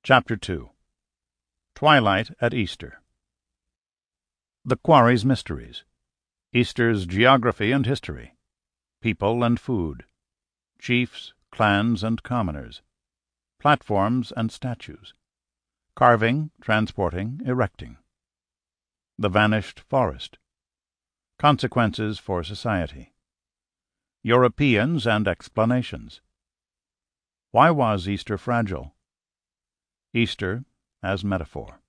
Chapter 2. Twilight at Easter. The Quarry's Mysteries. Easter's Geography and History. People and Food. Chiefs, Clans, and Commoners. Platforms and Statues. Carving, Transporting, Erecting. The Vanished Forest. Consequences for Society. Europeans and Explanations. Why was Easter fragile? Easter as metaphor.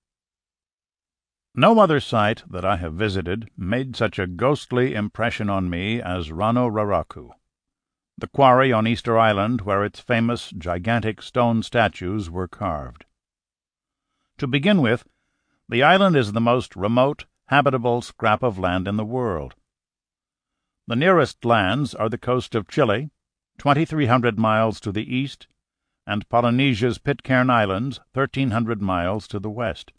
No other site that I have visited made such a ghostly impression on me as Rano Raraku, the quarry on Easter Island where its famous gigantic stone statues were carved. To begin with, the island is the most remote, habitable scrap of land in the world. The nearest lands are the coast of Chile, 2,300 miles to the east, and Polynesia's Pitcairn Islands, 1,300 miles to the west.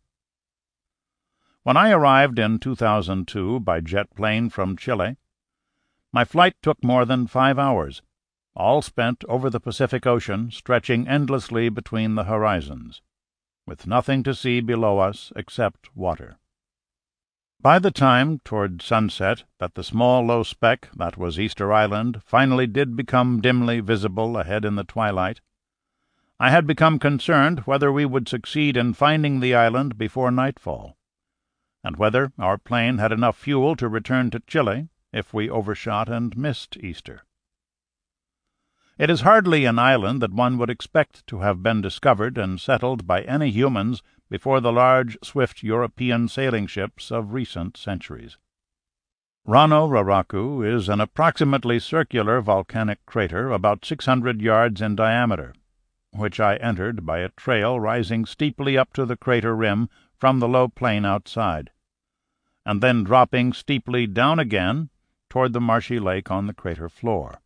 When I arrived in 2002 by jet plane from Chile, my flight took more than 5 hours, all spent over the Pacific Ocean stretching endlessly between the horizons, with nothing to see below us except water. By the time, toward sunset, that the small low speck that was Easter Island finally did become dimly visible ahead in the twilight, I had become concerned whether we would succeed in finding the island before nightfall, and whether our plane had enough fuel to return to Chile if we overshot and missed Easter. It is hardly an island that one would expect to have been discovered and settled by any humans before the large, swift European sailing ships of recent centuries. Rano Raraku is an approximately circular volcanic crater about 600 yards in diameter, which I entered by a trail rising steeply up to the crater rim from the low plain outside, and then dropping steeply down again toward the marshy lake on the crater floor.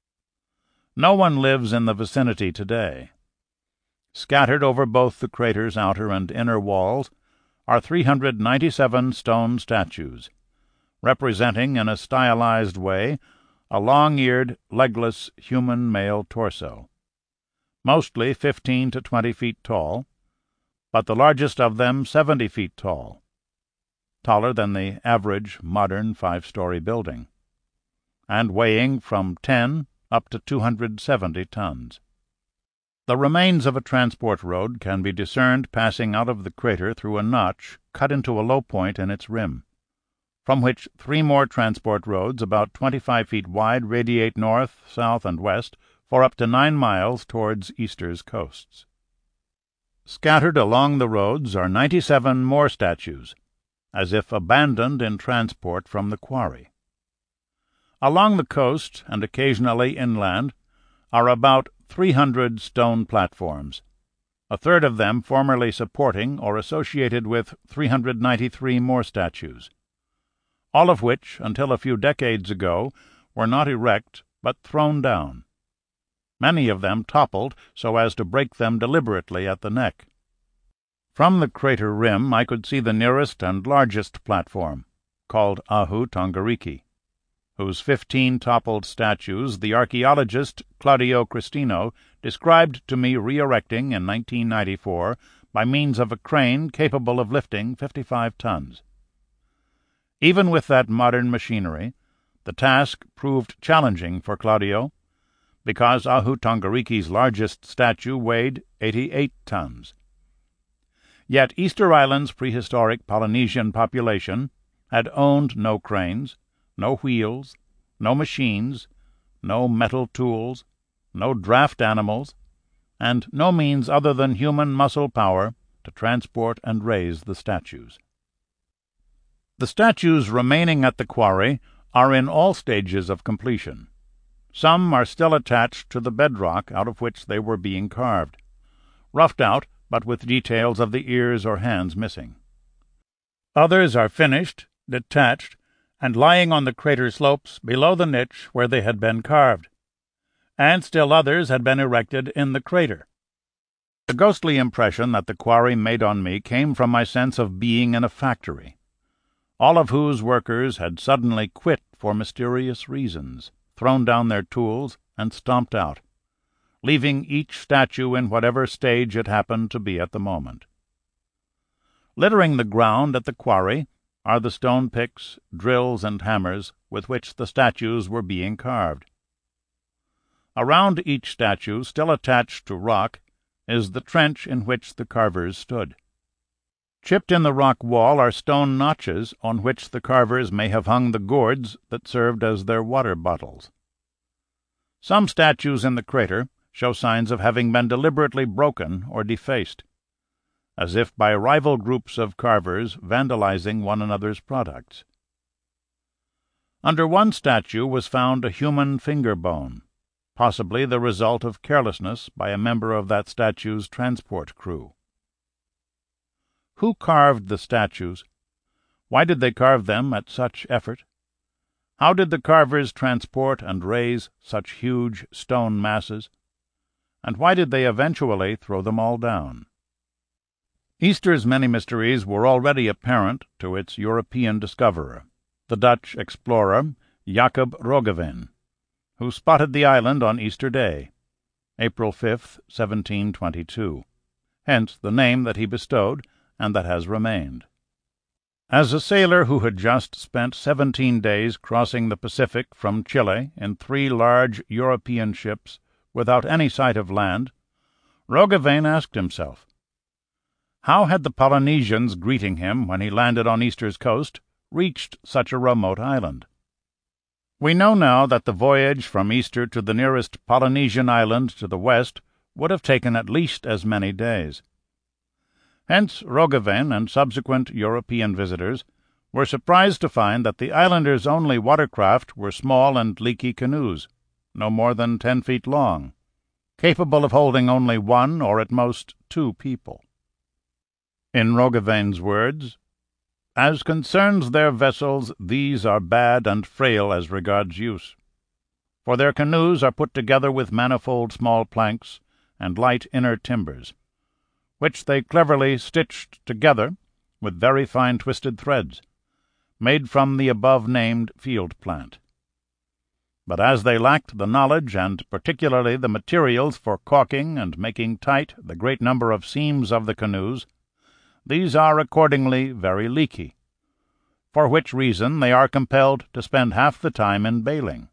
No one lives in the vicinity today. Scattered over both the crater's outer and inner walls are 397 stone statues, representing in a stylized way a long-eared, legless human male torso, mostly 15 to 20 feet tall, but the largest of them 70 feet tall, taller than the average modern 5-story building, and weighing from 10 up to 270 tons. The remains of a transport road can be discerned passing out of the crater through a notch cut into a low point in its rim, from which 3 more transport roads about 25 feet wide radiate north, south, and west for up to 9 miles towards Easter's coasts. Scattered along the roads are 97 more statues, as if abandoned in transport from the quarry. Along the coast, and occasionally inland, are about 300 stone platforms, a third of them formerly supporting or associated with 393 more statues, all of which, until a few decades ago, were not erect but thrown down, many of them toppled so as to break them deliberately at the neck. From the crater rim I could see the nearest and largest platform, called Ahu Tongariki, whose 15 toppled statues the archaeologist Claudio Cristino described to me re-erecting in 1994 by means of a crane capable of lifting 55 tons. Even with that modern machinery, the task proved challenging for Claudio, because Ahu Tongariki's largest statue weighed 88 tons. Yet Easter Island's prehistoric Polynesian population had owned no cranes, no wheels, no machines, no metal tools, no draft animals, and no means other than human muscle power to transport and raise the statues. The statues remaining at the quarry are in all stages of completion. Some are still attached to the bedrock out of which they were being carved, roughed out but with details of the ears or hands missing. Others are finished, detached, and lying on the crater slopes below the niche where they had been carved, and still others had been erected in the crater. The ghostly impression that the quarry made on me came from my sense of being in a factory, all of whose workers had suddenly quit for mysterious reasons, thrown down their tools, and stomped out, leaving each statue in whatever stage it happened to be at the moment. Littering the ground at the quarry are the stone picks, drills, and hammers with which the statues were being carved. Around each statue, still attached to rock, is the trench in which the carvers stood. Chipped in the rock wall are stone notches on which the carvers may have hung the gourds that served as their water bottles. Some statues in the crater show signs of having been deliberately broken or defaced, as if by rival groups of carvers vandalizing one another's products. Under one statue was found a human finger bone, possibly the result of carelessness by a member of that statue's transport crew. Who carved the statues? Why did they carve them at such effort? How did the carvers transport and raise such huge stone masses? And why did they eventually throw them all down? Easter's many mysteries were already apparent to its European discoverer, the Dutch explorer Jacob Roggeveen, who spotted the island on Easter Day, April 5, 1722, hence the name that he bestowed and that has remained. As a sailor who had just spent 17 days crossing the Pacific from Chile in 3 large European ships without any sight of land, Roggeveen asked himself, how had the Polynesians greeting him when he landed on Easter's coast reached such a remote island? We know now that the voyage from Easter to the nearest Polynesian island to the west would have taken at least as many days. Hence Roggeveen and subsequent European visitors were surprised to find that the islanders' only watercraft were small and leaky canoes, no more than 10 feet long, capable of holding only 1 or at most 2 people. In Roggeveen's words, "As concerns their vessels, these are bad and frail as regards use. For their canoes are put together with manifold small planks and light inner timbers, which they cleverly stitched together with very fine twisted threads, made from the above-named field plant. But as they lacked the knowledge and particularly the materials for caulking and making tight the great number of seams of the canoes, these are accordingly very leaky, for which reason they are compelled to spend half the time in bailing."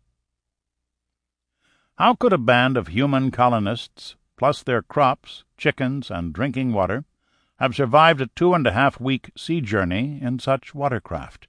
How could a band of human colonists, plus their crops, chickens, and drinking water, have survived a 2.5-week sea journey in such watercraft?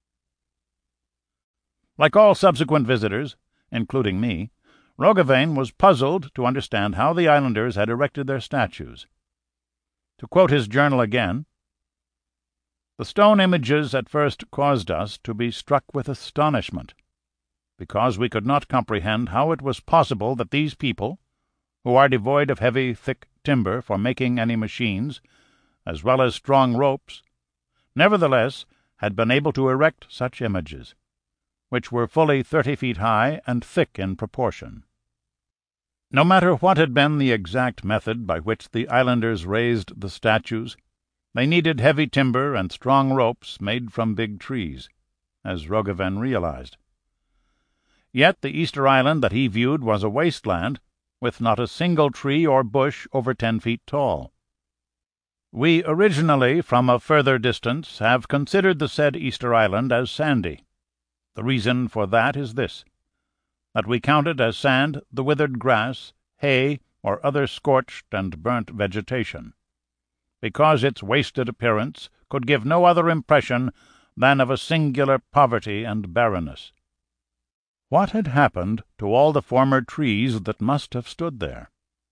Like all subsequent visitors, including me, Roggeveen was puzzled to understand how the islanders had erected their statues. To quote his journal again, "The stone images at first caused us to be struck with astonishment, because we could not comprehend how it was possible that these people, who are devoid of heavy, thick timber for making any machines, as well as strong ropes, nevertheless had been able to erect such images, which were fully 30 feet high and thick in proportion." No matter what had been the exact method by which the islanders raised the statues, they needed heavy timber and strong ropes made from big trees, as Roggeveen realized. Yet the Easter Island that he viewed was a wasteland, with not a single tree or bush over 10 feet tall. We originally, from a further distance, have considered the said Easter Island as sandy. The reason for that is this, that we counted as sand the withered grass, hay, or other scorched and burnt vegetation, because its wasted appearance could give no other impression than of a singular poverty and barrenness. What had happened to all the former trees that must have stood there?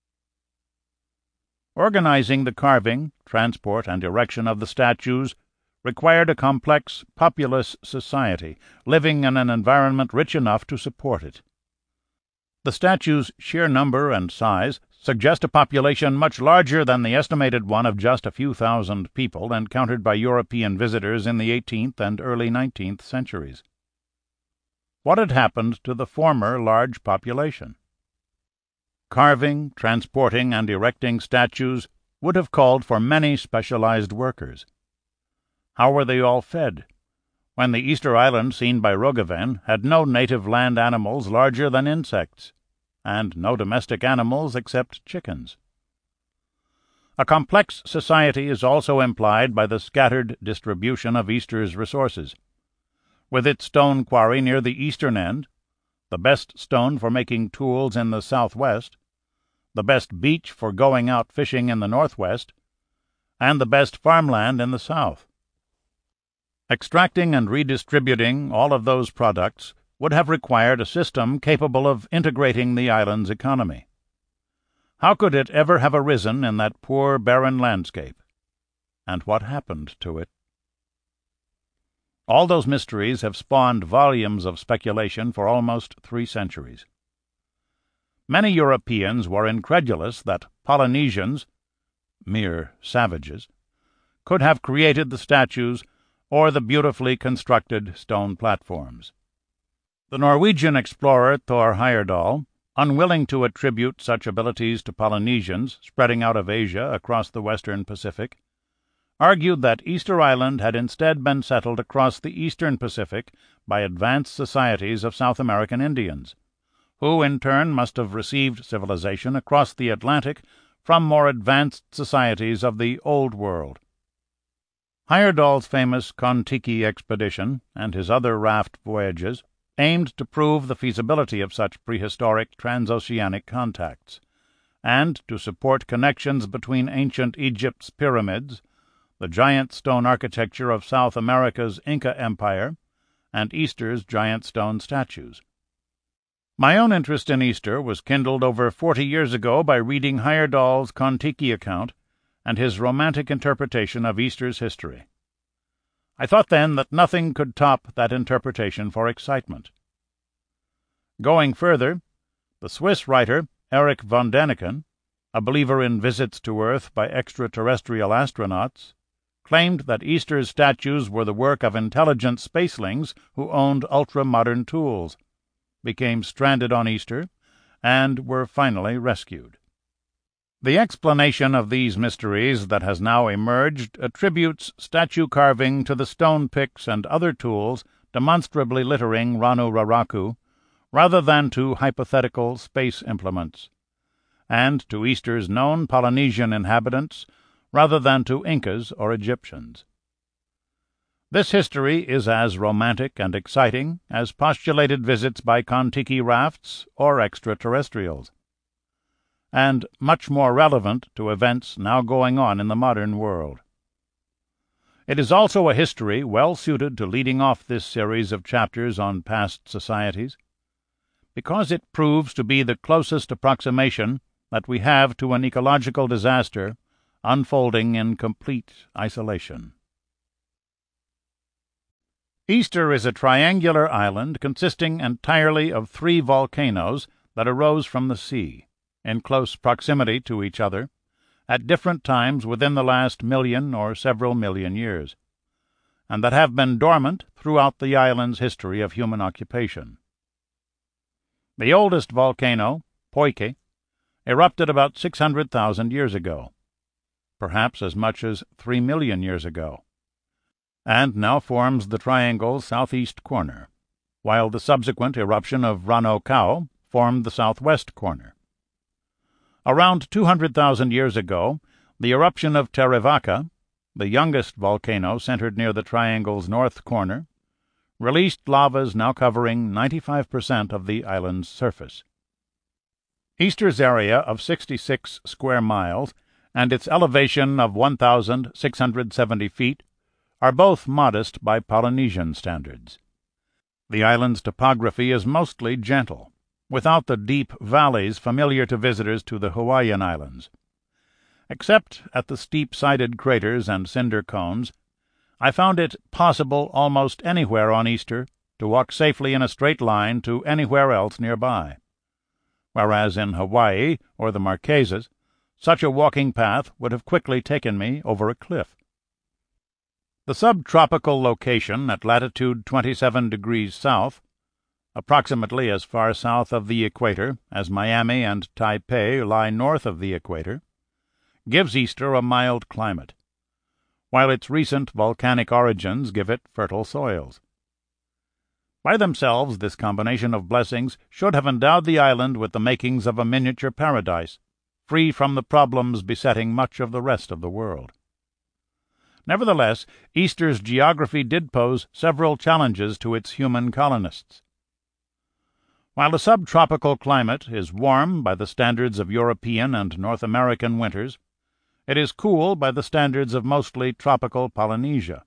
Organizing the carving, transport, and erection of the statues required a complex, populous society, living in an environment rich enough to support it. The statues' sheer number and size suggest a population much larger than the estimated one of just a few thousand people encountered by European visitors in the 18th and early 19th centuries. What had happened to the former large population? Carving, transporting, and erecting statues would have called for many specialized workers. How were they all fed, when the Easter Island seen by Roggeveen had no native land animals larger than insects? and no domestic animals except chickens. A complex society is also implied by the scattered distribution of Easter's resources. With its stone quarry near the eastern end, the best stone for making tools in the southwest, the best beach for going out fishing in the northwest, and the best farmland in the south. Extracting and redistributing all of those products would have required a system capable of integrating the island's economy. How could it ever have arisen in that poor, barren landscape? And what happened to it? All those mysteries have spawned volumes of speculation for almost 3 centuries. Many Europeans were incredulous that Polynesians, mere savages, could have created the statues or the beautifully constructed stone platforms. The Norwegian explorer Thor Heyerdahl, unwilling to attribute such abilities to Polynesians spreading out of Asia across the western Pacific, argued that Easter Island had instead been settled across the eastern Pacific by advanced societies of South American Indians, who in turn must have received civilization across the Atlantic from more advanced societies of the Old World. Heyerdahl's famous Kon-Tiki expedition and his other raft voyages aimed to prove the feasibility of such prehistoric transoceanic contacts, and to support connections between ancient Egypt's pyramids, the giant stone architecture of South America's Inca Empire, and Easter's giant stone statues. My own interest in Easter was kindled over 40 years ago by reading Heyerdahl's Kon-Tiki account and his romantic interpretation of Easter's history. I thought then that nothing could top that interpretation for excitement. Going further, the Swiss writer Erich von Däniken, a believer in visits to Earth by extraterrestrial astronauts, claimed that Easter's statues were the work of intelligent spacelings who owned ultra-modern tools, became stranded on Easter, and were finally rescued. The explanation of these mysteries that has now emerged attributes statue carving to the stone picks and other tools demonstrably littering Ranu Raraku, rather than to hypothetical space implements, and to Easter's known Polynesian inhabitants, rather than to Incas or Egyptians. This history is as romantic and exciting as postulated visits by Kon-Tiki rafts or extraterrestrials, and much more relevant to events now going on in the modern world. It is also a history well suited to leading off this series of chapters on past societies, because it proves to be the closest approximation that we have to an ecological disaster unfolding in complete isolation. Easter is a triangular island consisting entirely of 3 volcanoes that arose from the sea, in close proximity to each other, at different times within the last million or several million years, and that have been dormant throughout the island's history of human occupation. The oldest volcano, Poike, erupted about 600,000 years ago, perhaps as much as 3 million years ago, and now forms the triangle's southeast corner, while the subsequent eruption of Rano Kau formed the southwest corner. Around 200,000 years ago, the eruption of Terevaka, the youngest volcano centered near the triangle's north corner, released lavas now covering 95% of the island's surface. Easter's area of 66 square miles and its elevation of 1,670 feet are both modest by Polynesian standards. The island's topography is mostly gentle, without the deep valleys familiar to visitors to the Hawaiian Islands. Except at the steep-sided craters and cinder cones, I found it possible almost anywhere on Easter to walk safely in a straight line to anywhere else nearby, whereas in Hawaii or the Marquesas, such a walking path would have quickly taken me over a cliff. The subtropical location at latitude 27 degrees south, approximately as far south of the equator as Miami and Taipei lie north of the equator, gives Easter a mild climate, while its recent volcanic origins give it fertile soils. By themselves, this combination of blessings should have endowed the island with the makings of a miniature paradise, free from the problems besetting much of the rest of the world. Nevertheless, Easter's geography did pose several challenges to its human colonists. While the subtropical climate is warm by the standards of European and North American winters, it is cool by the standards of mostly tropical Polynesia.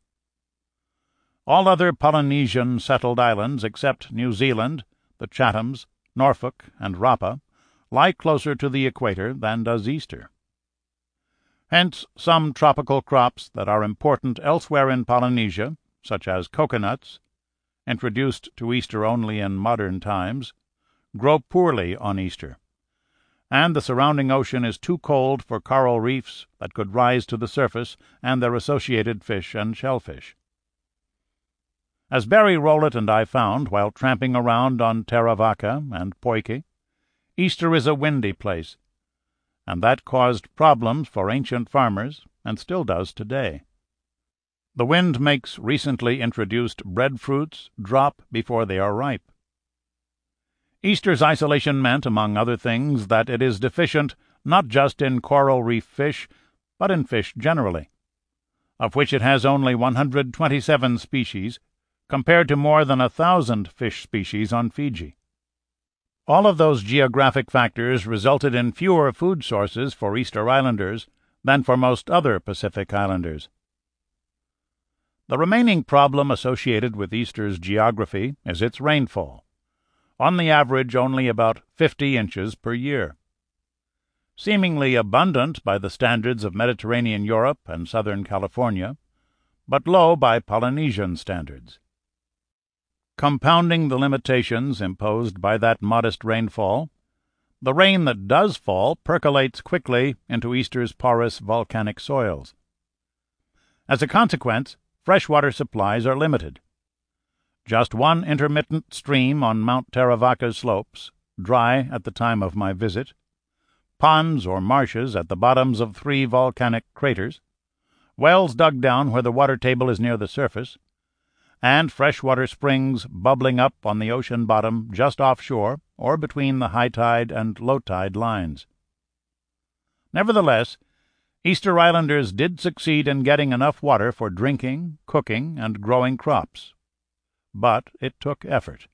All other Polynesian settled islands except New Zealand, the Chathams, Norfolk, and Rapa lie closer to the equator than does Easter. Hence, some tropical crops that are important elsewhere in Polynesia, such as coconuts, introduced to Easter only in modern times, grow poorly on Easter, and the surrounding ocean is too cold for coral reefs that could rise to the surface and their associated fish and shellfish. As Barry Rowlett and I found while tramping around on Terra Vaca and Poike, Easter is a windy place, and that caused problems for ancient farmers, and still does today. The wind makes recently introduced breadfruits drop before they are ripe. Easter's isolation meant, among other things, that it is deficient not just in coral reef fish, but in fish generally, of which it has only 127 species, compared to more than 1,000 fish species on Fiji. All of those geographic factors resulted in fewer food sources for Easter Islanders than for most other Pacific Islanders. The remaining problem associated with Easter's geography is its rainfall, on the average only about 50 inches per year. Seemingly abundant by the standards of Mediterranean Europe and Southern California, but low by Polynesian standards. Compounding the limitations imposed by that modest rainfall, the rain that does fall percolates quickly into Easter's porous volcanic soils. As a consequence, freshwater supplies are limited. Just one intermittent stream on Mount Terra Vaca's slopes, dry at the time of my visit, ponds or marshes at the bottoms of 3 volcanic craters, wells dug down where the water table is near the surface, and freshwater springs bubbling up on the ocean bottom just offshore or between the high tide and low tide lines. Nevertheless, Easter Islanders did succeed in getting enough water for drinking, cooking, and growing crops. But it took effort.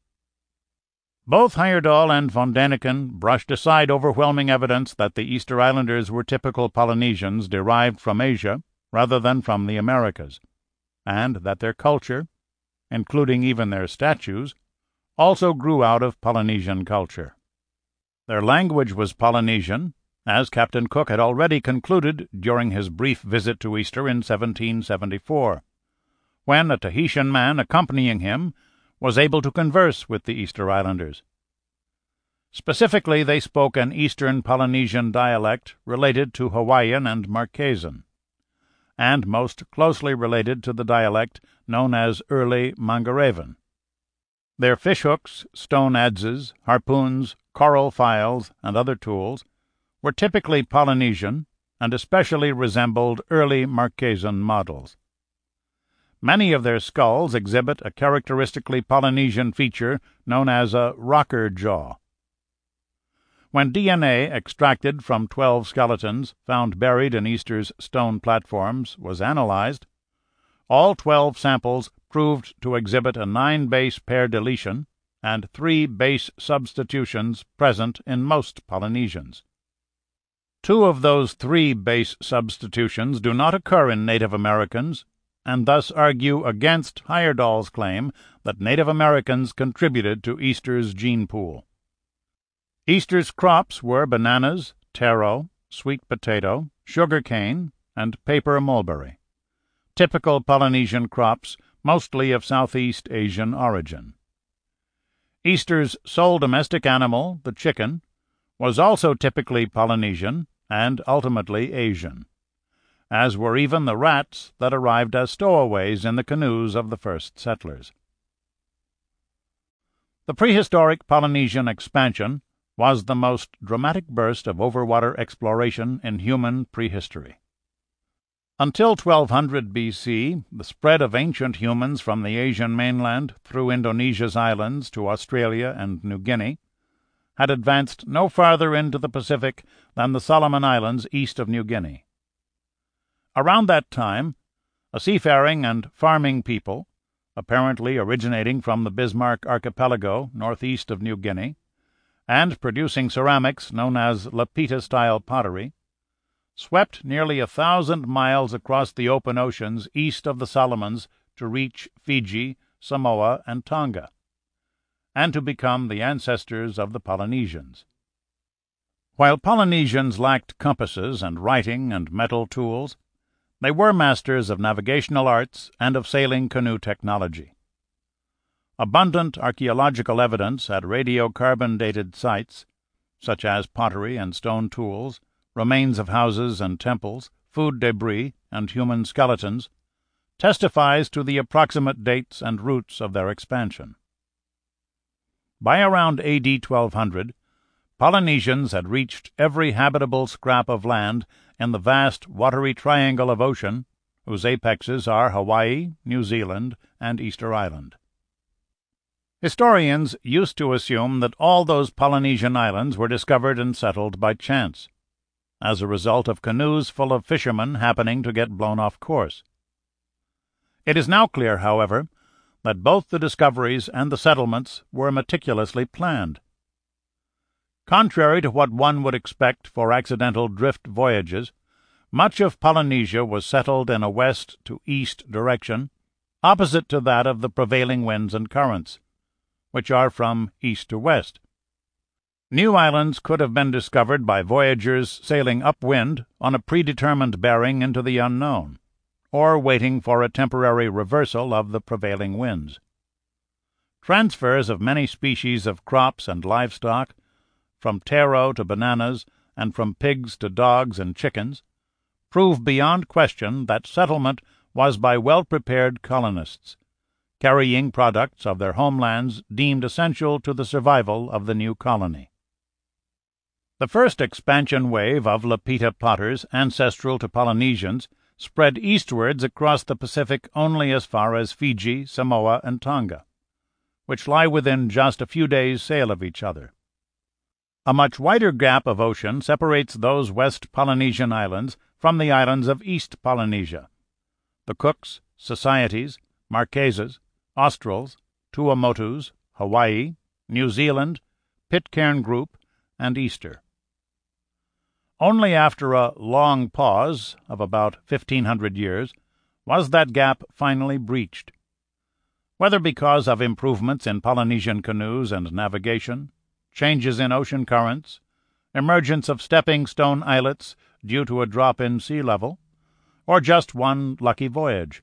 Both Heyerdahl and von Däniken brushed aside overwhelming evidence that the Easter Islanders were typical Polynesians derived from Asia rather than from the Americas, and that their culture, including even their statues, also grew out of Polynesian culture. Their language was Polynesian, as Captain Cook had already concluded during his brief visit to Easter in 1774, when a Tahitian man accompanying him was able to converse with the Easter Islanders. Specifically, they spoke an Eastern Polynesian dialect related to Hawaiian and Marquesan, and most closely related to the dialect known as Early Mangarevan. Their fishhooks, stone adzes, harpoons, coral files, and other tools were typically Polynesian and especially resembled early Marquesan models. Many of their skulls exhibit a characteristically Polynesian feature known as a rocker jaw. When DNA extracted from 12 skeletons found buried in Easter's stone platforms was analyzed, all 12 samples proved to exhibit a 9-base pair deletion and 3 base substitutions present in most Polynesians. 2 of those 3 base substitutions do not occur in Native Americans, and thus argue against Heyerdahl's claim that Native Americans contributed to Easter's gene pool. Easter's crops were bananas, taro, sweet potato, sugar cane, and paper mulberry, typical Polynesian crops mostly of Southeast Asian origin. Easter's sole domestic animal, the chicken, was also typically Polynesian and ultimately Asian, as were even the rats that arrived as stowaways in the canoes of the first settlers. The prehistoric Polynesian expansion was the most dramatic burst of overwater exploration in human prehistory. Until 1200 BC, the spread of ancient humans from the Asian mainland through Indonesia's islands to Australia and New Guinea had advanced no farther into the Pacific than the Solomon Islands east of New Guinea. Around that time, a seafaring and farming people, apparently originating from the Bismarck Archipelago northeast of New Guinea, and producing ceramics known as Lapita-style pottery, swept nearly 1,000 miles across the open oceans east of the Solomons to reach Fiji, Samoa, and Tonga, and to become the ancestors of the Polynesians. While Polynesians lacked compasses and writing and metal tools, they were masters of navigational arts and of sailing canoe technology. Abundant archaeological evidence at radiocarbon-dated sites, such as pottery and stone tools, remains of houses and temples, food debris, and human skeletons, testifies to the approximate dates and routes of their expansion. By around A.D. 1200, Polynesians had reached every habitable scrap of land in the vast watery triangle of ocean, whose apexes are Hawaii, New Zealand, and Easter Island. Historians used to assume that all those Polynesian islands were discovered and settled by chance, as a result of canoes full of fishermen happening to get blown off course. It is now clear, however, that both the discoveries and the settlements were meticulously planned. Contrary to what one would expect for accidental drift voyages, much of Polynesia was settled in a west to east direction, opposite to that of the prevailing winds and currents, which are from east to west. New islands could have been discovered by voyagers sailing upwind on a predetermined bearing into the unknown, or waiting for a temporary reversal of the prevailing winds. Transfers of many species of crops and livestock, from taro to bananas, and from pigs to dogs and chickens, prove beyond question that settlement was by well-prepared colonists, carrying products of their homelands deemed essential to the survival of the new colony. The first expansion wave of Lapita potters ancestral to Polynesians spread eastwards across the Pacific only as far as Fiji, Samoa, and Tonga, which lie within just a few days' sail of each other. A much wider gap of ocean separates those West Polynesian islands from the islands of East Polynesia, the Cooks, Societies, Marquesas, Australs, Tuamotus, Hawaii, New Zealand, Pitcairn Group, and Easter. Only after a long pause of about 1,500 years was that gap finally breached. Whether because of improvements in Polynesian canoes and navigation, changes in ocean currents, emergence of stepping stone islets due to a drop in sea level, or just one lucky voyage.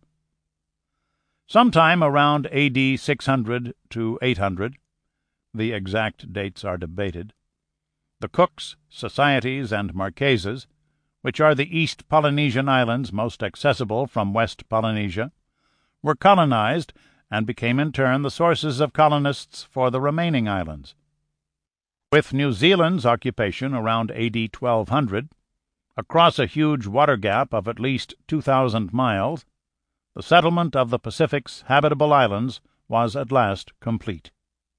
Sometime around A.D. 600 to 800, the exact dates are debated, the Cooks, Societies, and Marquesas, which are the East Polynesian islands most accessible from West Polynesia, were colonized and became in turn the sources of colonists for the remaining islands. With New Zealand's occupation around A.D. 1200, across a huge water gap of at least 2,000 miles, the settlement of the Pacific's habitable islands was at last complete.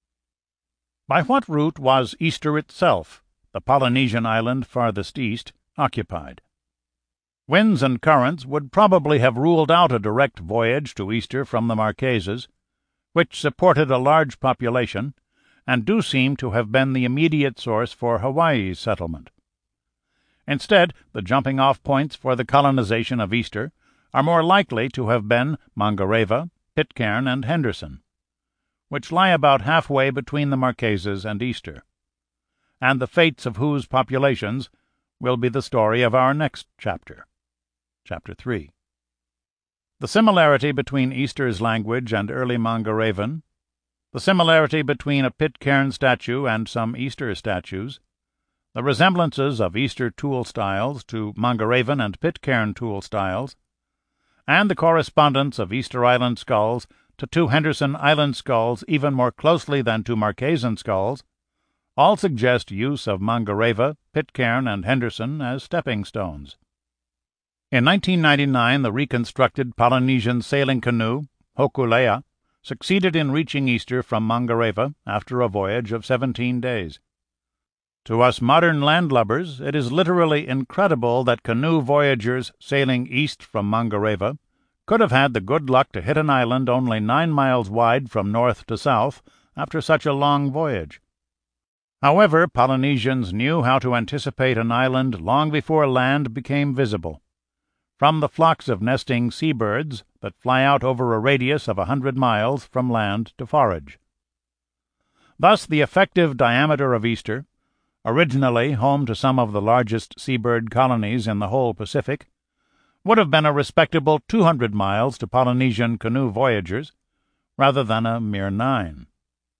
By what route was Easter itself, the Polynesian island farthest east, occupied? Winds and currents would probably have ruled out a direct voyage to Easter from the Marquesas, which supported a large population, and do seem to have been the immediate source for Hawaii's settlement. Instead, the jumping-off points for the colonization of Easter are more likely to have been Mangareva, Pitcairn, and Henderson, which lie about halfway between the Marquesas and Easter, and the fates of whose populations will be the story of our next chapter, Chapter 3. The similarity between Easter's language and early Mangarevan, the similarity between a Pitcairn statue and some Easter statues, the resemblances of Easter tool styles to Mangarevan and Pitcairn tool styles, and the correspondence of Easter Island skulls to two Henderson Island skulls even more closely than to Marquesan skulls, all suggest use of Mangareva, Pitcairn, and Henderson as stepping stones. In 1999, the reconstructed Polynesian sailing canoe, Hokulea, succeeded in reaching Easter from Mangareva after a voyage of 17 days. To us modern landlubbers, it is literally incredible that canoe voyagers sailing east from Mangareva could have had the good luck to hit an island only 9 miles wide from north to south after such a long voyage. However, Polynesians knew how to anticipate an island long before land became visible. From the flocks of nesting seabirds that fly out over a radius of 100 miles from land to forage. Thus, the effective diameter of Easter, originally home to some of the largest seabird colonies in the whole Pacific, would have been a respectable 200 miles to Polynesian canoe voyagers, rather than a mere 9.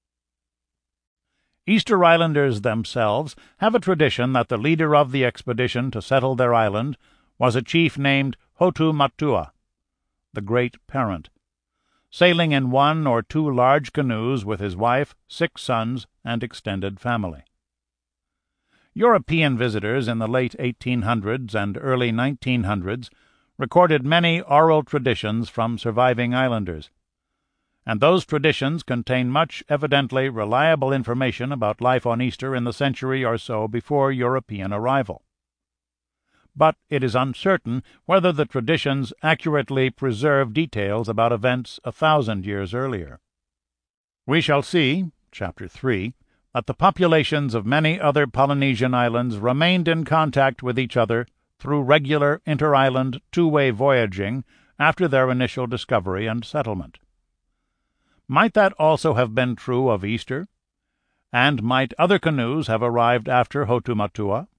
Easter Islanders themselves have a tradition that the leader of the expedition to settle their island was a chief named Hotu Matua, the Great Parent, sailing in 1 or 2 large canoes with his wife, 6 sons, and extended family. European visitors in the late 1800s and early 1900s recorded many oral traditions from surviving islanders, and those traditions contain much evidently reliable information about life on Easter in the century or so before European arrival. But it is uncertain whether the traditions accurately preserve details about events 1,000 years earlier. We shall see, Chapter 3, that the populations of many other Polynesian islands remained in contact with each other through regular inter-island two-way voyaging after their initial discovery and settlement. Might that also have been true of Easter? And might other canoes have arrived after Hotu Matua?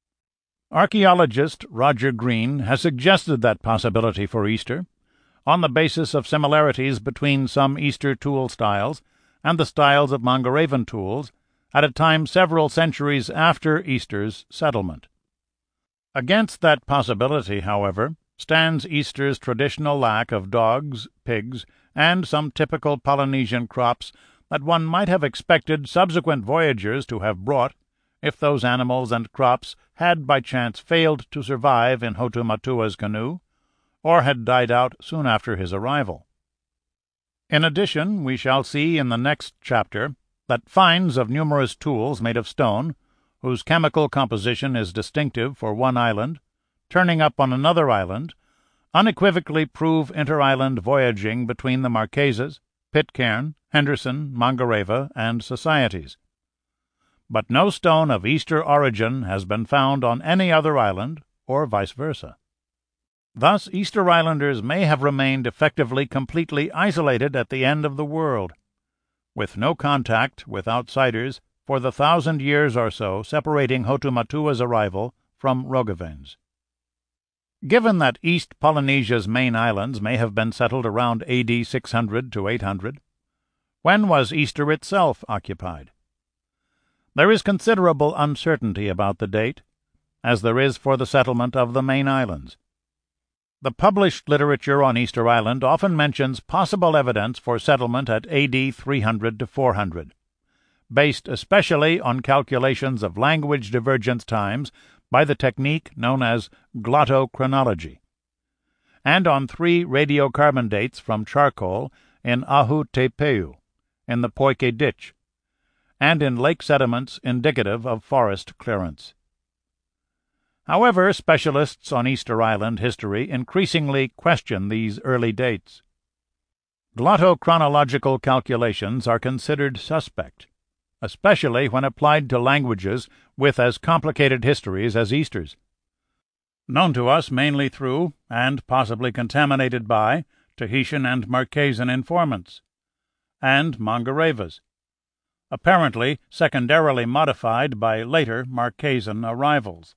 Archaeologist Roger Green has suggested that possibility for Easter, on the basis of similarities between some Easter tool styles and the styles of Mangarevan tools at a time several centuries after Easter's settlement. Against that possibility, however, stands Easter's traditional lack of dogs, pigs, and some typical Polynesian crops that one might have expected subsequent voyagers to have brought if those animals and crops had by chance failed to survive in Hotu Matua's canoe, or had died out soon after his arrival. In addition, we shall see in the next chapter that finds of numerous tools made of stone, whose chemical composition is distinctive for one island, turning up on another island, unequivocally prove inter-island voyaging between the Marquesas, Pitcairn, Henderson, Mangareva, and Societies. But no stone of Easter origin has been found on any other island, or vice versa. Thus, Easter Islanders may have remained effectively completely isolated at the end of the world, with no contact with outsiders for the 1,000 years or so separating Hotu Matua's arrival from Roggevein's. Given that East Polynesia's main islands may have been settled around A.D. 600 to 800, when was Easter itself occupied? There is considerable uncertainty about the date, as there is for the settlement of the main islands. The published literature on Easter Island often mentions possible evidence for settlement at A.D. 300 to 400, based especially on calculations of language divergence times by the technique known as glottochronology, and on 3 radiocarbon dates from charcoal in Ahu Te Peu, in the Poike Ditch, and in lake sediments indicative of forest clearance. However, specialists on Easter Island history increasingly question these early dates. Glottochronological calculations are considered suspect, especially when applied to languages with as complicated histories as Easter's, known to us mainly through, and possibly contaminated by, Tahitian and Marquesan informants, and Mangarevas, apparently secondarily modified by later Marquesan arrivals.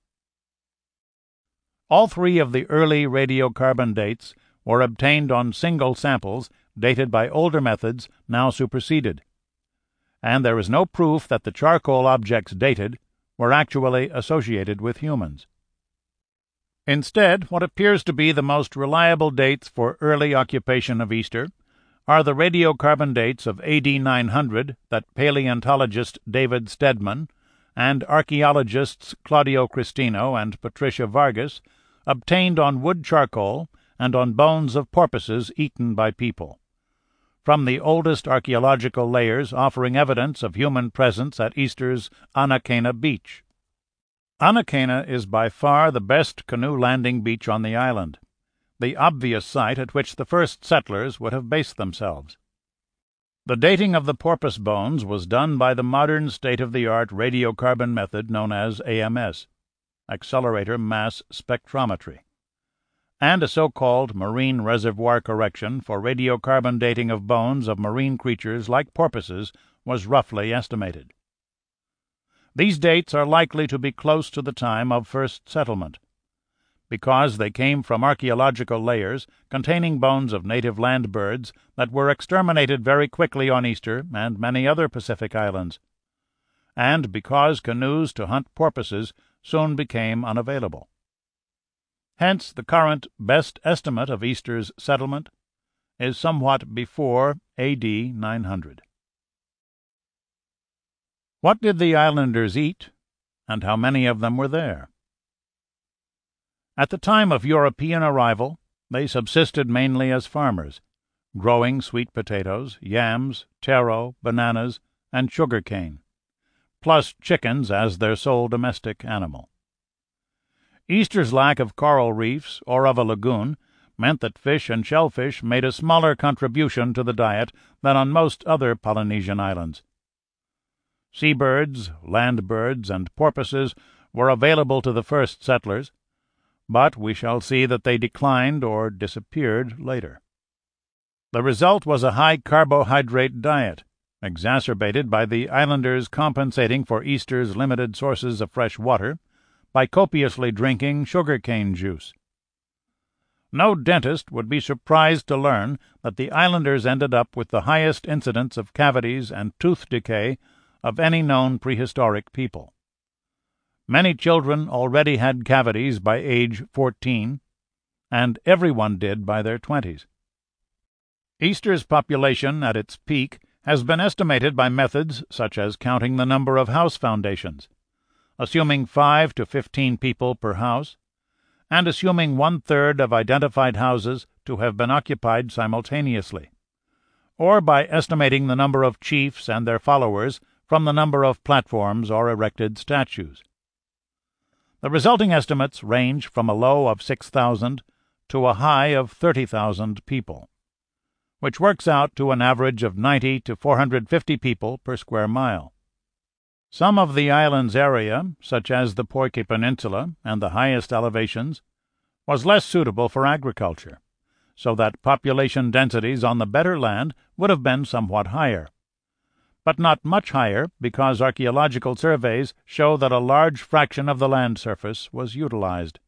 All 3 of the early radiocarbon dates were obtained on single samples dated by older methods now superseded, and there is no proof that the charcoal objects dated were actually associated with humans. Instead, what appears to be the most reliable dates for early occupation of Easter are the radiocarbon dates of A.D. 900 that paleontologist David Stedman and archaeologists Claudio Cristino and Patricia Vargas obtained on wood charcoal and on bones of porpoises eaten by people, from the oldest archaeological layers offering evidence of human presence at Easter's Anakena Beach. Anakena is by far the best canoe landing beach on the island, the obvious site at which the first settlers would have based themselves. The dating of the porpoise bones was done by the modern state-of-the-art radiocarbon method known as AMS, Accelerator Mass Spectrometry, and a so-called marine reservoir correction for radiocarbon dating of bones of marine creatures like porpoises was roughly estimated. These dates are likely to be close to the time of first settlement, because they came from archaeological layers containing bones of native land birds that were exterminated very quickly on Easter and many other Pacific islands, and because canoes to hunt porpoises soon became unavailable. Hence the current best estimate of Easter's settlement is somewhat before A.D. 900. What did the islanders eat, and how many of them were there? At the time of European arrival, they subsisted mainly as farmers, growing sweet potatoes, yams, taro, bananas, and sugar cane, plus chickens as their sole domestic animal. Easter's lack of coral reefs or of a lagoon meant that fish and shellfish made a smaller contribution to the diet than on most other Polynesian islands. Seabirds, land birds, and porpoises were available to the first settlers, but we shall see that they declined or disappeared later. The result was a high carbohydrate diet, exacerbated by the islanders compensating for Easter's limited sources of fresh water by copiously drinking sugar-cane juice. No dentist would be surprised to learn that the islanders ended up with the highest incidence of cavities and tooth decay of any known prehistoric people. Many children already had cavities by age 14, and everyone did by their 20s. Easter's population at its peak has been estimated by methods such as counting the number of house foundations, assuming 5 to 15 people per house, and assuming 1/3 of identified houses to have been occupied simultaneously, or by estimating the number of chiefs and their followers from the number of platforms or erected statues. The resulting estimates range from a low of 6,000 to a high of 30,000 people, which works out to an average of 90 to 450 people per square mile. Some of the island's area, such as the Poike Peninsula and the highest elevations, was less suitable for agriculture, so that population densities on the better land would have been somewhat higher, but not much higher because archaeological surveys show that a large fraction of the land surface was utilized.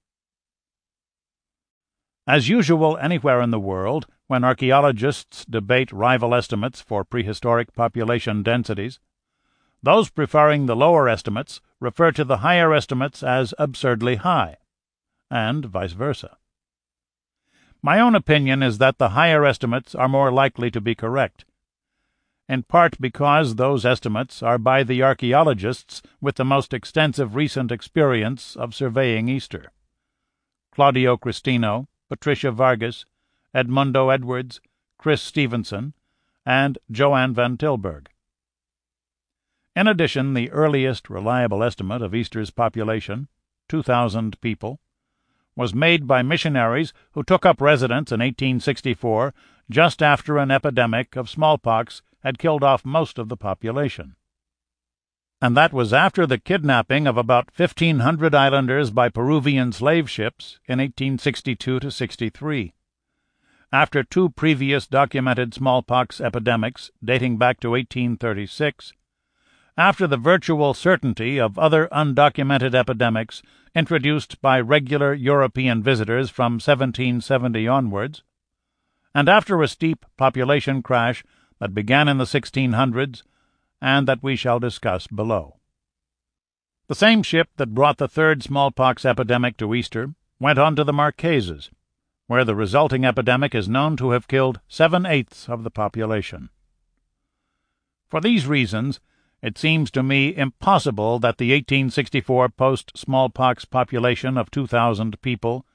As usual anywhere in the world, when archaeologists debate rival estimates for prehistoric population densities, those preferring the lower estimates refer to the higher estimates as absurdly high, and vice versa. My own opinion is that the higher estimates are more likely to be correct, in part because those estimates are by the archaeologists with the most extensive recent experience of surveying Easter: Claudio Cristino, Patricia Vargas, Edmundo Edwards, Chris Stevenson, and Joanne van Tilburg. In addition, the earliest reliable estimate of Easter's population, 2,000 people, was made by missionaries who took up residence in 1864 just after an epidemic of smallpox had killed off most of the population. And that was after the kidnapping of about 1,500 islanders by Peruvian slave ships in 1862-63. After 2 previous documented smallpox epidemics dating back to 1836, after the virtual certainty of other undocumented epidemics introduced by regular European visitors from 1770 onwards, and after a steep population crash that began in the 1600s and that we shall discuss below. The same ship that brought the 3rd smallpox epidemic to Easter went on to the Marquesas, where the resulting epidemic is known to have killed 7/8 of the population. For these reasons, it seems to me impossible that the 1864 post-smallpox population of 2,000 people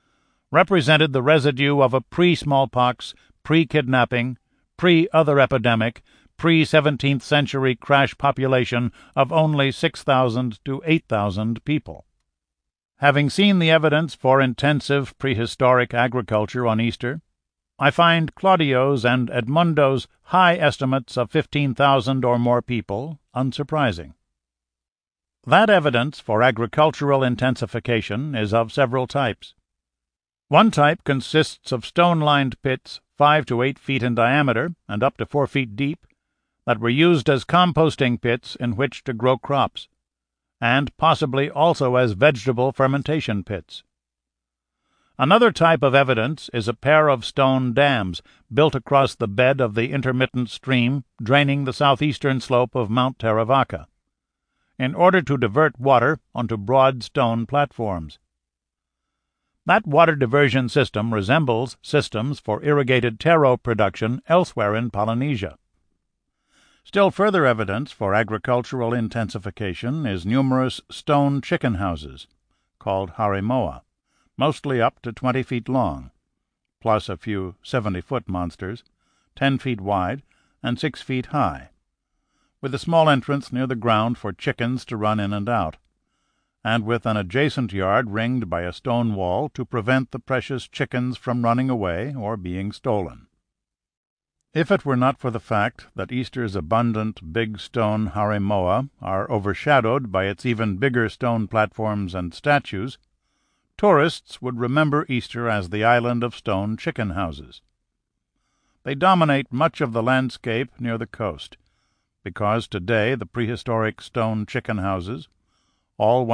represented the residue of a pre-smallpox, pre-kidnapping, pre-other epidemic, pre-17th century crash population of only 6,000 to 8,000 people. Having seen the evidence for intensive prehistoric agriculture on Easter, I find Claudio's and Edmundo's high estimates of 15,000 or more people unsurprising. That evidence for agricultural intensification is of several types. One type consists of stone-lined pits 5 to 8 feet in diameter and up to 4 feet deep that were used as composting pits in which to grow crops, and possibly also as vegetable fermentation pits. Another type of evidence is a pair of stone dams built across the bed of the intermittent stream draining the southeastern slope of Mount Teravaca, in order to divert water onto broad stone platforms. That water diversion system resembles systems for irrigated taro production elsewhere in Polynesia. Still further evidence for agricultural intensification is numerous stone chicken houses, called harimoa, mostly up to 20 feet long, plus a few 70-foot monsters, 10 feet wide and 6 feet high, with a small entrance near the ground for chickens to run in and out, and with an adjacent yard ringed by a stone wall to prevent the precious chickens from running away or being stolen. If it were not for the fact that Easter's abundant big stone harimoa are overshadowed by its even bigger stone platforms and statues, tourists would remember Easter as the island of stone chicken houses. They dominate much of the landscape near the coast, because today the prehistoric stone chicken houses, all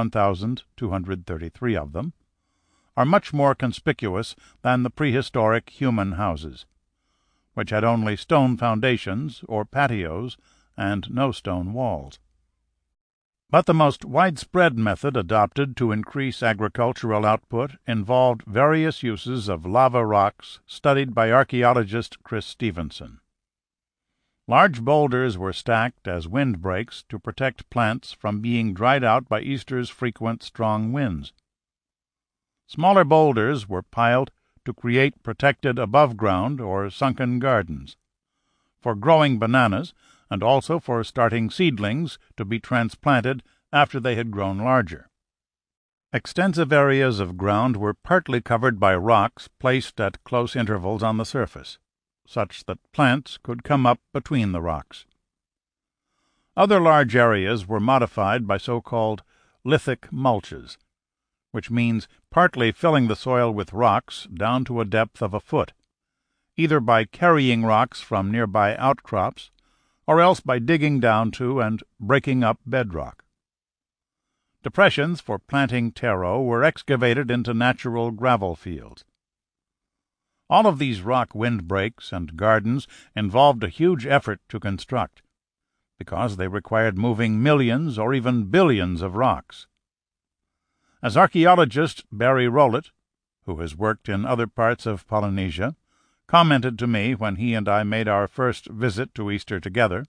1,233 of them, are much more conspicuous than the prehistoric human houses, which had only stone foundations or patios and no stone walls. But the most widespread method adopted to increase agricultural output involved various uses of lava rocks studied by archaeologist Chris Stevenson. Large boulders were stacked as windbreaks to protect plants from being dried out by Easter's frequent strong winds. Smaller boulders were piled to create protected above-ground or sunken gardens, for growing bananas and also for starting seedlings to be transplanted after they had grown larger. Extensive areas of ground were partly covered by rocks placed at close intervals on the surface, such that plants could come up between the rocks. Other large areas were modified by so-called lithic mulches, which means partly filling the soil with rocks down to a depth of a foot, either by carrying rocks from nearby outcrops or else by digging down to and breaking up bedrock. Depressions for planting taro were excavated into natural gravel fields. All of these rock windbreaks and gardens involved a huge effort to construct, because they required moving millions or even billions of rocks. As archaeologist Barry Rowlett, who has worked in other parts of Polynesia, commented to me when he and I made our first visit to Easter together,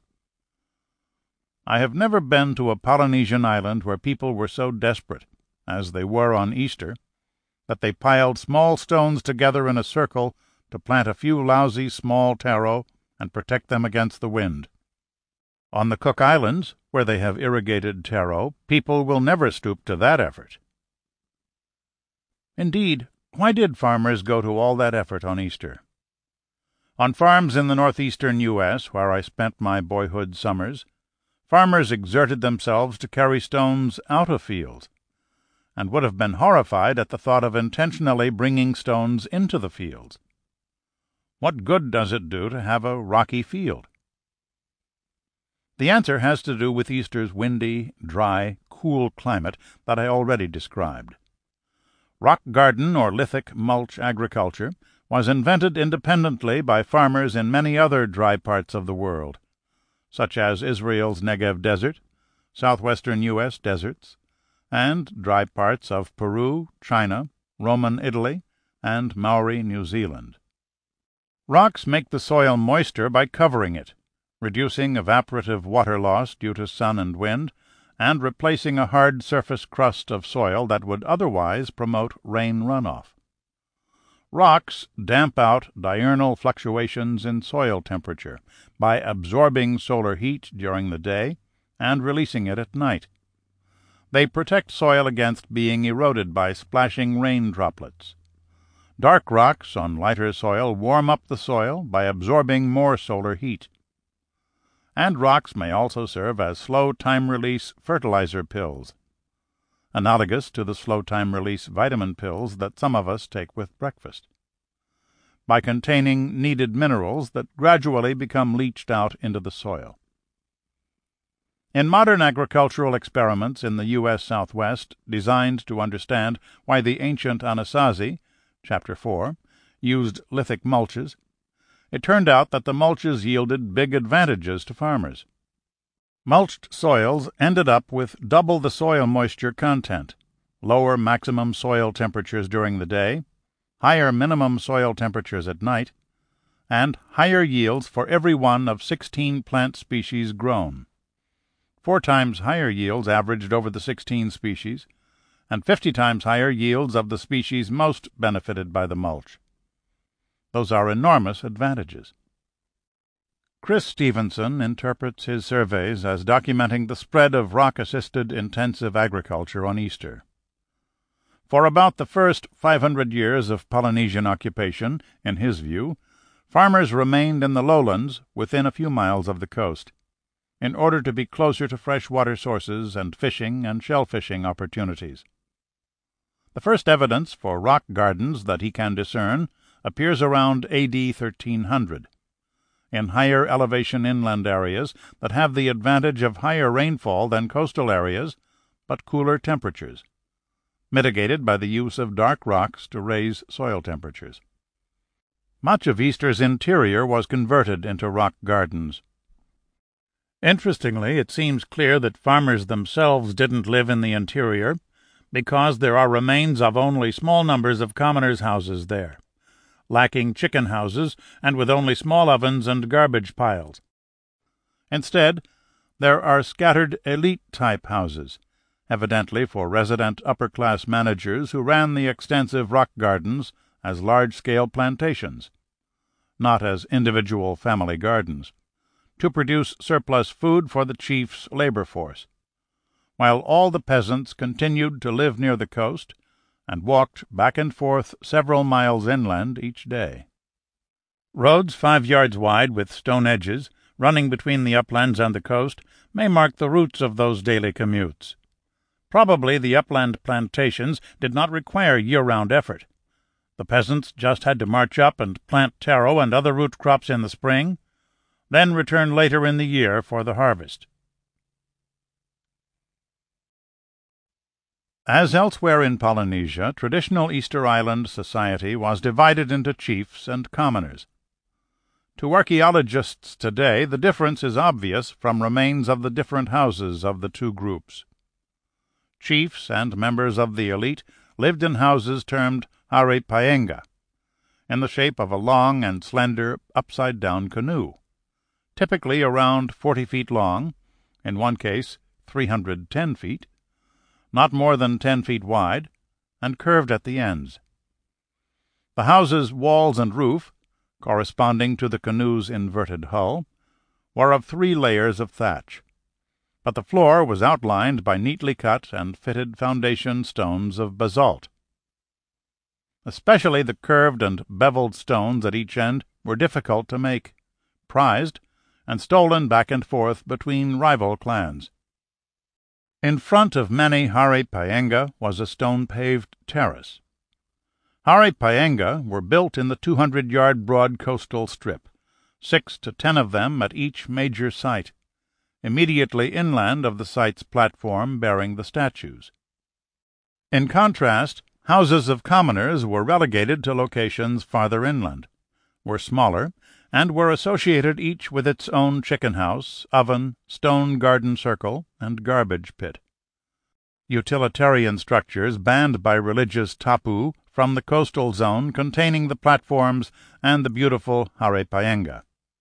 "I have never been to a Polynesian island where people were so desperate, as they were on Easter, that they piled small stones together in a circle to plant a few lousy small taro and protect them against the wind. On the Cook Islands, where they have irrigated taro, people will never stoop to that effort." Indeed, why did farmers go to all that effort on Easter? On farms in the northeastern U.S., where I spent my boyhood summers, farmers exerted themselves to carry stones out of fields, and would have been horrified at the thought of intentionally bringing stones into the fields. What good does it do to have a rocky field? The answer has to do with Easter's windy, dry, cool climate that I already described. Rock garden or lithic mulch agriculture was invented independently by farmers in many other dry parts of the world, such as Israel's Negev Desert, southwestern U.S. deserts, and dry parts of Peru, China, Roman Italy, and Maori New Zealand. Rocks make the soil moister by covering it, reducing evaporative water loss due to sun and wind, and replacing a hard surface crust of soil that would otherwise promote rain runoff. Rocks damp out diurnal fluctuations in soil temperature by absorbing solar heat during the day and releasing it at night. They protect soil against being eroded by splashing rain droplets. Dark rocks on lighter soil warm up the soil by absorbing more solar heat. And rocks may also serve as slow time-release fertilizer pills, analogous to the slow time-release vitamin pills that some of us take with breakfast, by containing needed minerals that gradually become leached out into the soil. In modern agricultural experiments in the U.S. Southwest designed to understand why the ancient Anasazi, Chapter 4, used lithic mulches, it turned out that the mulches yielded big advantages to farmers. Mulched soils ended up with double the soil moisture content, lower maximum soil temperatures during the day, higher minimum soil temperatures at night, and higher yields for every one of 16 plant species grown. 4 times higher yields averaged over the 16 species, and 50 times higher yields of the species most benefited by the mulch. Those are enormous advantages. Chris Stevenson interprets his surveys as documenting the spread of rock-assisted intensive agriculture on Easter. For about the first 500 years of Polynesian occupation, in his view, farmers remained in the lowlands within a few miles of the coast, in order to be closer to fresh water sources and fishing and shellfishing opportunities. The first evidence for rock gardens that he can discern appears around A.D. 1300, in higher elevation inland areas that have the advantage of higher rainfall than coastal areas, but cooler temperatures, mitigated by the use of dark rocks to raise soil temperatures. Much of Easter's interior was converted into rock gardens. Interestingly, it seems clear that farmers themselves didn't live in the interior, because there are remains of only small numbers of commoners' houses there, lacking chicken houses and with only small ovens and garbage piles. Instead, there are scattered elite-type houses, evidently for resident upper-class managers who ran the extensive rock gardens as large-scale plantations, not as individual family gardens, to produce surplus food for the chief's labor force, while all the peasants continued to live near the coast and walked back and forth several miles inland each day. Roads 5 yards wide with stone edges, running between the uplands and the coast, may mark the routes of those daily commutes. Probably the upland plantations did not require year-round effort. The peasants just had to march up and plant taro and other root crops in the spring, then return later in the year for the harvest. As elsewhere in Polynesia, traditional Easter Island society was divided into chiefs and commoners. To archaeologists today, the difference is obvious from remains of the different houses of the two groups. Chiefs and members of the elite lived in houses termed Hare Paenga, in the shape of a long and slender upside-down canoe, typically around 40 feet long, in one case 310 feet, not more than 10 feet wide, and curved at the ends. The house's walls and roof, corresponding to the canoe's inverted hull, were of 3 layers of thatch, but the floor was outlined by neatly cut and fitted foundation stones of basalt. Especially the curved and beveled stones at each end were difficult to make, prized, and stolen back and forth between rival clans. In front of many Hare Paenga was a stone-paved terrace. Hare Paenga were built in the 200-yard broad coastal strip, 6 to 10 of them at each major site, immediately inland of the site's platform bearing the statues. In contrast, houses of commoners were relegated to locations farther inland, were smaller, and were associated each with its own chicken house, oven, stone garden circle, and garbage pit. Utilitarian structures banned by religious tapu from the coastal zone containing the platforms and the beautiful Hare Paenga.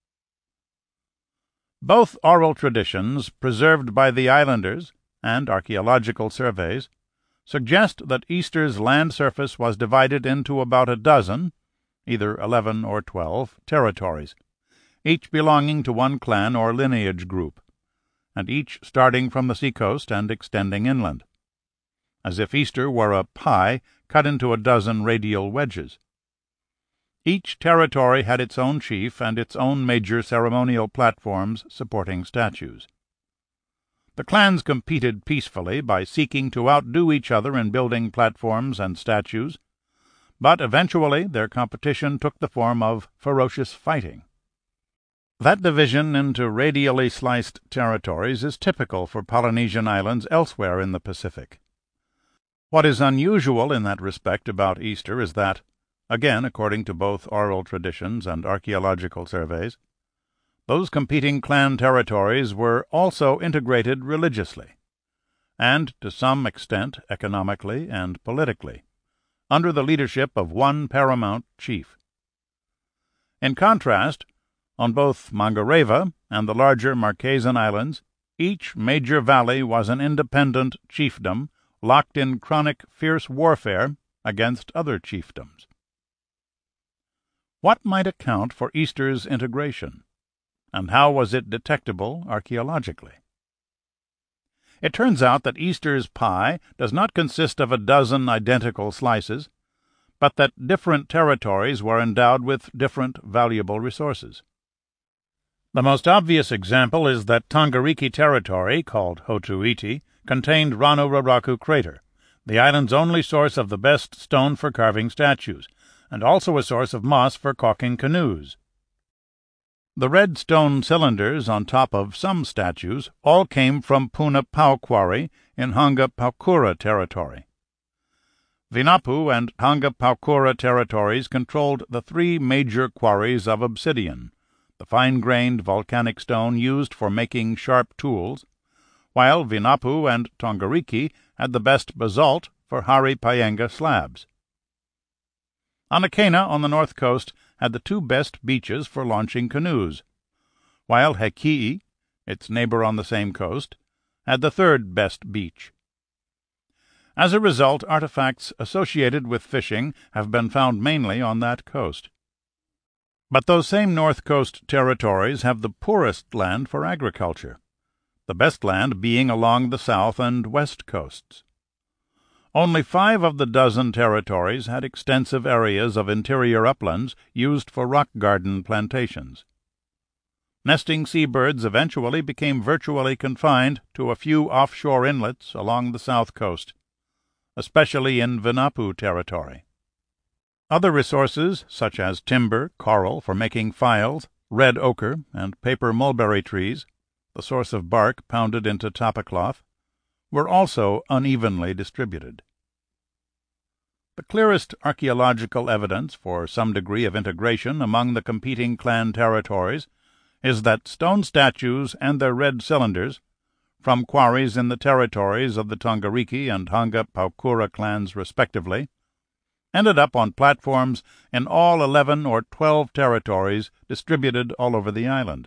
Both oral traditions, preserved by the islanders, and archaeological surveys, suggest that Easter's land surface was divided into about a dozen, either 11 or 12, territories, each belonging to one clan or lineage group, and each starting from the seacoast and extending inland, as if Easter were a pie cut into a dozen radial wedges. Each territory had its own chief and its own major ceremonial platforms supporting statues. The clans competed peacefully by seeking to outdo each other in building platforms and statues, but eventually their competition took the form of ferocious fighting. That division into radially sliced territories is typical for Polynesian islands elsewhere in the Pacific. What is unusual in that respect about Easter is that, again according to both oral traditions and archaeological surveys, those competing clan territories were also integrated religiously, and to some extent economically and politically, under the leadership of one paramount chief. In contrast, on both Mangareva and the larger Marquesan Islands, each major valley was an independent chiefdom locked in chronic fierce warfare against other chiefdoms. What might account for Easter's integration, and how was it detectable archaeologically? It turns out that Easter's pie does not consist of a dozen identical slices, but that different territories were endowed with different valuable resources. The most obvious example is that Tongariki territory, called Hotu-Iti, contained Ranu-Raraku crater, the island's only source of the best stone for carving statues, and also a source of moss for caulking canoes. The red stone cylinders on top of some statues all came from Puna Pau Quarry in Hanga Paukura territory. Vinapu and Hanga Paukura territories controlled the three major quarries of obsidian, the fine-grained volcanic stone used for making sharp tools, while Vinapu and Tongariki had the best basalt for Hari Payenga slabs. Anakena on the north coast had the two best beaches for launching canoes, while Hekii, its neighbor on the same coast, had the third best beach. As a result, artifacts associated with fishing have been found mainly on that coast. But those same north coast territories have the poorest land for agriculture, the best land being along the south and west coasts. Only 5 of the dozen territories had extensive areas of interior uplands used for rock garden plantations. Nesting seabirds eventually became virtually confined to a few offshore inlets along the south coast, especially in Vinapu territory. Other resources, such as timber, coral for making files, red ochre, and paper mulberry trees, the source of bark pounded into tapa cloth, were also unevenly distributed. The clearest archaeological evidence for some degree of integration among the competing clan territories is that stone statues and their red cylinders, from quarries in the territories of the Tongariki and Hanga Paukura clans respectively, ended up on platforms in all 11 or 12 territories distributed all over the island.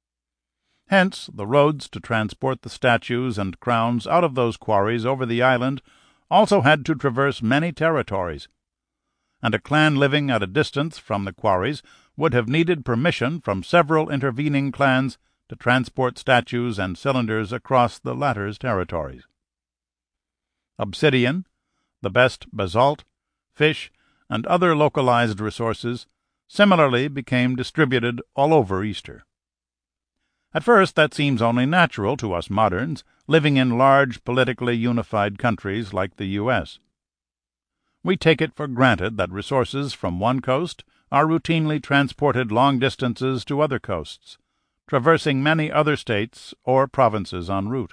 Hence, the roads to transport the statues and crowns out of those quarries over the island also had to traverse many territories, and a clan living at a distance from the quarries would have needed permission from several intervening clans to transport statues and cylinders across the latter's territories. Obsidian, the best basalt, fish, and other localized resources similarly became distributed all over Easter. At first that seems only natural to us moderns, living in large politically unified countries like the U.S. We take it for granted that resources from one coast are routinely transported long distances to other coasts, traversing many other states or provinces en route.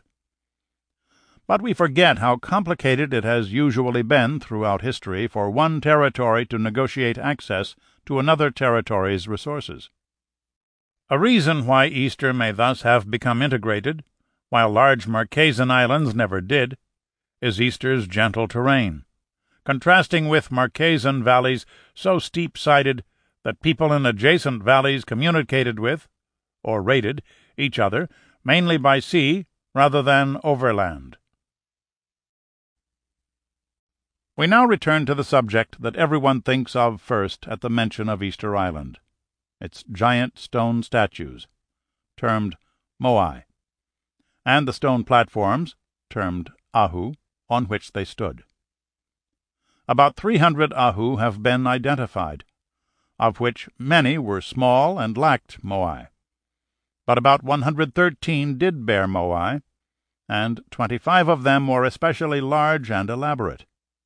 But we forget how complicated it has usually been throughout history for one territory to negotiate access to another territory's resources. A reason why Easter may thus have become integrated, while large Marquesan islands never did, is Easter's gentle terrain, contrasting with Marquesan valleys so steep-sided that people in adjacent valleys communicated with, or raided, each other mainly by sea rather than overland. We now return to the subject that everyone thinks of first at the mention of Easter Island, its giant stone statues, termed moai, and the stone platforms, termed ahu, on which they stood. About 300 ahu have been identified, of which many were small and lacked moai, but about 113 did bear moai, and 25 of them were especially large and elaborate.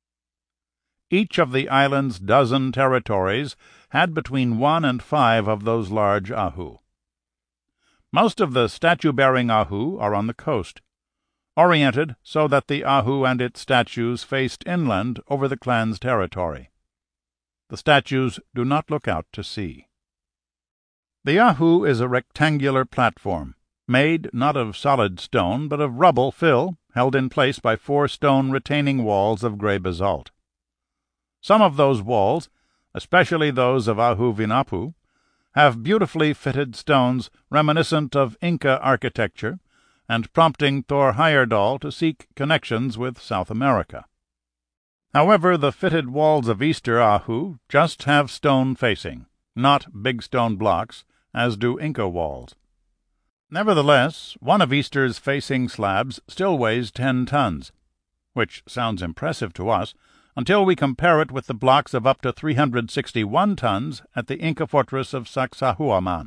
Each of the island's dozen territories had between 1 and 5 of those large ahu. Most of the statue-bearing ahu are on the coast, oriented so that the ahu and its statues faced inland over the clan's territory. The statues do not look out to sea. The ahu is a rectangular platform, made not of solid stone, but of rubble fill, held in place by 4 stone retaining walls of gray basalt. Some of those walls, especially those of Ahu Vinapu, have beautifully fitted stones reminiscent of Inca architecture and prompting Thor Heyerdahl to seek connections with South America. However, the fitted walls of Easter Ahu just have stone facing, not big stone blocks, as do Inca walls. Nevertheless, one of Easter's facing slabs still weighs 10 tons, which sounds impressive to us, until we compare it with the blocks of up to 361 tons at the Inca fortress of Sacsayhuaman.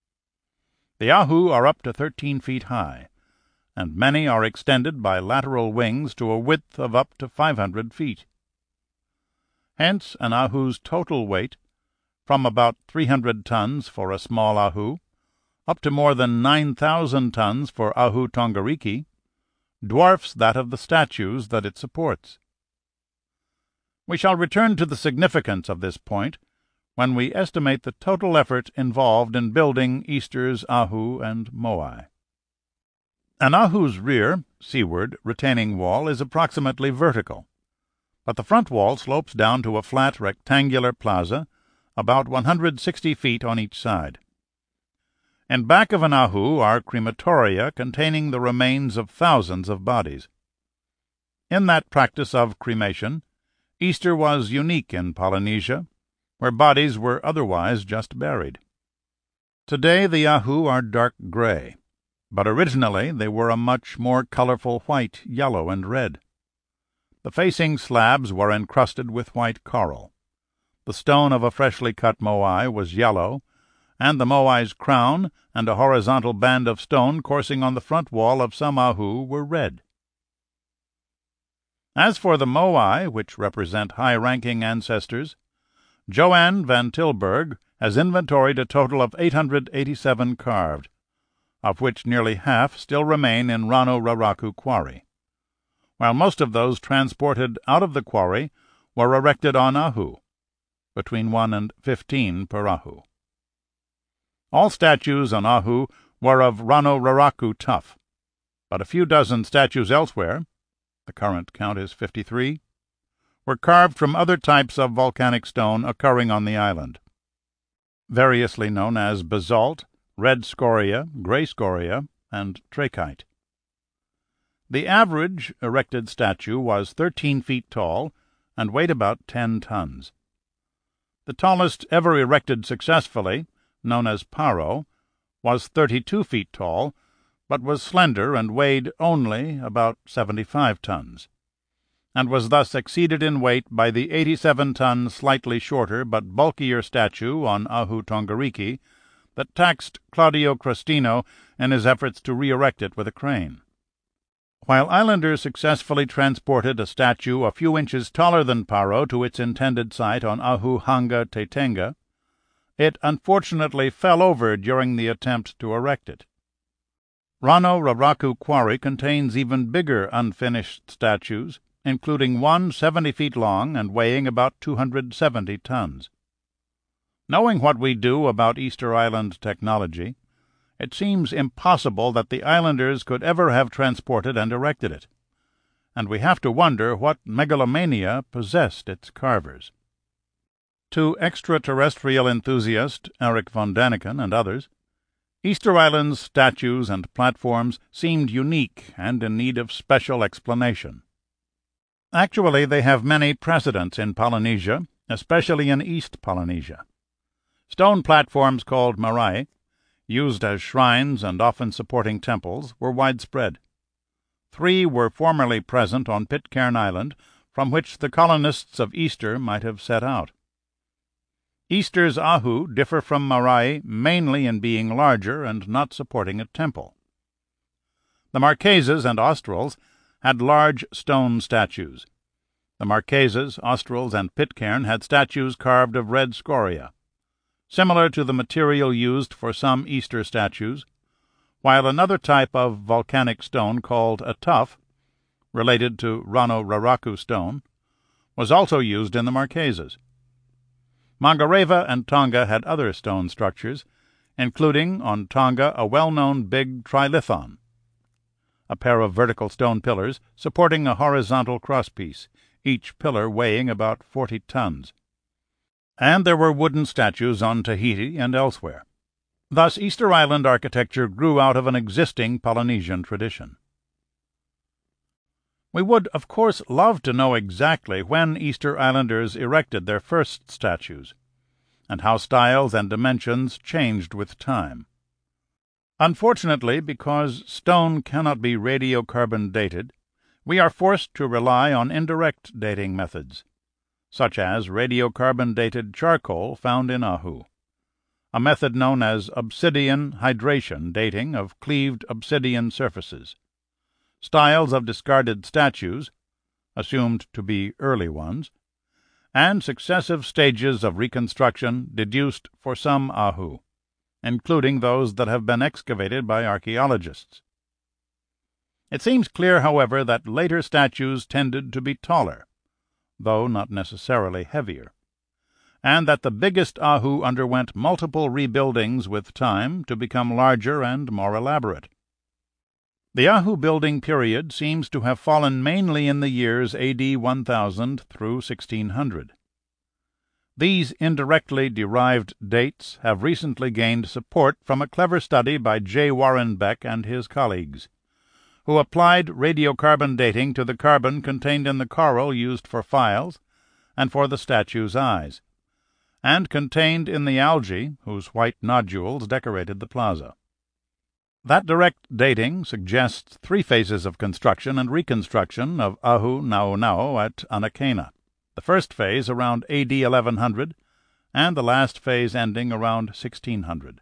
The ahu are up to 13 feet high, and many are extended by lateral wings to a width of up to 500 feet. Hence an ahu's total weight, from about 300 tons for a small ahu, up to more than 9,000 tons for Ahu Tongariki, dwarfs that of the statues that it supports. We shall return to the significance of this point when we estimate the total effort involved in building Easter's ahu and moai. An ahu's rear, seaward, retaining wall is approximately vertical, but the front wall slopes down to a flat rectangular plaza about 160 feet on each side. In back of an ahu are crematoria containing the remains of thousands of bodies. In that practice of cremation, Easter was unique in Polynesia, where bodies were otherwise just buried. Today the ahu are dark gray, but originally they were a much more colorful white, yellow, and red. The facing slabs were encrusted with white coral. The stone of a freshly cut moai was yellow, and the moai's crown and a horizontal band of stone coursing on the front wall of some ahu were red. As for the moai, which represent high-ranking ancestors, Joanne van Tilburg has inventoried a total of 887 carved, of which nearly half still remain in Rano Raraku Quarry, while most of those transported out of the quarry were erected on ahu, between 1 and 15 per ahu. All statues on ahu were of Rano Raraku tuff, but a few dozen statues elsewhere, the current count is 53, were carved from other types of volcanic stone occurring on the island, variously known as basalt, red scoria, gray scoria, and trachyte. The average erected statue was 13 feet tall and weighed about 10 tons. The tallest ever erected successfully, known as Paro, was 32 feet tall, but was slender and weighed only about 75 tons, and was thus exceeded in weight by the 87-ton slightly shorter but bulkier statue on Ahu Tongariki that taxed Claudio Cristino in his efforts to re-erect it with a crane. While islanders successfully transported a statue a few inches taller than Paro to its intended site on Ahu Hanga Tetenga, it unfortunately fell over during the attempt to erect it. Rano Raraku Quarry contains even bigger unfinished statues, including one 70 feet long and weighing about 270 tons. Knowing what we do about Easter Island technology, it seems impossible that the islanders could ever have transported and erected it, and we have to wonder what megalomania possessed its carvers. To extraterrestrial enthusiast Eric von Daniken and others, Easter Island's statues and platforms seemed unique and in need of special explanation. Actually, they have many precedents in Polynesia, especially in East Polynesia. Stone platforms called marae, used as shrines and often supporting temples, were widespread. 3 were formerly present on Pitcairn Island, from which the colonists of Easter might have set out. Easter's ahu differ from marae mainly in being larger and not supporting a temple. The Marquesas and Australs had large stone statues. The Marquesas, Australs, and Pitcairn had statues carved of red scoria, similar to the material used for some Easter statues, while another type of volcanic stone called a tuff, related to Rano Raraku stone, was also used in the Marquesas. Mangareva and Tonga had other stone structures, including on Tonga a well-known big trilithon, a pair of vertical stone pillars supporting a horizontal crosspiece, each pillar weighing about 40 tons. And there were wooden statues on Tahiti and elsewhere. Thus Easter Island architecture grew out of an existing Polynesian tradition. We would, of course, love to know exactly when Easter Islanders erected their first statues, and how styles and dimensions changed with time. Unfortunately, because stone cannot be radiocarbon dated, we are forced to rely on indirect dating methods, such as radiocarbon-dated charcoal found in Ahu, a method known as obsidian hydration dating of cleaved obsidian surfaces, styles of discarded statues, assumed to be early ones, and successive stages of reconstruction deduced for some Ahu, including those that have been excavated by archaeologists. It seems clear, however, that later statues tended to be taller, though not necessarily heavier, and that the biggest Ahu underwent multiple rebuildings with time to become larger and more elaborate. The Ahu building period seems to have fallen mainly in the years AD 1000 through 1600. These indirectly derived dates have recently gained support from a clever study by J. Warren Beck and his colleagues, who applied radiocarbon dating to the carbon contained in the coral used for files and for the statue's eyes, and contained in the algae whose white nodules decorated the plaza. That direct dating suggests 3 phases of construction and reconstruction of Ahu Nauo at Anakena, the first phase around AD 1100 and the last phase ending around 1600.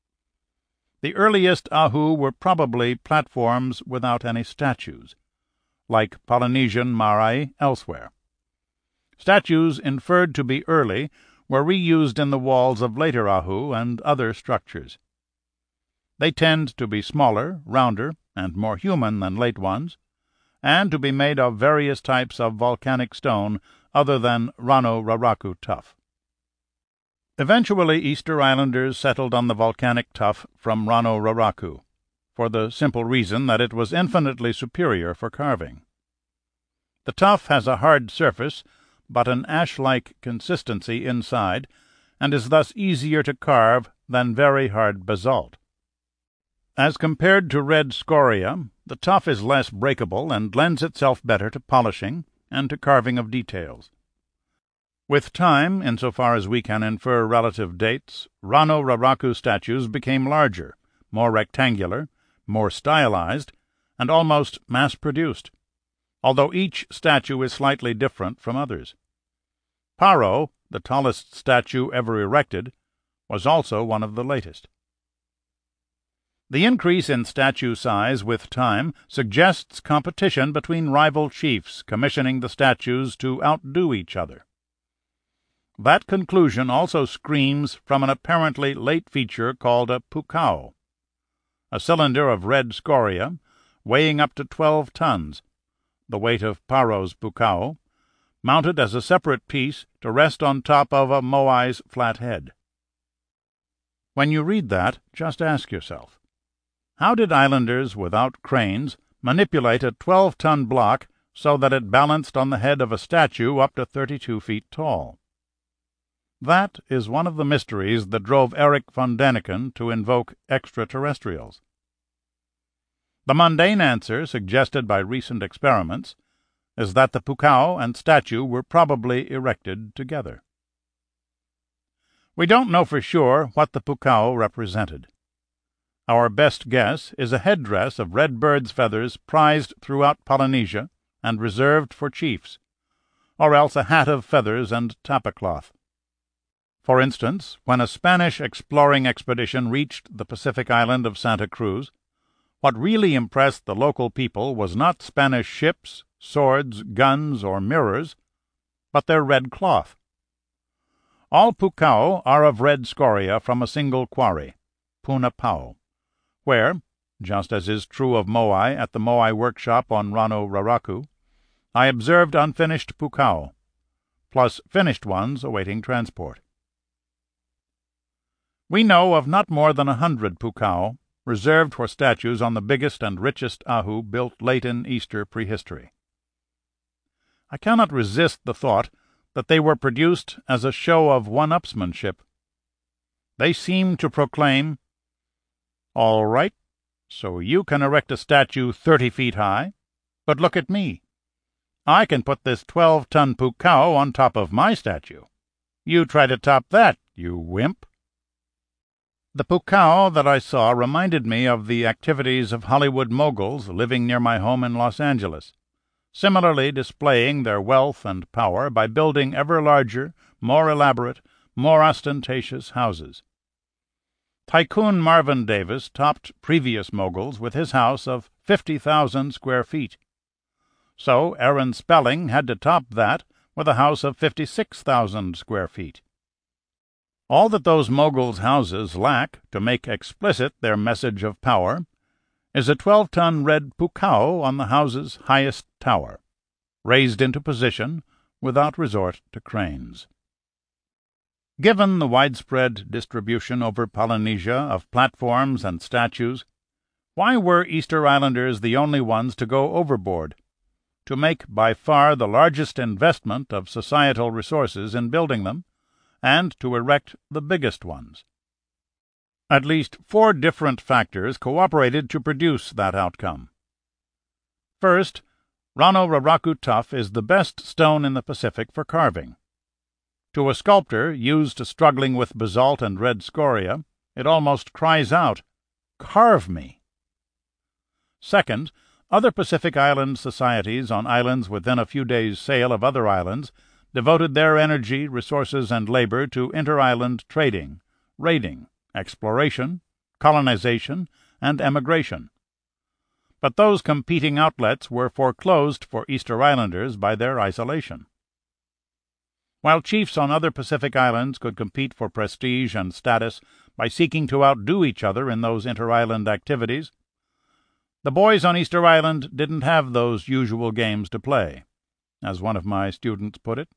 The earliest Ahu were probably platforms without any statues, like Polynesian marae elsewhere. Statues inferred to be early were reused in the walls of later Ahu and other structures. They tend to be smaller, rounder, and more human than late ones, and to be made of various types of volcanic stone other than Rano Raraku tuff. Eventually Easter Islanders settled on the volcanic tuff from Rano Raraku, for the simple reason that it was infinitely superior for carving. The tuff has a hard surface, but an ash-like consistency inside, and is thus easier to carve than very hard basalt. As compared to red scoria, the tuff is less breakable and lends itself better to polishing and to carving of details. With time, insofar as we can infer relative dates, Rano Raraku statues became larger, more rectangular, more stylized, and almost mass-produced, although each statue is slightly different from others. Paro, the tallest statue ever erected, was also one of the latest. The increase in statue size with time suggests competition between rival chiefs commissioning the statues to outdo each other. That conclusion also screams from an apparently late feature called a pukao, a cylinder of red scoria weighing up to 12 tons, the weight of Paro's pukao, mounted as a separate piece to rest on top of a moai's flat head. When you read that, just ask yourself, how did islanders without cranes manipulate a 12-ton block so that it balanced on the head of a statue up to 32 feet tall? That is one of the mysteries that drove Eric von Däniken to invoke extraterrestrials. The mundane answer suggested by recent experiments, is that the pukao and statue were probably erected together. We don't know for sure what the pukao represented. Our best guess is a headdress of red bird's feathers prized throughout Polynesia and reserved for chiefs, or else a hat of feathers and tapa-cloth. For instance, when a Spanish exploring expedition reached the Pacific island of Santa Cruz, what really impressed the local people was not Spanish ships, swords, guns, or mirrors, but their red cloth. All pukao are of red scoria from a single quarry, Punapao, where, just as is true of Moai at the Moai workshop on Rano Raraku, I observed unfinished pukao, plus finished ones awaiting transport. We know of not more than 100 pukao reserved for statues on the biggest and richest ahu built late in Easter prehistory. I cannot resist the thought that they were produced as a show of one-upsmanship. They seem to proclaim, "All right, so you can erect a statue 30 feet high, but look at me. I can put this 12-ton pukao on top of my statue. You try to top that, you wimp." The pukao that I saw reminded me of the activities of Hollywood moguls living near my home in Los Angeles, similarly displaying their wealth and power by building ever larger, more elaborate, more ostentatious houses. Tycoon Marvin Davis topped previous moguls with his house of 50,000 square feet. So Aaron Spelling had to top that with a house of 56,000 square feet. All that those moguls' houses lack to make explicit their message of power is a 12-ton red pukao on the house's highest tower, raised into position without resort to cranes. Given the widespread distribution over Polynesia of platforms and statues, why were Easter Islanders the only ones to go overboard, to make by far the largest investment of societal resources in building them, and to erect the biggest ones? At least 4 different factors cooperated to produce that outcome. First, Rano Raraku tuff is the best stone in the Pacific for carving. To a sculptor used to struggling with basalt and red scoria, it almost cries out, "Carve me!" Second, other Pacific Island societies on islands within a few days' sail of other islands devoted their energy, resources, and labor to inter-island trading, raiding, exploration, colonization, and emigration. But those competing outlets were foreclosed for Easter Islanders by their isolation. While chiefs on other Pacific islands could compete for prestige and status by seeking to outdo each other in those inter-island activities, the boys on Easter Island didn't have those usual games to play, as one of my students put it.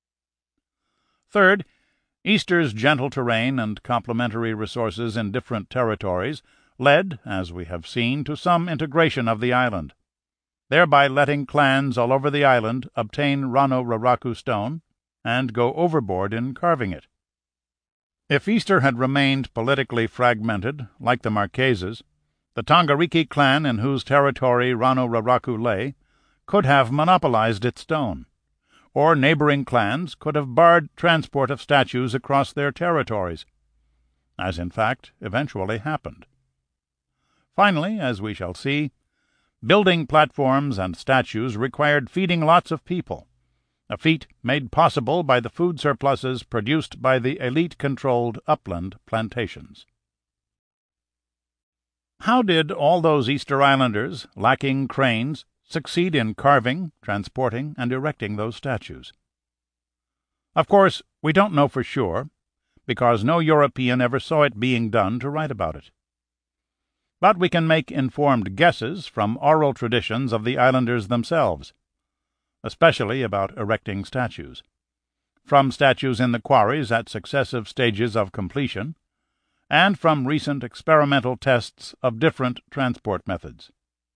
Third, Easter's gentle terrain and complementary resources in different territories led, as we have seen, to some integration of the island, thereby letting clans all over the island obtain Rano Raraku stone and go overboard in carving it. If Easter had remained politically fragmented, like the Marquesas, the Tongariki clan in whose territory Rano Raraku lay could have monopolized its stone, or neighboring clans could have barred transport of statues across their territories, as in fact eventually happened. Finally, as we shall see, building platforms and statues required feeding lots of people, a feat made possible by the food surpluses produced by the elite-controlled upland plantations. How did all those Easter Islanders, lacking cranes, succeed in carving, transporting, and erecting those statues? Of course, we don't know for sure, because no European ever saw it being done to write about it. But we can make informed guesses from oral traditions of the islanders themselves, especially about erecting statues, from statues in the quarries at successive stages of completion, and from recent experimental tests of different transport methods.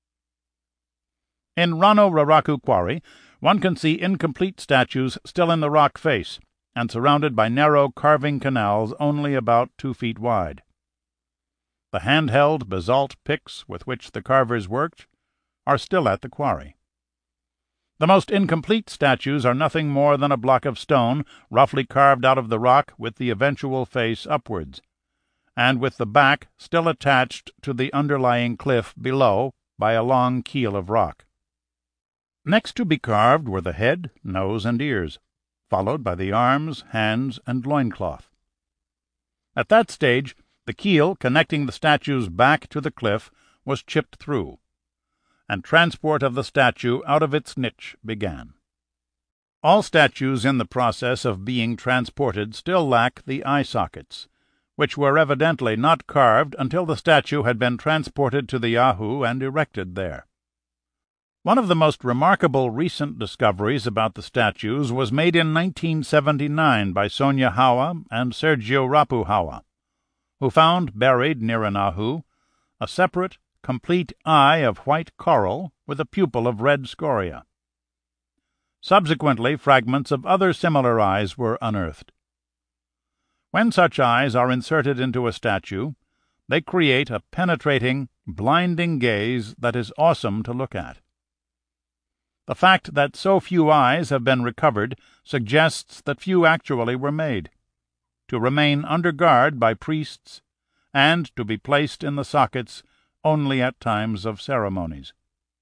In Rano Raraku Quarry, one can see incomplete statues still in the rock face and surrounded by narrow carving canals only about 2 feet wide. The hand-held basalt picks with which the carvers worked are still at the quarry. The most incomplete statues are nothing more than a block of stone, roughly carved out of the rock with the eventual face upwards, and with the back still attached to the underlying cliff below by a long keel of rock. Next to be carved were the head, nose, and ears, followed by the arms, hands, and loincloth. At that stage, the keel connecting the statue's back to the cliff was chipped through, and transport of the statue out of its niche began. All statues in the process of being transported still lack the eye sockets, which were evidently not carved until the statue had been transported to the Ahu and erected there. One of the most remarkable recent discoveries about the statues was made in 1979 by Sonia Hawa and Sergio Rapu Hawa, who found buried near an Ahu a separate, complete eye of white coral with a pupil of red scoria. Subsequently, fragments of other similar eyes were unearthed. When such eyes are inserted into a statue, they create a penetrating, blinding gaze that is awesome to look at. The fact that so few eyes have been recovered suggests that few actually were made, to remain under guard by priests, and to be placed in the sockets only at times of ceremonies.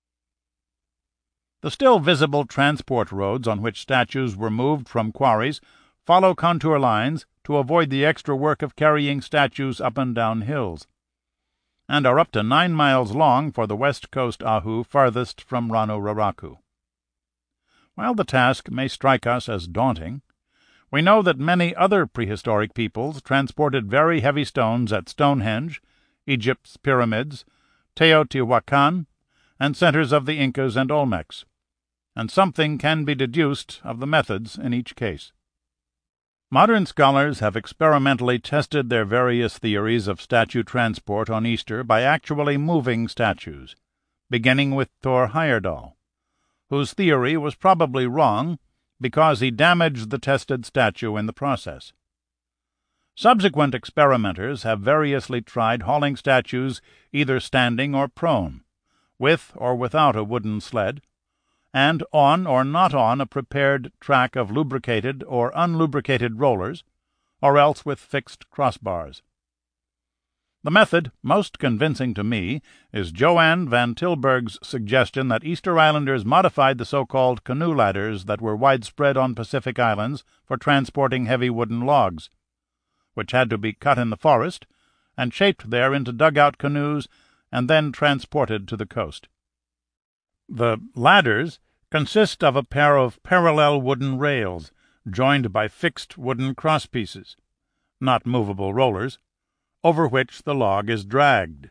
The still visible transport roads on which statues were moved from quarries follow contour lines to avoid the extra work of carrying statues up and down hills, and are up to 9 miles long for the west coast Ahu farthest from Rano Raraku. While the task may strike us as daunting, we know that many other prehistoric peoples transported very heavy stones at Stonehenge, Egypt's pyramids, Teotihuacan, and centers of the Incas and Olmecs, and something can be deduced of the methods in each case. Modern scholars have experimentally tested their various theories of statue transport on Easter by actually moving statues, beginning with Thor Heyerdahl, whose theory was probably wrong because he damaged the tested statue in the process. Subsequent experimenters have variously tried hauling statues either standing or prone, with or without a wooden sled, and on or not on a prepared track of lubricated or unlubricated rollers, or else with fixed crossbars. The method most convincing to me is Johann van Tilburg's suggestion that Easter Islanders modified the so-called canoe ladders that were widespread on Pacific islands for transporting heavy wooden logs, which had to be cut in the forest and shaped there into dugout canoes and then transported to the coast. The ladders consist of a pair of parallel wooden rails joined by fixed wooden crosspieces, not movable rollers, over which the log is dragged.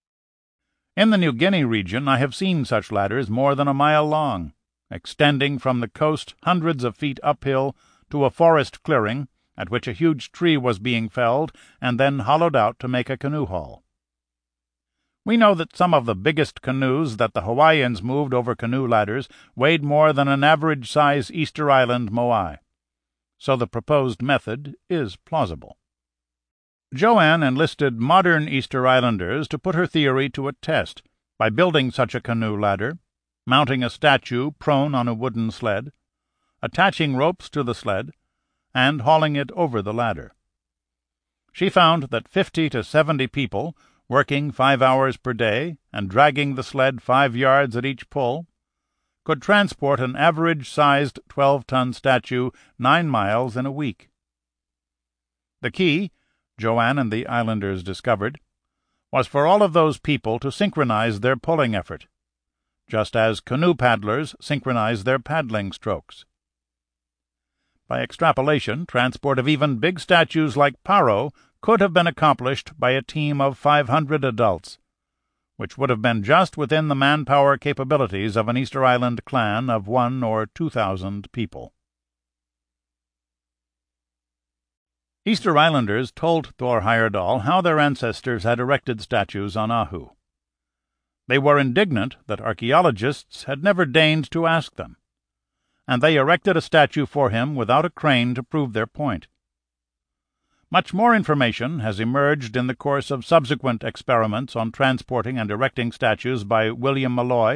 In the New Guinea region I have seen such ladders more than a mile long, extending from the coast hundreds of feet uphill to a forest clearing at which a huge tree was being felled and then hollowed out to make a canoe haul. We know that some of the biggest canoes that the Hawaiians moved over canoe ladders weighed more than an average-size Easter Island moai, so the proposed method is plausible. Joanne enlisted modern Easter Islanders to put her theory to a test by building such a canoe ladder, mounting a statue prone on a wooden sled, attaching ropes to the sled, and hauling it over the ladder. She found that 50 to 70 people, working 5 hours per day and dragging the sled 5 yards at each pull, could transport an average-sized 12-ton statue 9 miles in a week. The key, Joanne and the islanders discovered, was for all of those people to synchronize their pulling effort, just as canoe paddlers synchronize their paddling strokes. By extrapolation, transport of even big statues like Paro could have been accomplished by a team of 500 adults, which would have been just within the manpower capabilities of an Easter Island clan of 1,000 or 2,000 people. Easter Islanders told Thor Heyerdahl how their ancestors had erected statues on Ahu. They were indignant that archaeologists had never deigned to ask them, and they erected a statue for him without a crane to prove their point. Much more information has emerged in the course of subsequent experiments on transporting and erecting statues by William Malloy,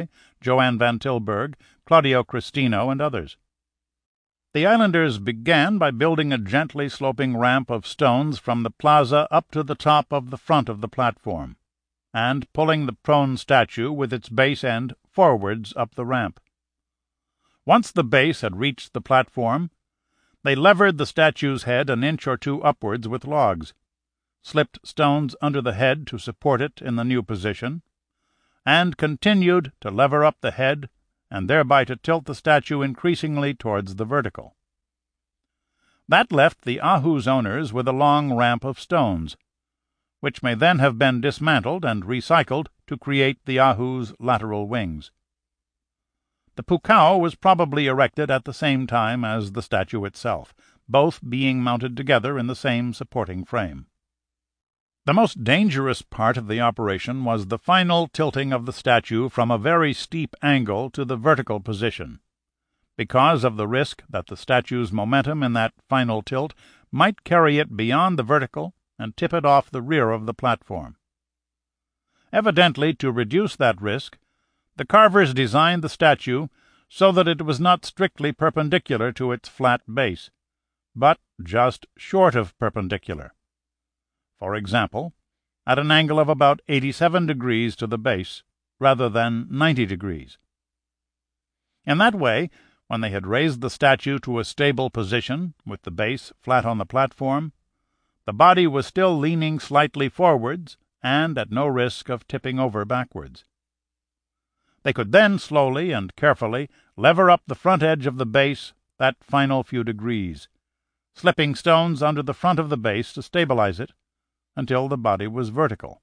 Johann van Tilburg, Claudio Christino, and others. The islanders began by building a gently sloping ramp of stones from the plaza up to the top of the front of the platform, and pulling the prone statue with its base end forwards up the ramp. Once the base had reached the platform, they levered the statue's head an inch or two upwards with logs, slipped stones under the head to support it in the new position, and continued to lever up the head and thereby to tilt the statue increasingly towards the vertical. That left the Ahu's owners with a long ramp of stones, which may then have been dismantled and recycled to create the Ahu's lateral wings. The pukao was probably erected at the same time as the statue itself, both being mounted together in the same supporting frame. The most dangerous part of the operation was the final tilting of the statue from a very steep angle to the vertical position, because of the risk that the statue's momentum in that final tilt might carry it beyond the vertical and tip it off the rear of the platform. Evidently, to reduce that risk, the carvers designed the statue so that it was not strictly perpendicular to its flat base, but just short of perpendicular. For example, at an angle of about 87 degrees to the base, rather than 90 degrees. In that way, when they had raised the statue to a stable position, with the base flat on the platform, the body was still leaning slightly forwards and at no risk of tipping over backwards. They could then slowly and carefully lever up the front edge of the base that final few degrees, slipping stones under the front of the base to stabilize it until the body was vertical.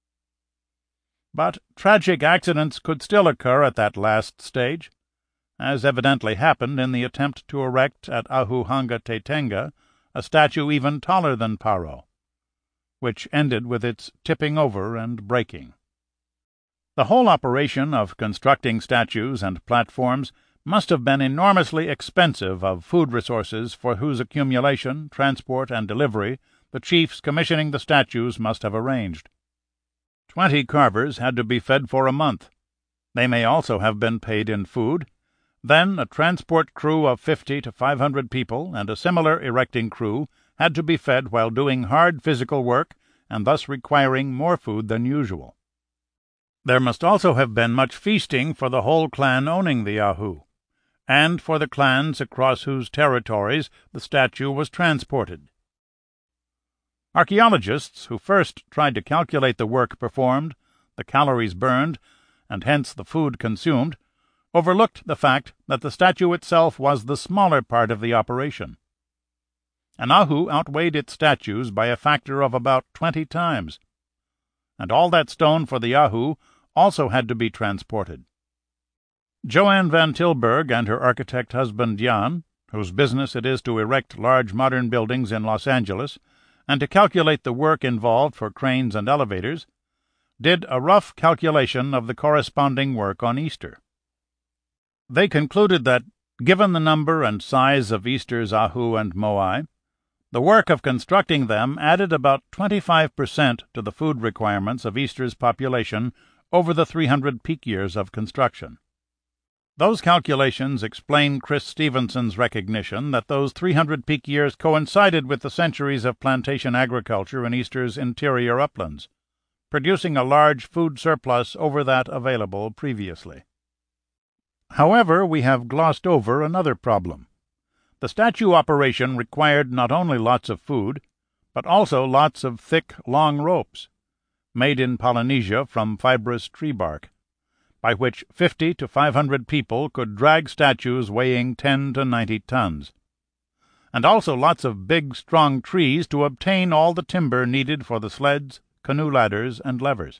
But tragic accidents could still occur at that last stage, as evidently happened in the attempt to erect at Ahu Hanga Tetenga a statue even taller than Paro, which ended with its tipping over and breaking. The whole operation of constructing statues and platforms must have been enormously expensive of food resources for whose accumulation, transport, and delivery the chiefs commissioning the statues must have arranged. 20 carvers had to be fed for a month. They may also have been paid in food. Then a transport crew of 50 to 500 people and a similar erecting crew had to be fed while doing hard physical work and thus requiring more food than usual. There must also have been much feasting for the whole clan owning the Ahu, and for the clans across whose territories the statue was transported. Archaeologists who first tried to calculate the work performed, the calories burned, and hence the food consumed, overlooked the fact that the statue itself was the smaller part of the operation. An Ahu outweighed its statues by a factor of about 20 times, and all that stone for the Ahu also had to be transported. Johann van Tilburg and her architect husband Jan, whose business it is to erect large modern buildings in Los Angeles, and to calculate the work involved for cranes and elevators, did a rough calculation of the corresponding work on Easter. They concluded that, given the number and size of Easter's Ahu and Moai, the work of constructing them added about 25% to the food requirements of Easter's population over the 300 peak years of construction. Those calculations explain Chris Stevenson's recognition that those 300 peak years coincided with the centuries of plantation agriculture in Easter's interior uplands, producing a large food surplus over that available previously. However, we have glossed over another problem. The statue operation required not only lots of food, but also lots of thick, long ropes, made in Polynesia from fibrous tree bark, by which 50 to 500 people could drag statues weighing 10 to 90 tons, and also lots of big, strong trees to obtain all the timber needed for the sleds, canoe ladders, and levers.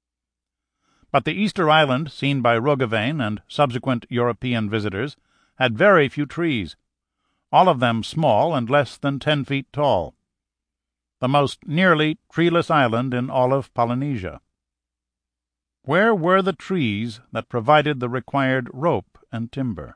But the Easter Island, seen by Roggeveen and subsequent European visitors, had very few trees, all of them small and less than 10 feet tall, the most nearly treeless island in all of Polynesia. Where were the trees that provided the required rope and timber?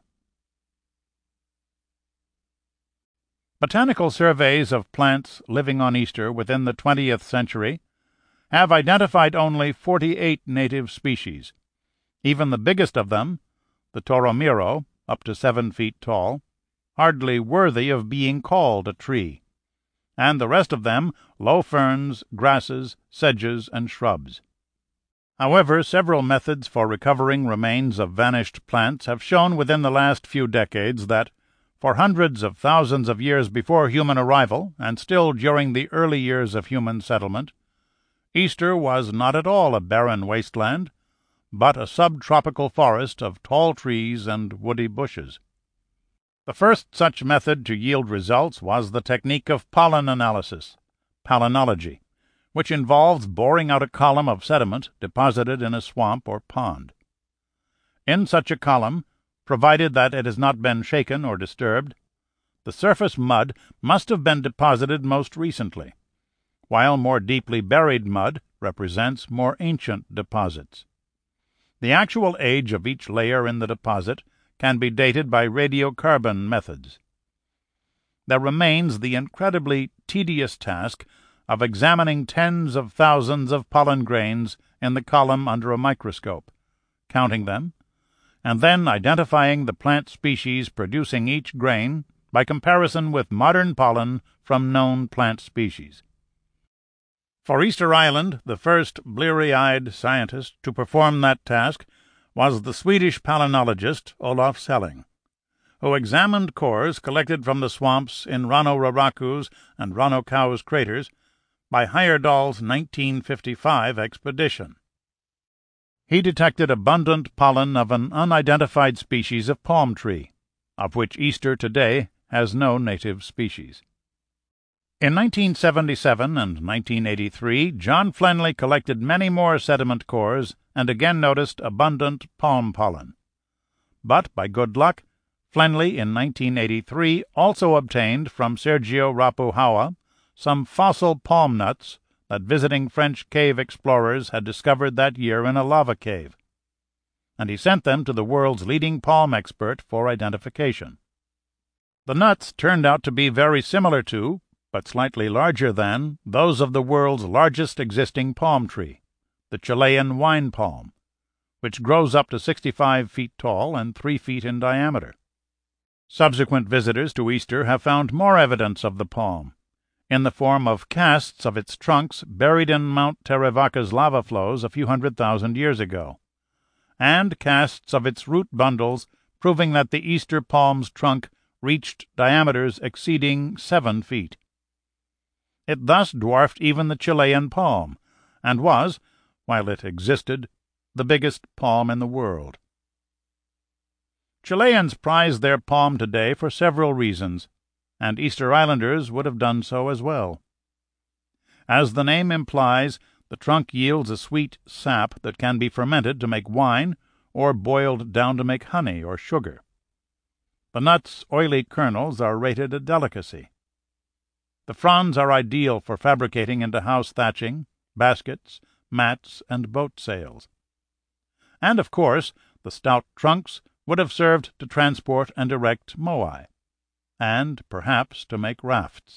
Botanical surveys of plants living on Easter within the 20th century have identified only 48 native species, even the biggest of them, the toromiro, up to 7 feet tall, hardly worthy of being called a tree, and the rest of them low ferns, grasses, sedges, and shrubs. However, several methods for recovering remains of vanished plants have shown within the last few decades that, for hundreds of thousands of years before human arrival, and still during the early years of human settlement, Easter was not at all a barren wasteland, but a subtropical forest of tall trees and woody bushes. The first such method to yield results was the technique of pollen analysis, palynology, which involves boring out a column of sediment deposited in a swamp or pond. In such a column, provided that it has not been shaken or disturbed, the surface mud must have been deposited most recently, while more deeply buried mud represents more ancient deposits. The actual age of each layer in the deposit can be dated by radiocarbon methods. There remains the incredibly tedious task of examining tens of thousands of pollen grains in the column under a microscope, counting them, and then identifying the plant species producing each grain by comparison with modern pollen from known plant species. For Easter Island, the first bleary-eyed scientist to perform that task was the Swedish palynologist Olof Selling, who examined cores collected from the swamps in Raunoorarakku's and Raunokau's craters by Heyerdahl's 1955 expedition. He detected abundant pollen of an unidentified species of palm tree, of which Easter today has no native species. In 1977 and 1983, John Flenley collected many more sediment cores and again noticed abundant palm pollen. But, by good luck, Flenley in 1983 also obtained from Sergio Rapuhawa some fossil palm nuts that visiting French cave explorers had discovered that year in a lava cave, and he sent them to the world's leading palm expert for identification. The nuts turned out to be very similar to, but slightly larger than, those of the world's largest existing palm tree, the Chilean wine palm, which grows up to 65 feet tall and 3 feet in diameter. Subsequent visitors to Easter have found more evidence of the palm, in the form of casts of its trunks buried in Mount Terevaka's lava flows a few 100,000 years ago, and casts of its root bundles proving that the Easter palm's trunk reached diameters exceeding 7 feet. It thus dwarfed even the Chilean palm, and was, while it existed, the biggest palm in the world. Chileans prize their palm today for several reasons, and Easter Islanders would have done so as well. As the name implies, the trunk yields a sweet sap that can be fermented to make wine or boiled down to make honey or sugar. The nut's oily kernels are rated a delicacy. The fronds are ideal for fabricating into house thatching, baskets, mats, and boat sails. And, of course, the stout trunks would have served to transport and erect moai, and, perhaps, to make rafts.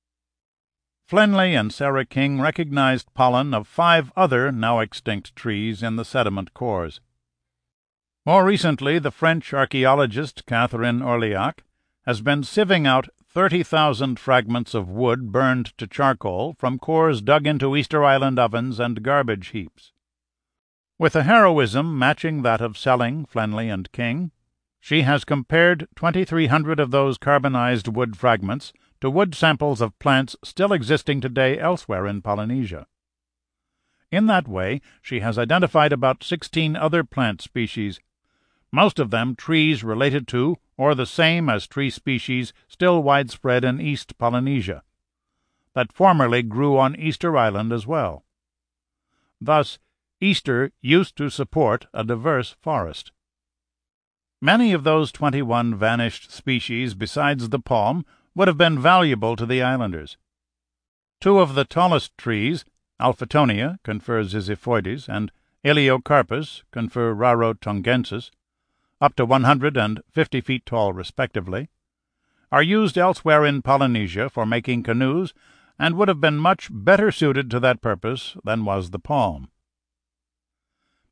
Flenley and Sarah King recognized pollen of 5 other now extinct trees in the sediment cores. More recently, the French archaeologist Catherine Orliac has been sieving out 30,000 fragments of wood burned to charcoal from cores dug into Easter Island ovens and garbage heaps. With a heroism matching that of Selling, Flenley, and King, she has compared 2,300 of those carbonized wood fragments to wood samples of plants still existing today elsewhere in Polynesia. In that way, she has identified about 16 other plant species, most of them trees related to or the same as tree species still widespread in East Polynesia, that formerly grew on Easter Island as well. Thus, Easter used to support a diverse forest. Many of those 21 vanished species besides the palm would have been valuable to the islanders. 2 of the tallest trees, Alphitonia, confer Zizyphoides, and Elaeocarpus, confer Rarotongensis, up to 150 feet tall respectively, are used elsewhere in Polynesia for making canoes and would have been much better suited to that purpose than was the palm.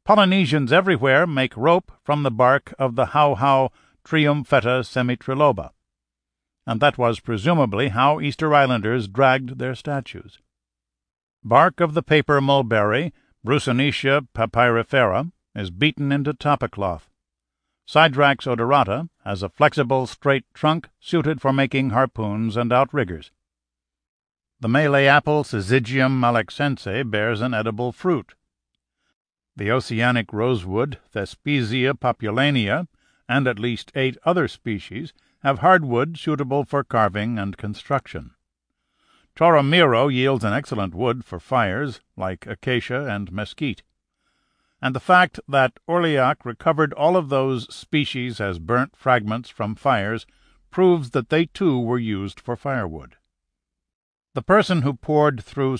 Polynesians everywhere make rope from the bark of the Hauhau triumpheta semitriloba, and that was presumably how Easter Islanders dragged their statues. Bark of the paper mulberry, Bruconitia papyrifera, is beaten into tapa-cloth. Sidrax odorata has a flexible, straight trunk suited for making harpoons and outriggers. The Malay apple Syzygium malaccense bears an edible fruit. The oceanic rosewood Thespesia popularea and at least 8 other species have hardwood suitable for carving and construction. Toromiro yields an excellent wood for fires, like acacia and mesquite. And the fact that Orliac recovered all of those species as burnt fragments from fires proves that they too were used for firewood. The person who poured through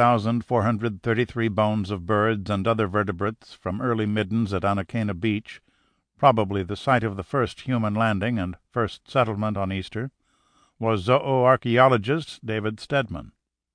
6,433 bones of birds and other vertebrates from early middens at Anakena Beach, probably the site of the first human landing and first settlement on Easter, was zooarchaeologist David Stedman.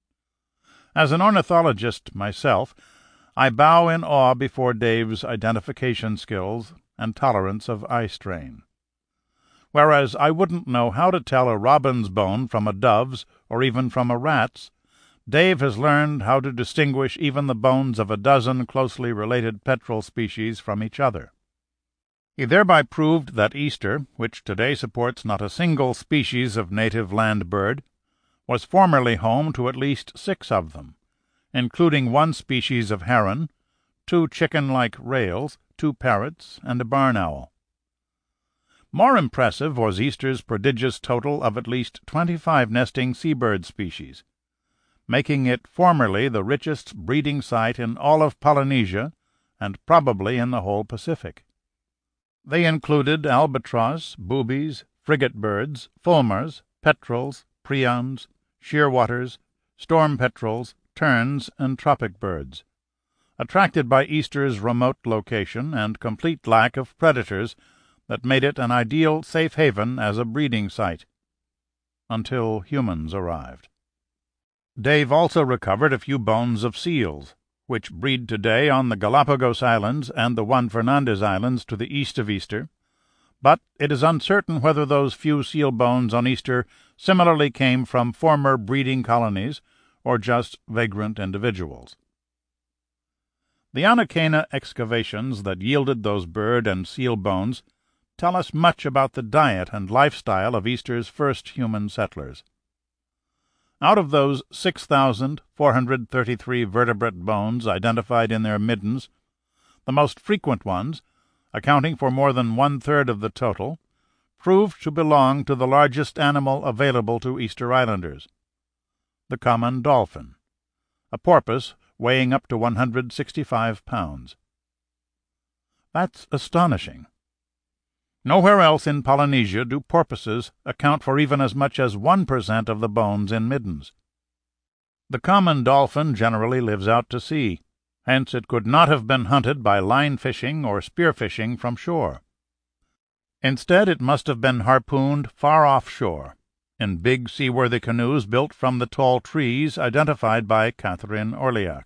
As an ornithologist myself, I bow in awe before Dave's identification skills and tolerance of eye strain. Whereas I wouldn't know how to tell a robin's bone from a dove's or even from a rat's, Dave has learned how to distinguish even the bones of a dozen closely related petrel species from each other. He thereby proved that Easter, which today supports not a single species of native land bird, was formerly home to at least 6 of them, including 1 species of heron, 2 chicken-like rails, 2 parrots, and a barn owl. More impressive was Easter's prodigious total of at least 25 nesting seabird species, making it formerly the richest breeding site in all of Polynesia and probably in the whole Pacific. They included albatross, boobies, frigate birds, fulmars, petrels, prions, shearwaters, storm petrels, terns, and tropic birds. Attracted by Easter's remote location and complete lack of predators that made it an ideal safe haven as a breeding site, until humans arrived. Dave also recovered a few bones of seals, which breed today on the Galapagos Islands and the Juan Fernandez Islands to the east of Easter, but it is uncertain whether those few seal bones on Easter similarly came from former breeding colonies or just vagrant individuals. The Anakena excavations that yielded those bird and seal bones tell us much about the diet and lifestyle of Easter's first human settlers. Out of those 6,433 vertebrate bones identified in their middens, the most frequent ones, accounting for more than 1/3 of the total, proved to belong to the largest animal available to Easter Islanders, the common dolphin, a porpoise weighing up to 165 pounds. That's astonishing. Nowhere else in Polynesia do porpoises account for even as much as 1% of the bones in middens. The common dolphin generally lives out to sea, hence it could not have been hunted by line fishing or spear fishing from shore. Instead, it must have been harpooned far offshore, in big seaworthy canoes built from the tall trees identified by Catherine Orliac.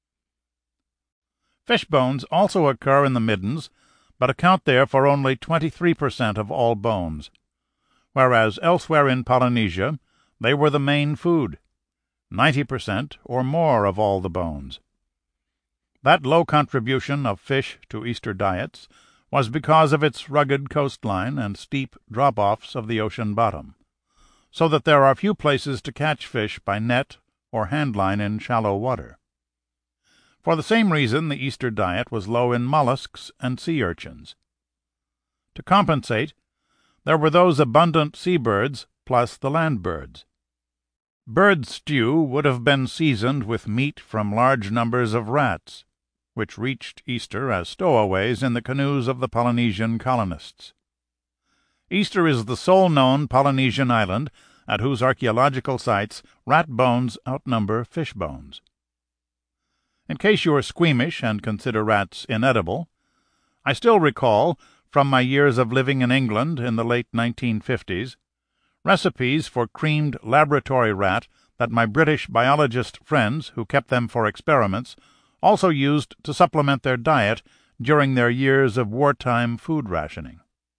Fish bones also occur in the middens, but account there for only 23% of all bones, whereas elsewhere in Polynesia they were the main food, 90% or more of all the bones. That low contribution of fish to Easter diets was because of its rugged coastline and steep drop-offs of the ocean bottom, so that there are few places to catch fish by net or handline in shallow water. For the same reason the Easter diet was low in mollusks and sea urchins. To compensate, there were those abundant seabirds plus the land birds. Bird stew would have been seasoned with meat from large numbers of rats, which reached Easter as stowaways in the canoes of the Polynesian colonists. Easter is the sole known Polynesian island at whose archaeological sites rat bones outnumber fish bones. In case you are squeamish and consider rats inedible, I still recall, from my years of living in England in the late 1950s, recipes for creamed laboratory rat that my British biologist friends, who kept them for experiments, also used to supplement their diet during their years of wartime food rationing.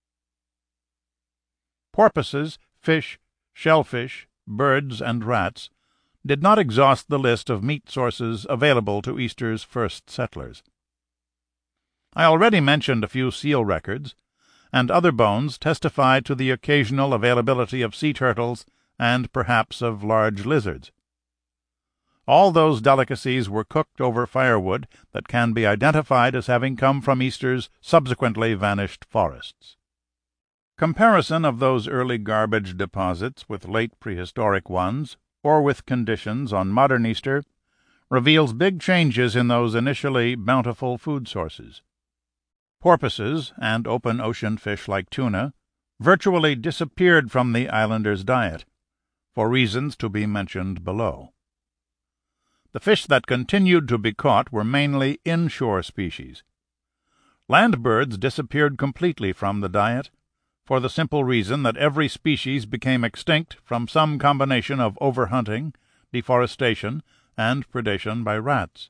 Porpoises, fish, shellfish, birds, and rats did not exhaust the list of meat sources available to Easter's first settlers. I already mentioned a few seal records, and other bones testify to the occasional availability of sea turtles and perhaps of large lizards. All those delicacies were cooked over firewood that can be identified as having come from Easter's subsequently vanished forests. Comparison of those early garbage deposits with late prehistoric ones, or with conditions on modern Easter, reveals big changes in those initially bountiful food sources. Porpoises, and open ocean fish like tuna, virtually disappeared from the islanders' diet, for reasons to be mentioned below. The fish that continued to be caught were mainly inshore species. Land birds disappeared completely from the diet, for the simple reason that every species became extinct from some combination of overhunting, deforestation, and predation by rats.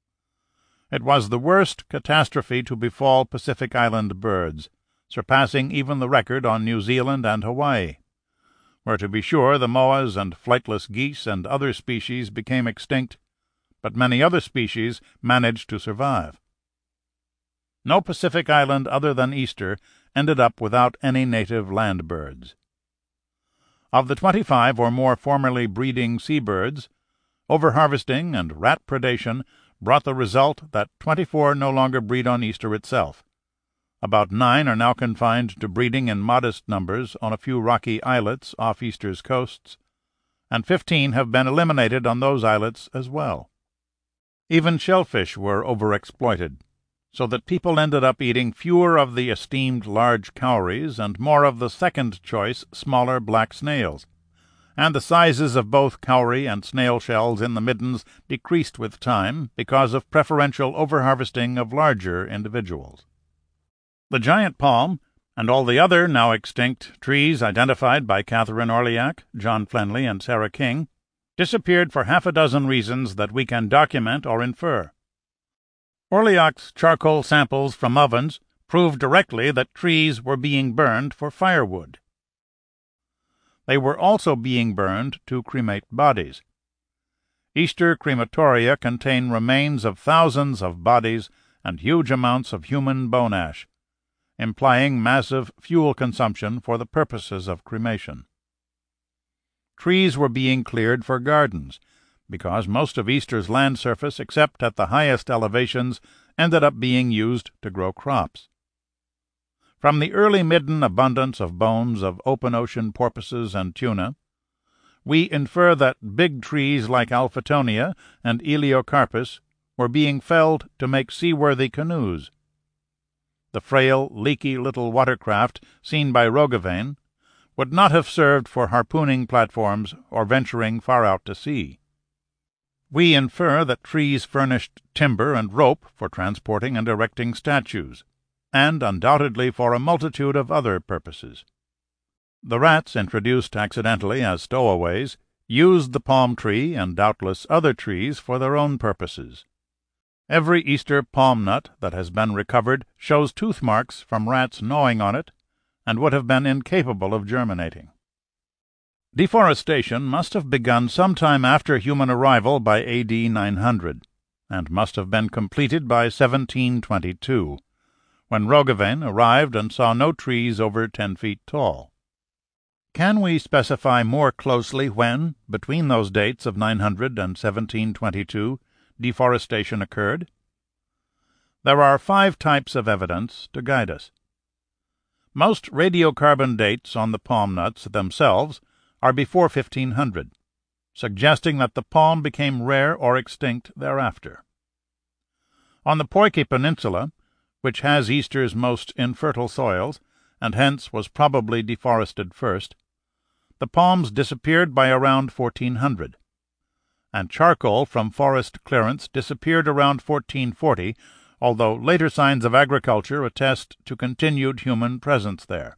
It was the worst catastrophe to befall Pacific Island birds, surpassing even the record on New Zealand and Hawaii, where to be sure the moas and flightless geese and other species became extinct, but many other species managed to survive. No Pacific island other than Easter ended up without any native land birds. Of the 25 or more formerly breeding seabirds, overharvesting and rat predation brought the result that 24 no longer breed on Easter itself. About 9 are now confined to breeding in modest numbers on a few rocky islets off Easter's coasts, and 15 have been eliminated on those islets as well. Even shellfish were overexploited, so that people ended up eating fewer of the esteemed large cowries and more of the second-choice smaller black snails, and the sizes of both cowrie and snail shells in the middens decreased with time because of preferential overharvesting of larger individuals. The giant palm, and all the other now extinct trees identified by Catherine Orliac, John Flenley, and Sarah King, disappeared for half a dozen reasons that we can document or infer. Orliac's charcoal samples from ovens proved directly that trees were being burned for firewood. They were also being burned to cremate bodies. Easter crematoria contain remains of thousands of bodies and huge amounts of human bone ash, implying massive fuel consumption for the purposes of cremation. Trees were being cleared for gardens, because most of Easter's land surface, except at the highest elevations, ended up being used to grow crops. From the early midden abundance of bones of open ocean porpoises and tuna, we infer that big trees like Alphatonia and Eliocarpus were being felled to make seaworthy canoes. The frail, leaky little watercraft seen by Roggeveen would not have served for harpooning platforms or venturing far out to sea. We infer that trees furnished timber and rope for transporting and erecting statues, and undoubtedly for a multitude of other purposes. The rats, introduced accidentally as stowaways, used the palm tree and doubtless other trees for their own purposes. Every Easter palm nut that has been recovered shows tooth marks from rats gnawing on it, and would have been incapable of germinating. Deforestation must have begun sometime after human arrival by A.D. 900, and must have been completed by 1722, when Roggeveen arrived and saw no trees over 10 feet tall. Can we specify more closely when, between those dates of 900 and 1722, deforestation occurred? There are 5 types of evidence to guide us. Most radiocarbon dates on the palm nuts themselves are before 1500, suggesting that the palm became rare or extinct thereafter. On the Poike Peninsula, which has Easter's most infertile soils, and hence was probably deforested first, the palms disappeared by around 1400, and charcoal from forest clearance disappeared around 1440, although later signs of agriculture attest to continued human presence there.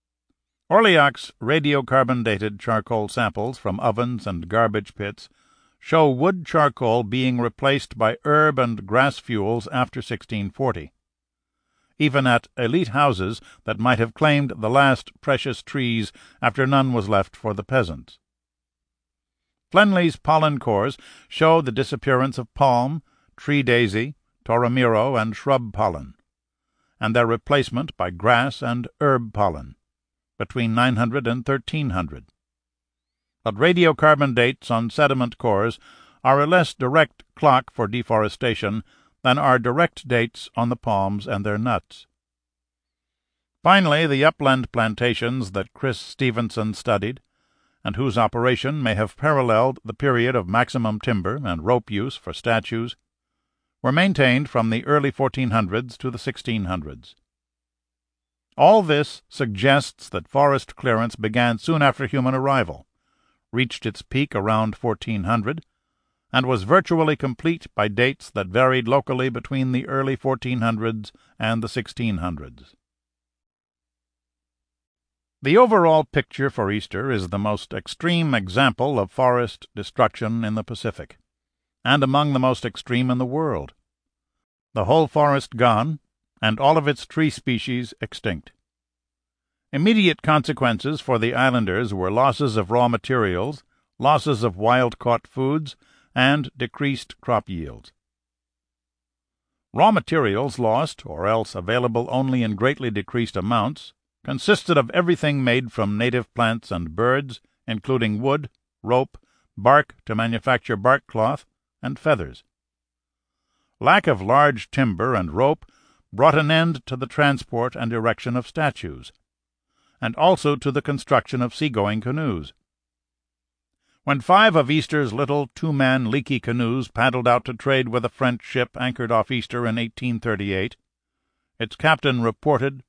Orliac's radiocarbon-dated charcoal samples from ovens and garbage pits show wood charcoal being replaced by herb and grass fuels after 1640, even at elite houses that might have claimed the last precious trees after none was left for the peasants. Plenley's pollen cores show the disappearance of palm, tree daisy, toramiro, and shrub pollen, and their replacement by grass and herb pollen, between 900 and 1300. But radiocarbon dates on sediment cores are a less direct clock for deforestation than are direct dates on the palms and their nuts. Finally, the upland plantations that Chris Stevenson studied, and whose operation may have paralleled the period of maximum timber and rope use for statues, were maintained from the early 1400s to the 1600s. All this suggests that forest clearance began soon after human arrival, reached its peak around 1400, and was virtually complete by dates that varied locally between the early 1400s and the 1600s. The overall picture for Easter is the most extreme example of forest destruction in the Pacific, and among the most extreme in the world. The whole forest gone, and all of its tree species extinct. Immediate consequences for the islanders were losses of raw materials, losses of wild-caught foods, and decreased crop yields. Raw materials lost, or else available only in greatly decreased amounts, consisted of everything made from native plants and birds, including wood, rope, bark to manufacture bark cloth, and feathers. Lack of large timber and rope brought an end to the transport and erection of statues, and also to the construction of seagoing canoes. When 5 of Easter's little 2-man leaky canoes paddled out to trade with a French ship anchored off Easter in 1838, its captain reported,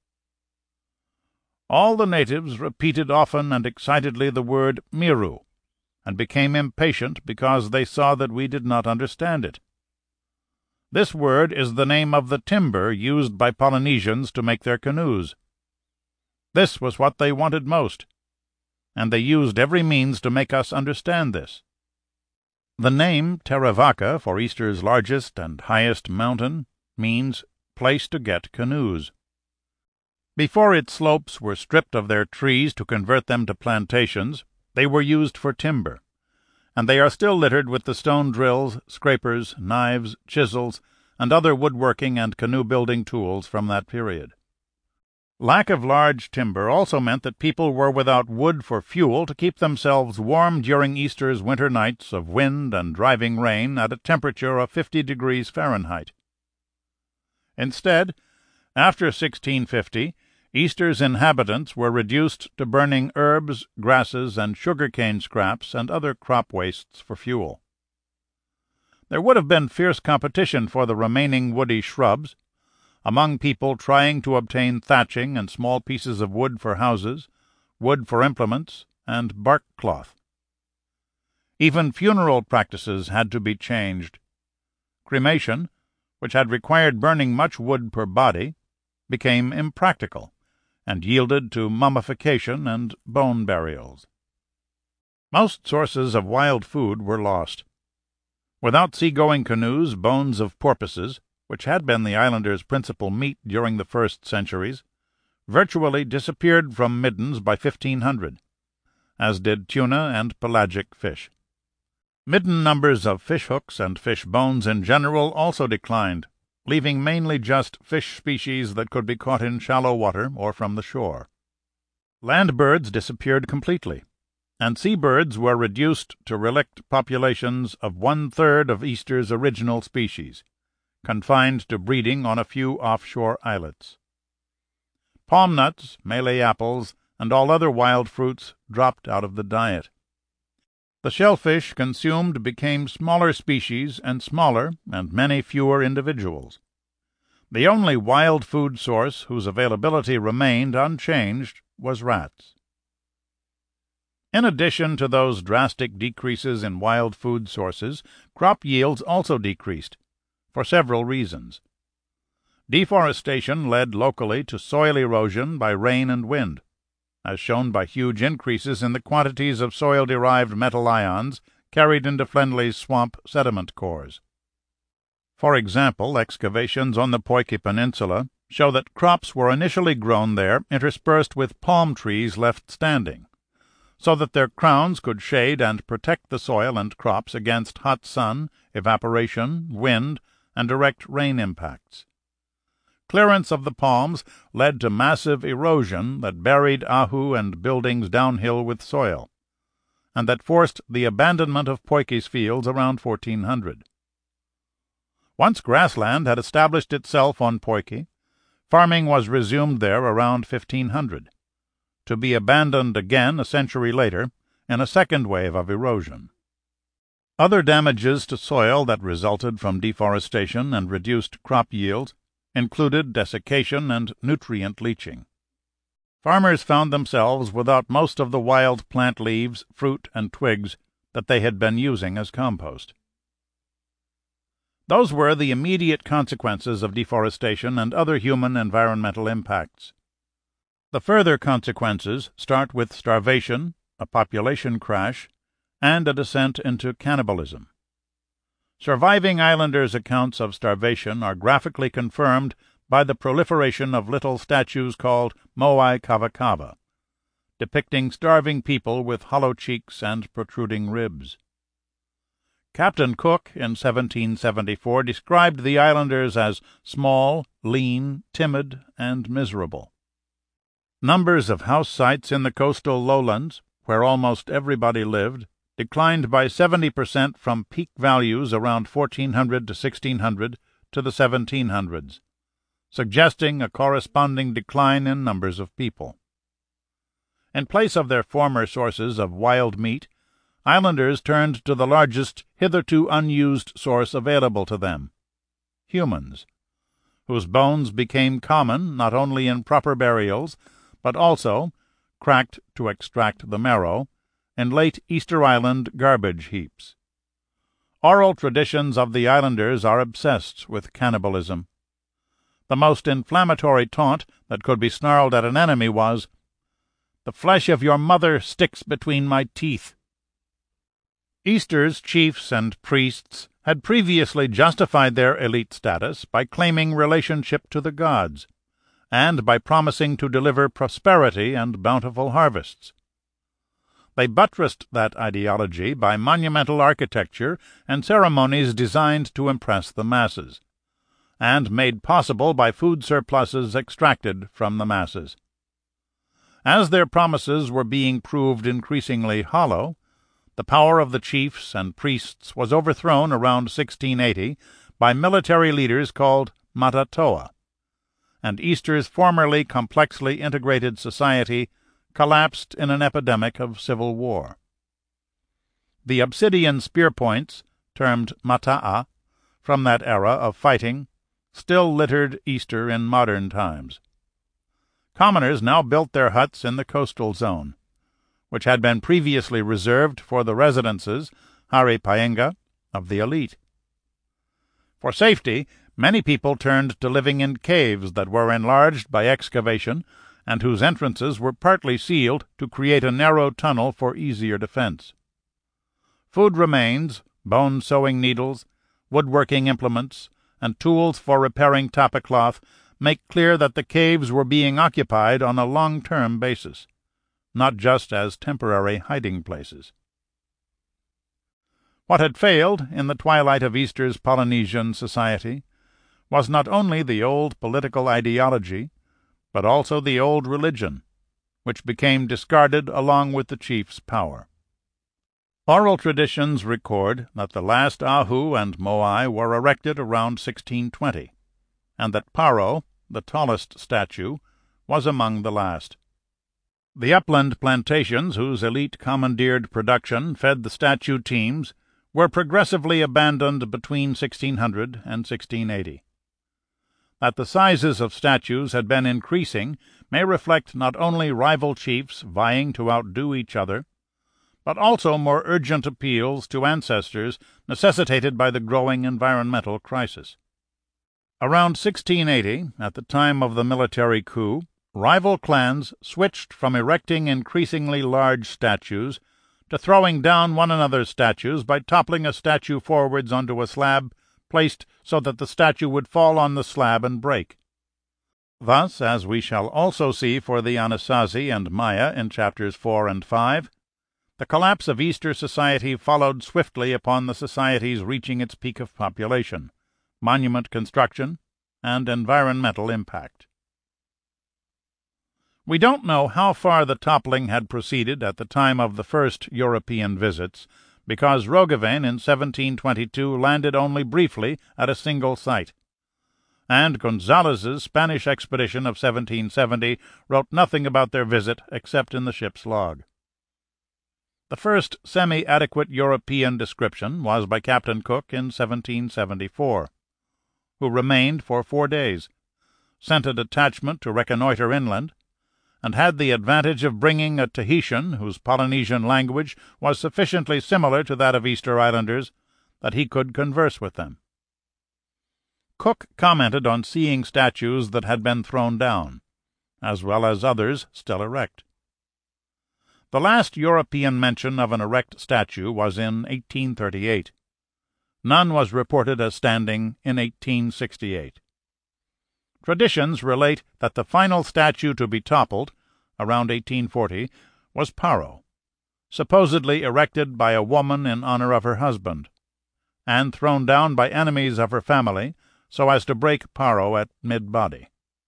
"All the natives repeated often and excitedly the word miru, and became impatient because they saw that we did not understand it. This word is the name of the timber used by Polynesians to make their canoes. This was what they wanted most, and they used every means to make us understand this." The name Teravaca for Easter's largest and highest mountain means place to get canoes. Before its slopes were stripped of their trees to convert them to plantations, they were used for timber, and they are still littered with the stone drills, scrapers, knives, chisels, and other woodworking and canoe-building tools from that period. Lack of large timber also meant that people were without wood for fuel to keep themselves warm during Easter's winter nights of wind and driving rain at a temperature of 50 degrees Fahrenheit. Instead, after 1650, Easter's inhabitants were reduced to burning herbs, grasses, and sugar-cane scraps and other crop wastes for fuel. There would have been fierce competition for the remaining woody shrubs, among people trying to obtain thatching and small pieces of wood for houses, wood for implements, and bark cloth. Even funeral practices had to be changed. Cremation, which had required burning much wood per body, became impractical, and yielded to mummification and bone burials. Most sources of wild food were lost. Without seagoing canoes, bones of porpoises, which had been the islanders' principal meat during the first centuries, virtually disappeared from middens by 1500, as did tuna and pelagic fish. Midden numbers of fish-hooks and fish bones in general also declined, leaving mainly just fish species that could be caught in shallow water or from the shore. Land birds disappeared completely, and seabirds were reduced to relict populations of 1/3 of Easter's original species, confined to breeding on a few offshore islets. Palm nuts, Malay apples, and all other wild fruits dropped out of the diet. The shellfish consumed became smaller species and smaller, and many fewer individuals. The only wild food source whose availability remained unchanged was rats. In addition to those drastic decreases in wild food sources, crop yields also decreased, for several reasons. Deforestation led locally to soil erosion by rain and wind, as shown by huge increases in the quantities of soil-derived metal ions carried into Flenley's swamp sediment cores. For example, excavations on the Poike Peninsula show that crops were initially grown there interspersed with palm trees left standing, so that their crowns could shade and protect the soil and crops against hot sun, evaporation, wind, and direct rain impacts. Clearance of the palms led to massive erosion that buried ahu and buildings downhill with soil, and that forced the abandonment of Poike's fields around 1400. Once grassland had established itself on Poike, farming was resumed there around 1500, to be abandoned again a century later in a second wave of erosion. Other damages to soil that resulted from deforestation and reduced crop yields included desiccation and nutrient leaching. Farmers found themselves without most of the wild plant leaves, fruit, and twigs that they had been using as compost. Those were the immediate consequences of deforestation and other human environmental impacts. The further consequences start with starvation, a population crash, and a descent into cannibalism. Surviving islanders' accounts of starvation are graphically confirmed by the proliferation of little statues called Moai Kava Kava, depicting starving people with hollow cheeks and protruding ribs. Captain Cook in 1774 described the islanders as small, lean, timid, and miserable. Numbers of house sites in the coastal lowlands, where almost everybody lived, declined by 70% from peak values around 1400 to 1600 to the 1700s, suggesting a corresponding decline in numbers of people. In place of their former sources of wild meat, islanders turned to the largest hitherto unused source available to them, humans, whose bones became common not only in proper burials, but also, cracked to extract the marrow, in late Easter Island garbage heaps. Oral traditions of the islanders are obsessed with cannibalism. The most inflammatory taunt that could be snarled at an enemy was, "The flesh of your mother sticks between my teeth." Easter's chiefs and priests had previously justified their elite status by claiming relationship to the gods, and by promising to deliver prosperity and bountiful harvests. They buttressed that ideology by monumental architecture and ceremonies designed to impress the masses, and made possible by food surpluses extracted from the masses. As their promises were being proved increasingly hollow, the power of the chiefs and priests was overthrown around 1680 by military leaders called Matatoa, and Easter's formerly complexly integrated society collapsed in an epidemic of civil war. The obsidian spear points, termed mata'a, from that era of fighting, still littered Easter in modern times. Commoners now built their huts in the coastal zone, which had been previously reserved for the residences, Hari Paenga, of the elite. For safety, many people turned to living in caves that were enlarged by excavation and whose entrances were partly sealed to create a narrow tunnel for easier defense. Food remains, bone-sewing needles, woodworking implements, and tools for repairing tapa cloth make clear that the caves were being occupied on a long-term basis, not just as temporary hiding places. What had failed in the twilight of Easter's Polynesian society was not only the old political ideology, but also the old religion, which became discarded along with the chief's power. Oral traditions record that the last ahu and moai were erected around 1620, and that Paro, the tallest statue, was among the last. The upland plantations whose elite commandeered production fed the statue teams were progressively abandoned between 1600 and 1680. That the sizes of statues had been increasing may reflect not only rival chiefs vying to outdo each other, but also more urgent appeals to ancestors necessitated by the growing environmental crisis. Around 1680, at the time of the military coup, rival clans switched from erecting increasingly large statues to throwing down one another's statues by toppling a statue forwards onto a slab placed so that the statue would fall on the slab and break. Thus, as we shall also see for the Anasazi and Maya in chapters 4 and 5, the collapse of Easter society followed swiftly upon the society's reaching its peak of population, monument construction, and environmental impact. We don't know how far the toppling had proceeded at the time of the first European visits, because Roggeveen in 1722 landed only briefly at a single site, and Gonzalez's Spanish expedition of 1770 wrote nothing about their visit except in the ship's log. The first semi-adequate European description was by Captain Cook in 1774, who remained for 4 days, sent a detachment to reconnoitre inland, and had the advantage of bringing a Tahitian whose Polynesian language was sufficiently similar to that of Easter Islanders that he could converse with them. Cook commented on seeing statues that had been thrown down, as well as others still erect. The last European mention of an erect statue was in 1838. None was reported as standing in 1868. Traditions relate that the final statue to be toppled, around 1840, was Paro, supposedly erected by a woman in honor of her husband, and thrown down by enemies of her family so as to break Paro at mid-body.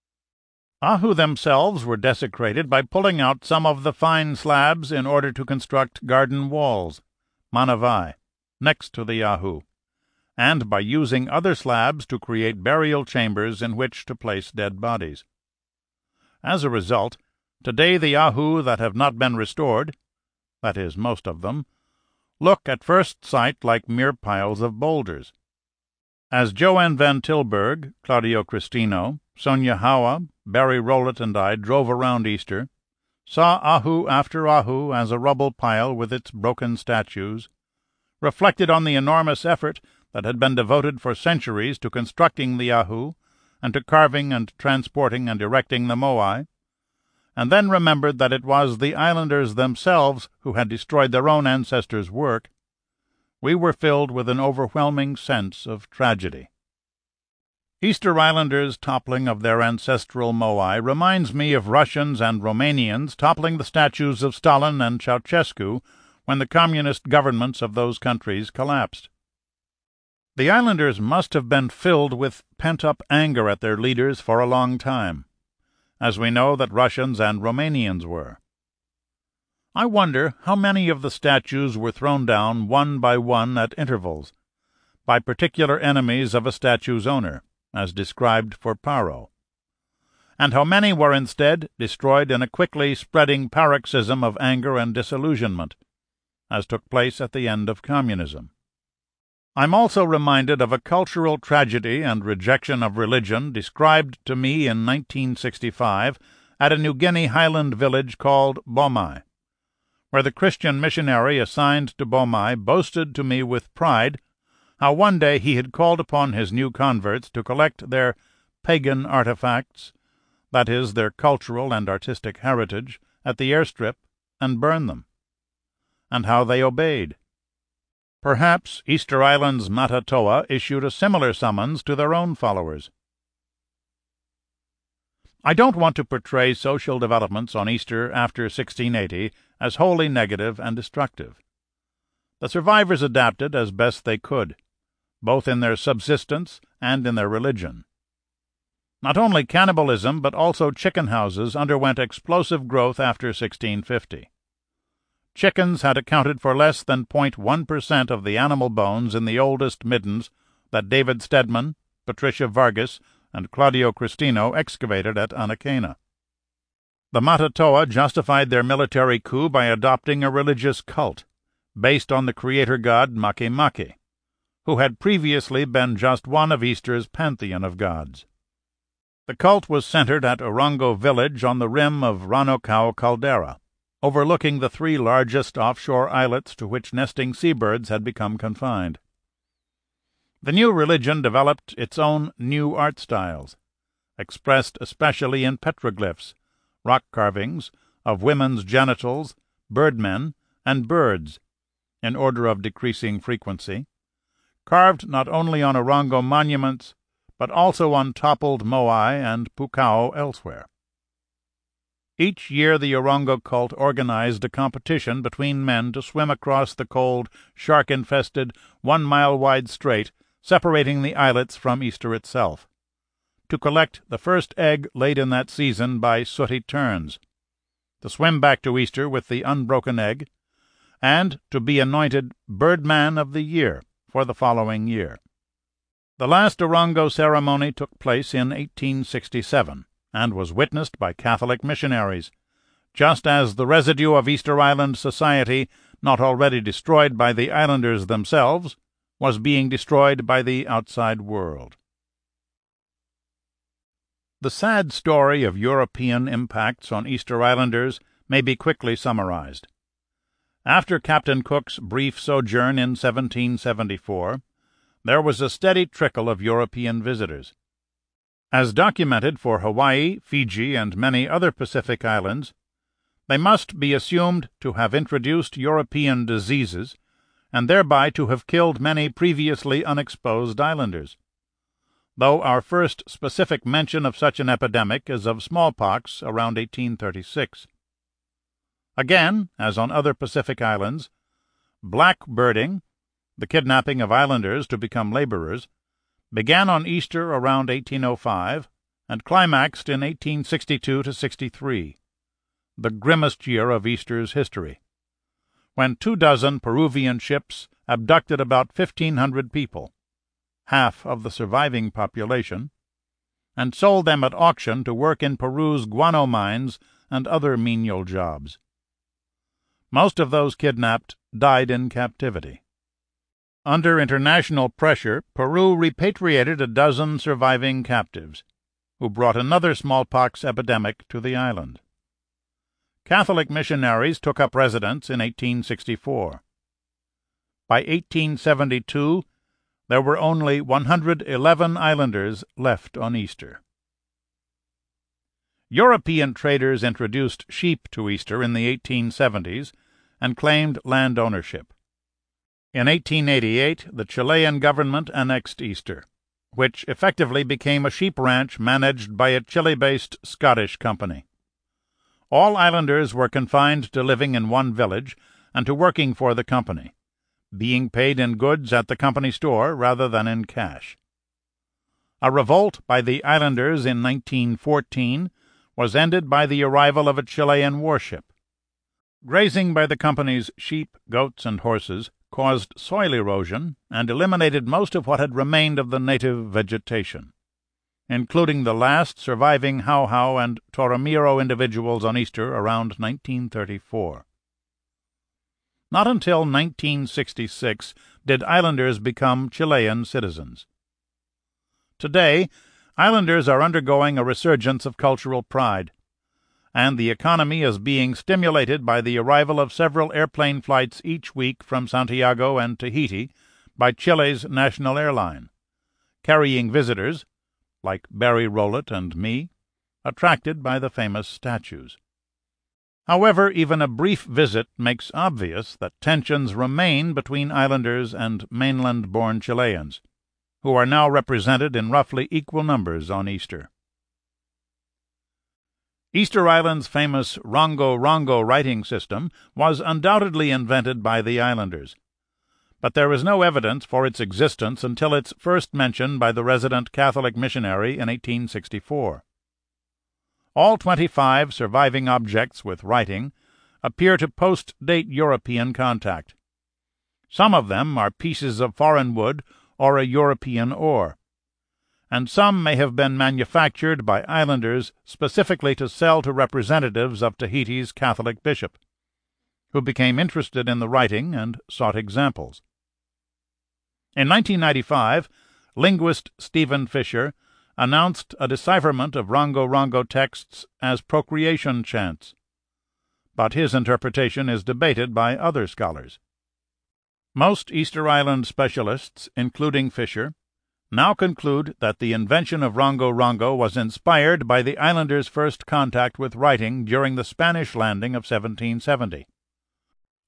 Ahu themselves were desecrated by pulling out some of the fine slabs in order to construct garden walls, manavai, next to the Ahu, and by using other slabs to create burial chambers in which to place dead bodies. As a result, today the Ahu that have not been restored, that is, most of them, look at first sight like mere piles of boulders. As Joanne Van Tilburg, Claudio Cristino, Sonia Howe, Barry Rowlett, and I drove around Easter, saw Ahu after Ahu as a rubble pile with its broken statues, reflected on the enormous effort that had been devoted for centuries to constructing the Ahu, and to carving and transporting and erecting the moai, and then remembered that it was the islanders themselves who had destroyed their own ancestors' work, we were filled with an overwhelming sense of tragedy. Easter Islanders' toppling of their ancestral moai reminds me of Russians and Romanians toppling the statues of Stalin and Ceausescu when the communist governments of those countries collapsed. The islanders must have been filled with pent-up anger at their leaders for a long time, as we know that Russians and Romanians were. I wonder how many of the statues were thrown down one by one at intervals, by particular enemies of a statue's owner, as described for Paro, and how many were instead destroyed in a quickly spreading paroxysm of anger and disillusionment, as took place at the end of communism. I'm also reminded of a cultural tragedy and rejection of religion described to me in 1965 at a New Guinea highland village called Bomai, where the Christian missionary assigned to Bomai boasted to me with pride how one day he had called upon his new converts to collect their pagan artifacts, that is, their cultural and artistic heritage, at the airstrip and burn them, and how they obeyed. Perhaps Easter Island's Matatoa issued a similar summons to their own followers. I don't want to portray social developments on Easter after 1680 as wholly negative and destructive. The survivors adapted as best they could, both in their subsistence and in their religion. Not only cannibalism, but also chicken houses underwent explosive growth after 1650. Chickens had accounted for less than 0.1% of the animal bones in the oldest middens that David Stedman, Patricia Vargas, and Claudio Cristino excavated at Anakena. The Matatoa justified their military coup by adopting a religious cult, based on the creator god Makemake, who had previously been just one of Easter's pantheon of gods. The cult was centered at Orongo village on the rim of Ranokau caldera, overlooking the 3 largest offshore islets to which nesting seabirds had become confined. The new religion developed its own new art styles, expressed especially in petroglyphs, rock carvings, of women's genitals, birdmen, and birds, in order of decreasing frequency, carved not only on Orongo monuments, but also on toppled moai and pukao elsewhere. Each year the Orongo cult organized a competition between men to swim across the cold, shark-infested, 1-mile-wide strait separating the islets from Easter itself, to collect the first egg laid in that season by sooty terns, to swim back to Easter with the unbroken egg, and to be anointed Birdman of the Year for the following year. The last Orongo ceremony took place in 1867, and was witnessed by Catholic missionaries, just as the residue of Easter Island society, not already destroyed by the islanders themselves, was being destroyed by the outside world. The sad story of European impacts on Easter Islanders may be quickly summarized. After Captain Cook's brief sojourn in 1774, there was a steady trickle of European visitors. As documented for Hawaii, Fiji, and many other Pacific islands, they must be assumed to have introduced European diseases, and thereby to have killed many previously unexposed islanders, though our first specific mention of such an epidemic is of smallpox around 1836. Again, as on other Pacific islands, blackbirding, the kidnapping of islanders to become laborers, began on Easter around 1805 and climaxed in 1862-63, the grimmest year of Easter's history, when 24 Peruvian ships abducted about 1,500 people, half of the surviving population, and sold them at auction to work in Peru's guano mines and other menial jobs. Most of those kidnapped died in captivity. Under international pressure, Peru repatriated a dozen surviving captives, who brought another smallpox epidemic to the island. Catholic missionaries took up residence in 1864. By 1872, there were only 111 islanders left on Easter. European traders introduced sheep to Easter in the 1870s and claimed land ownership. In 1888, the Chilean government annexed Easter, which effectively became a sheep ranch managed by a Chile-based Scottish company. All islanders were confined to living in one village and to working for the company, being paid in goods at the company store rather than in cash. A revolt by the islanders in 1914 was ended by the arrival of a Chilean warship. Grazing by the company's sheep, goats, and horses caused soil erosion and eliminated most of what had remained of the native vegetation, including the last surviving Hau and Toromiro individuals on Easter around 1934. Not until 1966 did islanders become Chilean citizens. Today, islanders are undergoing a resurgence of cultural pride, and the economy is being stimulated by the arrival of several airplane flights each week from Santiago and Tahiti by Chile's national airline, carrying visitors, like Barry Rowlett and me, attracted by the famous statues. However, even a brief visit makes obvious that tensions remain between islanders and mainland-born Chileans, who are now represented in roughly equal numbers on Easter. Easter Island's famous Rongo-Rongo writing system was undoubtedly invented by the islanders, but there is no evidence for its existence until its first mention by the resident Catholic missionary in 1864. All 25 surviving objects with writing appear to post-date European contact. Some of them are pieces of foreign wood or a European ore, and some may have been manufactured by islanders specifically to sell to representatives of Tahiti's Catholic bishop, who became interested in the writing and sought examples. In 1995, linguist Stephen Fisher announced a decipherment of Rongo-Rongo texts as procreation chants, but his interpretation is debated by other scholars. Most Easter Island specialists, including Fisher, now conclude that the invention of Rongo-Rongo was inspired by the islanders' first contact with writing during the Spanish landing of 1770.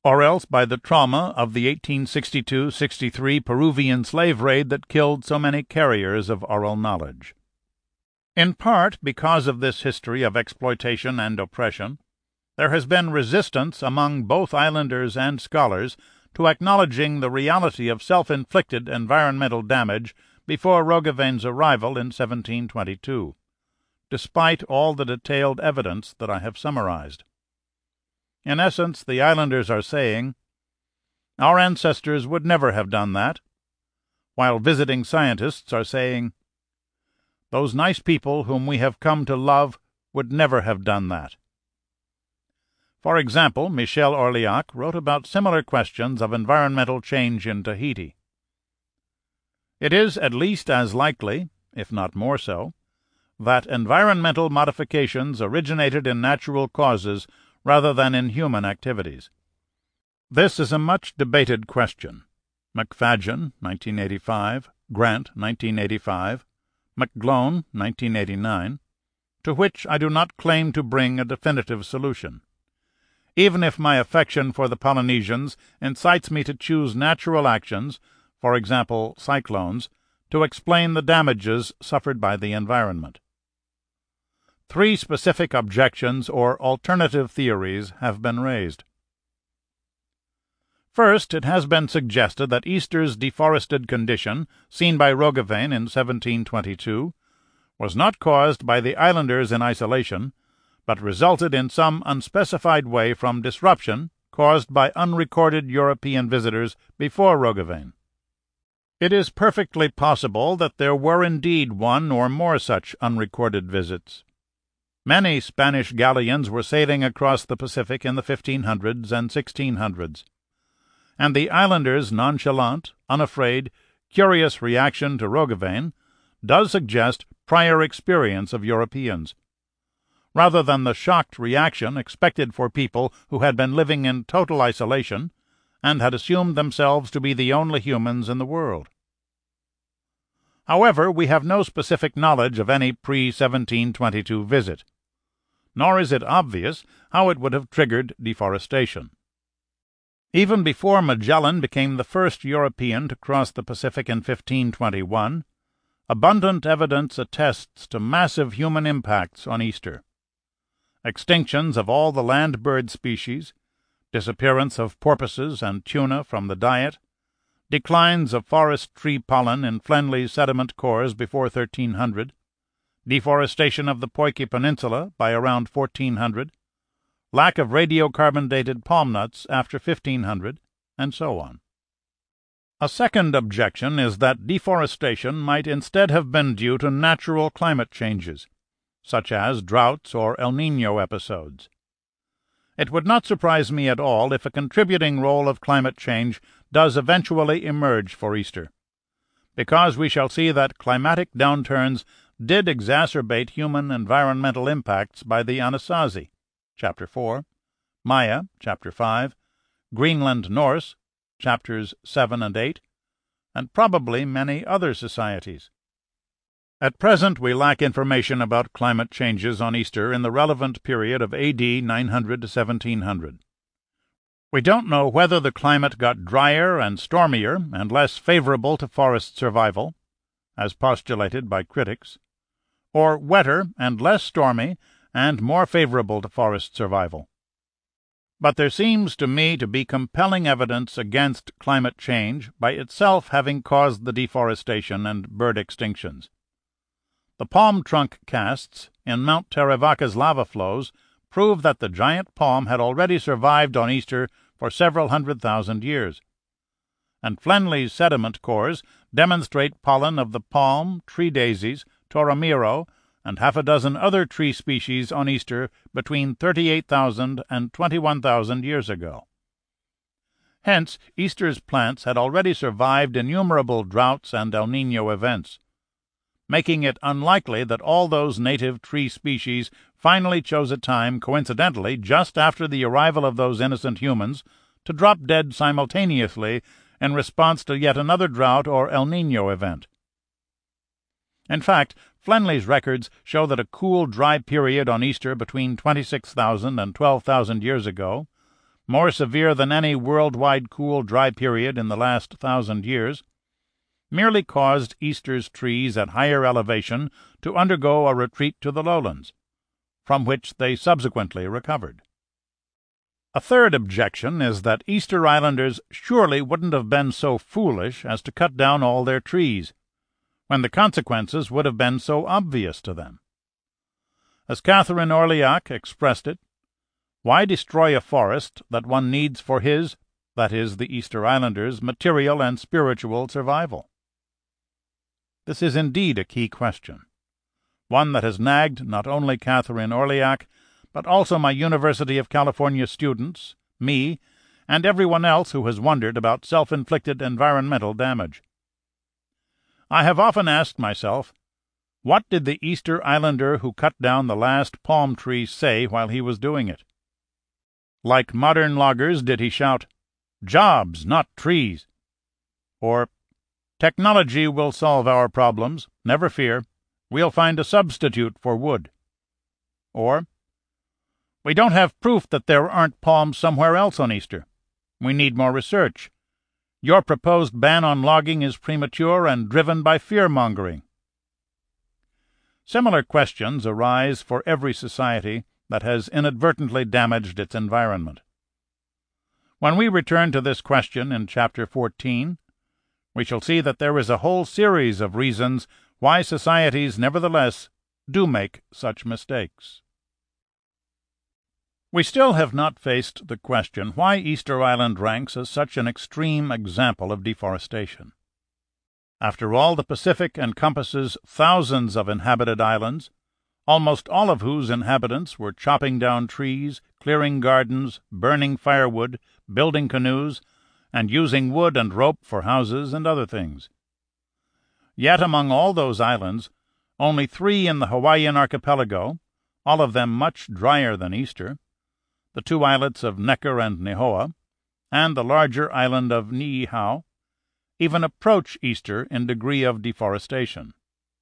or else by the trauma of the 1862-63 Peruvian slave raid that killed so many carriers of oral knowledge. In part because of this history of exploitation and oppression, there has been resistance among both islanders and scholars to acknowledging the reality of self-inflicted environmental damage before Roggevein's arrival in 1722, despite all the detailed evidence that I have summarized. In essence, the islanders are saying, our ancestors would never have done that, while visiting scientists are saying, those nice people whom we have come to love would never have done that. For example, Michel Orliac wrote about similar questions of environmental change in Tahiti. It is at least as likely, if not more so, that environmental modifications originated in natural causes rather than in human activities. This is a much debated question. McFadgen, 1985, Grant, 1985, McGlone, 1989, to which I do not claim to bring a definitive solution. Even if my affection for the Polynesians incites me to choose natural actions, for example cyclones, to explain the damages suffered by the environment. 3 specific objections or alternative theories have been raised. First, it has been suggested that Easter's deforested condition, seen by Roggeveen in 1722, was not caused by the islanders in isolation, but resulted in some unspecified way from disruption caused by unrecorded European visitors before Roggeveen. It is perfectly possible that there were indeed one or more such unrecorded visits. Many Spanish galleons were sailing across the Pacific in the 1500s and 1600s, and the islanders' nonchalant, unafraid, curious reaction to Roggeveen does suggest prior experience of Europeans, rather than the shocked reaction expected for people who had been living in total isolation and had assumed themselves to be the only humans in the world. However, we have no specific knowledge of any pre-1722 visit, nor is it obvious how it would have triggered deforestation. Even before Magellan became the first European to cross the Pacific in 1521, abundant evidence attests to massive human impacts on Easter. Extinctions of all the land bird species, disappearance of porpoises and tuna from the diet, declines of forest tree pollen in Flenley's sediment cores before 1300, deforestation of the Poike Peninsula by around 1400, lack of radiocarbon-dated palm nuts after 1500, and so on. A second objection is that deforestation might instead have been due to natural climate changes, such as droughts or El Niño episodes. It would not surprise me at all if a contributing role of climate change does eventually emerge for Easter, because we shall see that climatic downturns did exacerbate human environmental impacts by the Anasazi, Chapter 4, Maya, Chapter 5, Greenland Norse, Chapters 7 and 8, and probably many other societies. At present we lack information about climate changes on Easter in the relevant period of A.D. 900 to 1700. We don't know whether the climate got drier and stormier and less favorable to forest survival, as postulated by critics, or wetter and less stormy and more favorable to forest survival. But there seems to me to be compelling evidence against climate change by itself having caused the deforestation and bird extinctions. The palm trunk casts in Mount Terevaka's lava flows prove that the giant palm had already survived on Easter for several 100,000 years, and Flenley's sediment cores demonstrate pollen of the palm, tree daisies, toramiro, and half a dozen other tree species on Easter between 38,000 and 21,000 years ago. Hence, Easter's plants had already survived innumerable droughts and El Niño events, making it unlikely that all those native tree species finally chose a time, coincidentally, just after the arrival of those innocent humans, to drop dead simultaneously in response to yet another drought or El Niño event. In fact, Flenley's records show that a cool, dry period on Easter between 26,000 and 12,000 years ago more severe than any worldwide cool, dry period in the last 1,000 years, merely caused Easter's trees at higher elevation to undergo a retreat to the lowlands, from which they subsequently recovered. A third objection is that Easter Islanders surely wouldn't have been so foolish as to cut down all their trees, when the consequences would have been so obvious to them. As Catherine Orliac expressed it, why destroy a forest that one needs for his, that is, the Easter Islanders' material and spiritual survival? This is indeed a key question, one that has nagged not only Catherine Orliac, but also my University of California students, me, and everyone else who has wondered about self-inflicted environmental damage. I have often asked myself, what did the Easter Islander who cut down the last palm tree say while he was doing it? Like modern loggers, did he shout, "Jobs, not trees"? Or, "Technology will solve our problems, never fear, we'll find a substitute for wood"? Or, "We don't have proof that there aren't palms somewhere else on Easter. We need more research. Your proposed ban on logging is premature and driven by fear-mongering." Similar questions arise for every society that has inadvertently damaged its environment. When we return to this question in Chapter 14, we shall see that there is a whole series of reasons why societies nevertheless do make such mistakes. We still have not faced the question why Easter Island ranks as such an extreme example of deforestation. After all, the Pacific encompasses thousands of inhabited islands, almost all of whose inhabitants were chopping down trees, clearing gardens, burning firewood, building canoes, and using wood and rope for houses and other things. Yet among all those islands, only 3 in the Hawaiian archipelago, all of them much drier than Easter, the 2 islets of Necker and Nihoa, and the larger island of Niihau, even approach Easter in degree of deforestation.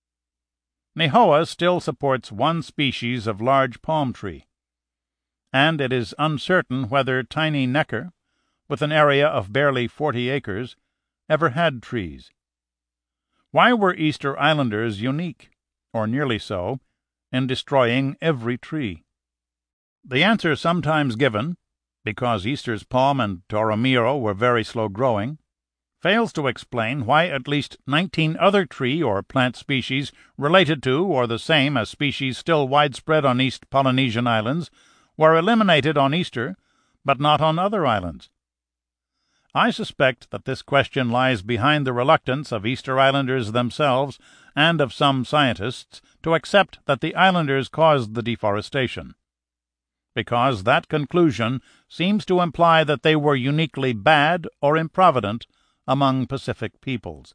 Nihoa still supports 1 species of large palm tree, and it is uncertain whether tiny Necker, with an area of barely 40 acres, ever had trees. Why were Easter Islanders unique, or nearly so, in destroying every tree? The answer sometimes given, because Easter's palm and toromiro were very slow growing, fails to explain why at least 19 other tree or plant species related to or the same as species still widespread on East Polynesian islands were eliminated on Easter, but not on other islands. I suspect that this question lies behind the reluctance of Easter Islanders themselves and of some scientists to accept that the islanders caused the deforestation, because that conclusion seems to imply that they were uniquely bad or improvident among Pacific peoples.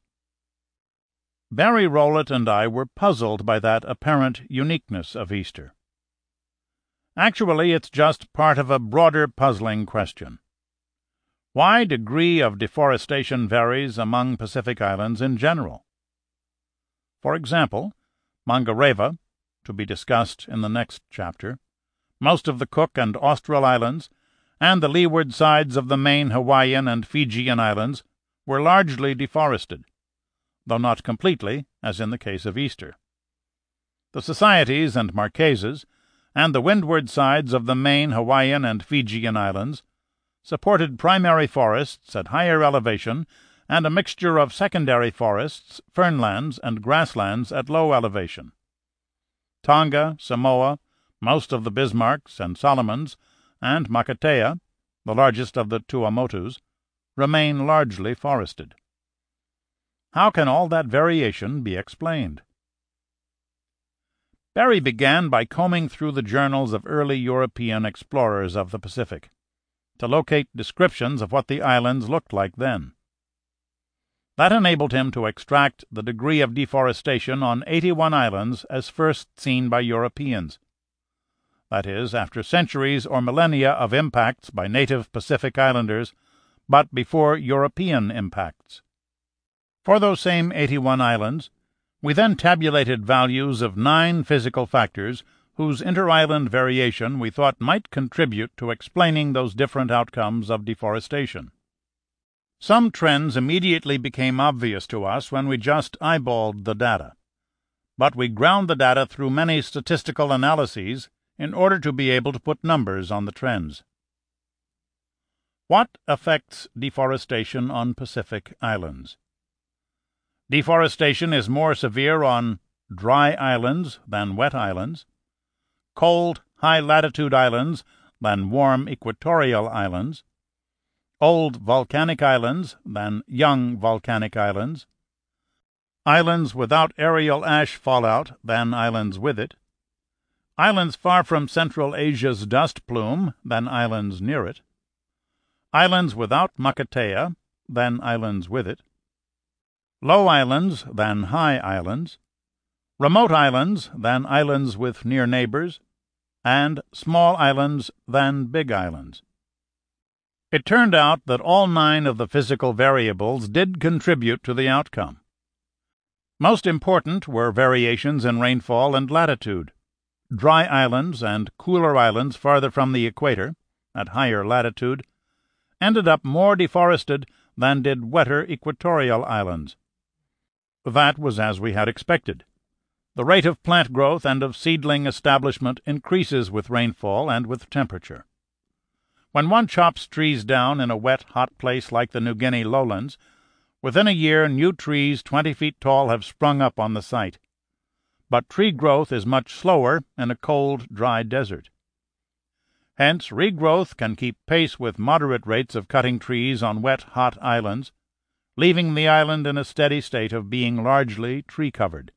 Barry Rowlett and I were puzzled by that apparent uniqueness of Easter. Actually, it's just part of a broader puzzling question. Why degree of deforestation varies among Pacific islands in general? For example, Mangareva, to be discussed in the next chapter, most of the Cook and Austral Islands, and the leeward sides of the main Hawaiian and Fijian Islands were largely deforested, though not completely, as in the case of Easter. The Societies and Marquesas, and the windward sides of the main Hawaiian and Fijian Islands, supported primary forests at higher elevation and a mixture of secondary forests, fernlands, and grasslands at low elevation. Tonga, Samoa, most of the Bismarcks and Solomons, and Makatea, the largest of the Tuamotus, remain largely forested. How can all that variation be explained? Barry began by combing through the journals of early European explorers of the Pacific, to locate descriptions of what the islands looked like then. That enabled him to extract the degree of deforestation on 81 islands as first seen by Europeans. That is, after centuries or millennia of impacts by native Pacific Islanders, but before European impacts. For those same 81 islands, we then tabulated values of 9 physical factors whose inter-island variation we thought might contribute to explaining those different outcomes of deforestation. Some trends immediately became obvious to us when we just eyeballed the data, but we ground the data through many statistical analyses in order to be able to put numbers on the trends. What affects deforestation on Pacific islands? Deforestation is more severe on dry islands than wet islands, cold, high-latitude islands than warm equatorial islands, old volcanic islands than young volcanic islands, islands without aerial ash fallout than islands with it, islands far from Central Asia's dust plume than islands near it, islands without Makatea than islands with it, low islands than high islands, remote islands than islands with near neighbors, and small islands than big islands. It turned out that all 9 of the physical variables did contribute to the outcome. Most important were variations in rainfall and latitude. Dry islands and cooler islands farther from the equator, at higher latitude, ended up more deforested than did wetter equatorial islands. That was as we had expected. The rate of plant growth and of seedling establishment increases with rainfall and with temperature. When one chops trees down in a wet, hot place like the New Guinea lowlands, within a year new trees 20 feet tall have sprung up on the site. But tree growth is much slower in a cold, dry desert. Hence, regrowth can keep pace with moderate rates of cutting trees on wet, hot islands, leaving the island in a steady state of being largely tree-covered.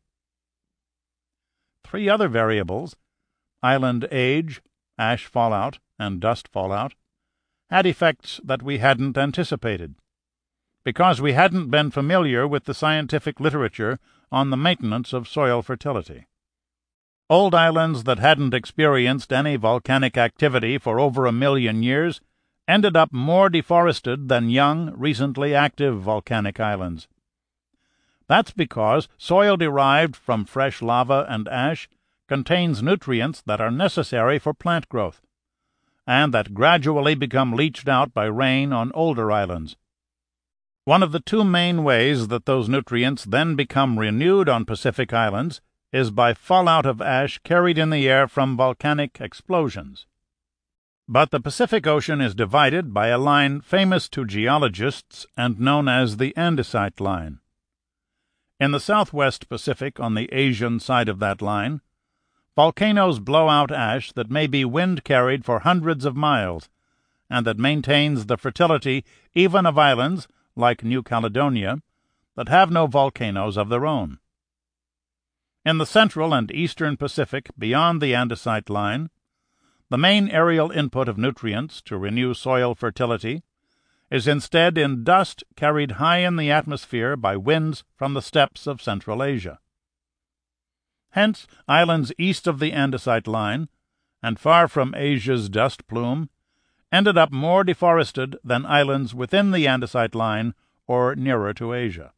3 other variables, island age, ash fallout, and dust fallout, had effects that we hadn't anticipated, because we hadn't been familiar with the scientific literature on the maintenance of soil fertility. Old islands that hadn't experienced any volcanic activity for over 1 million years ended up more deforested than young, recently active volcanic islands. That's because soil derived from fresh lava and ash contains nutrients that are necessary for plant growth, and that gradually become leached out by rain on older islands. One of the 2 main ways that those nutrients then become renewed on Pacific islands is by fallout of ash carried in the air from volcanic explosions. But the Pacific Ocean is divided by a line famous to geologists and known as the Andesite Line. In the southwest Pacific, on the Asian side of that line, volcanoes blow out ash that may be wind-carried for hundreds of miles, and that maintains the fertility even of islands, like New Caledonia, that have no volcanoes of their own. In the central and eastern Pacific, beyond the Andesite Line, the main aerial input of nutrients to renew soil fertility is instead in dust carried high in the atmosphere by winds from the steppes of Central Asia. Hence, islands east of the Andesite Line, and far from Asia's dust plume, ended up more deforested than islands within the Andesite Line or nearer to Asia.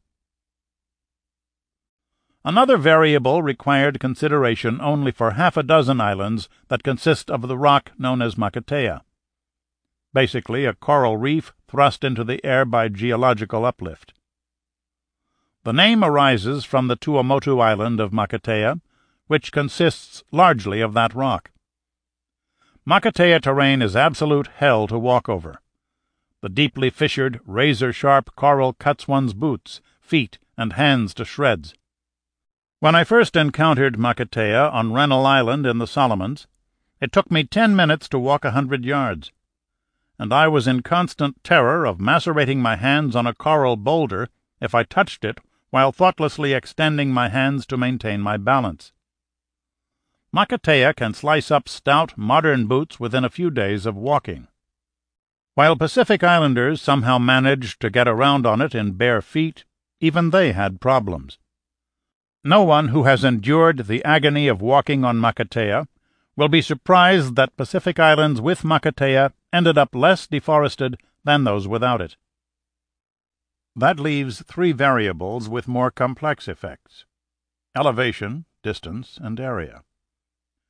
Another variable required consideration only for 6 islands that consist of the rock known as Makatea, basically a coral reef thrust into the air by geological uplift. The name arises from the Tuamotu Island of Makatea, which consists largely of that rock. Makatea terrain is absolute hell to walk over. The deeply fissured, razor-sharp coral cuts one's boots, feet, and hands to shreds. When I first encountered Makatea on Rennell Island in the Solomons, it took me 10 minutes to walk 100 yards, and I was in constant terror of macerating my hands on a coral boulder if I touched it while thoughtlessly extending my hands to maintain my balance. Makatea can slice up stout, modern boots within a few days of walking. While Pacific Islanders somehow managed to get around on it in bare feet, even they had problems. No one who has endured the agony of walking on Makatea will be surprised that Pacific Islands with Makatea ended up less deforested than those without it. That leaves 3 variables with more complex effects: elevation, distance, and area.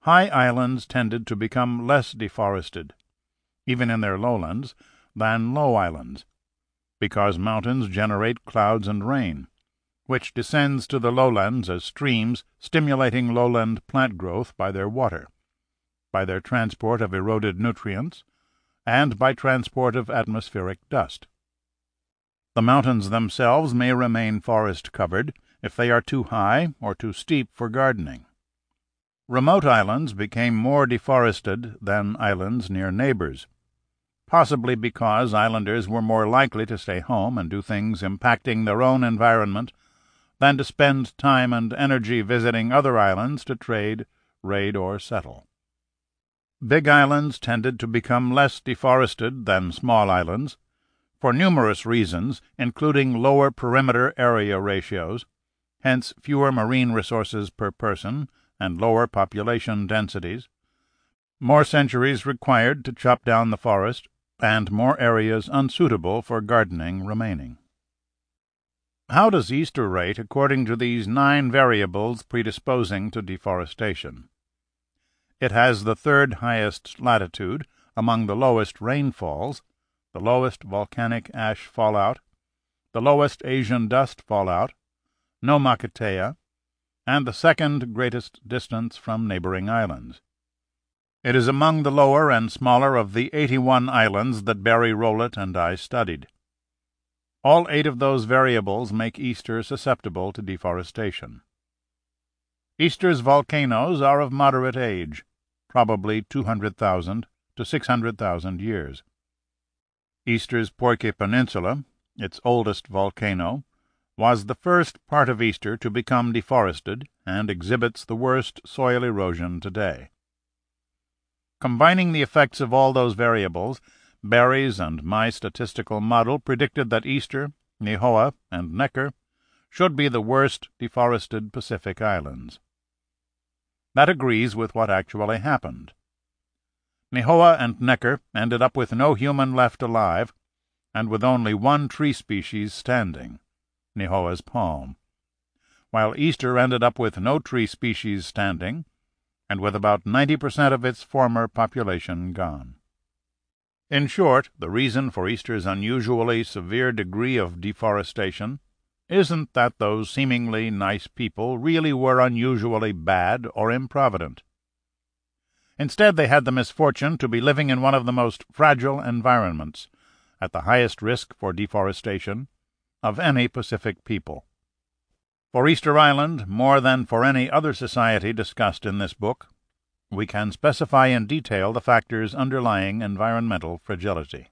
high islands tended to become less deforested, even in their lowlands, than low islands, because mountains generate clouds and rain, which descends to the lowlands as streams, stimulating lowland plant growth by their water, by their transport of eroded nutrients, and by transport of atmospheric dust. The mountains themselves may remain forest-covered if they are too high or too steep for gardening. Remote islands became more deforested than islands near neighbors, possibly because islanders were more likely to stay home and do things impacting their own environment than to spend time and energy visiting other islands to trade, raid, or settle. Big islands tended to become less deforested than small islands, for numerous reasons, including lower perimeter area ratios, hence fewer marine resources per person and lower population densities, more centuries required to chop down the forest, and more areas unsuitable for gardening remaining. How does Easter rate according to these 9 variables predisposing to deforestation? It has the third highest latitude among the lowest rainfalls, the lowest volcanic ash fallout, the lowest Asian dust fallout, no Makatea, and the second greatest distance from neighboring islands. It is among the lower and smaller of the 81 islands that Barry Rowlett and I studied. All 8 of those variables make Easter susceptible to deforestation. Easter's volcanoes are of moderate age, probably 200,000 to 600,000 years. Easter's Porky Peninsula, its oldest volcano, was the first part of Easter to become deforested and exhibits the worst soil erosion today. Combining the effects of all those variables, Barry's and my statistical model predicted that Easter, Nihoa, and Necker should be the worst deforested Pacific islands. That agrees with what actually happened. Nihoa and Necker ended up with no human left alive, and with only one tree species standing, Nihoa's palm, while Easter ended up with no tree species standing, and with about 90% of its former population gone. In short, the reason for Easter's unusually severe degree of deforestation isn't that those seemingly nice people really were unusually bad or improvident. Instead, they had the misfortune to be living in one of the most fragile environments, at the highest risk for deforestation, of any Pacific people. For Easter Island, more than for any other society discussed in this book, we can specify in detail the factors underlying environmental fragility.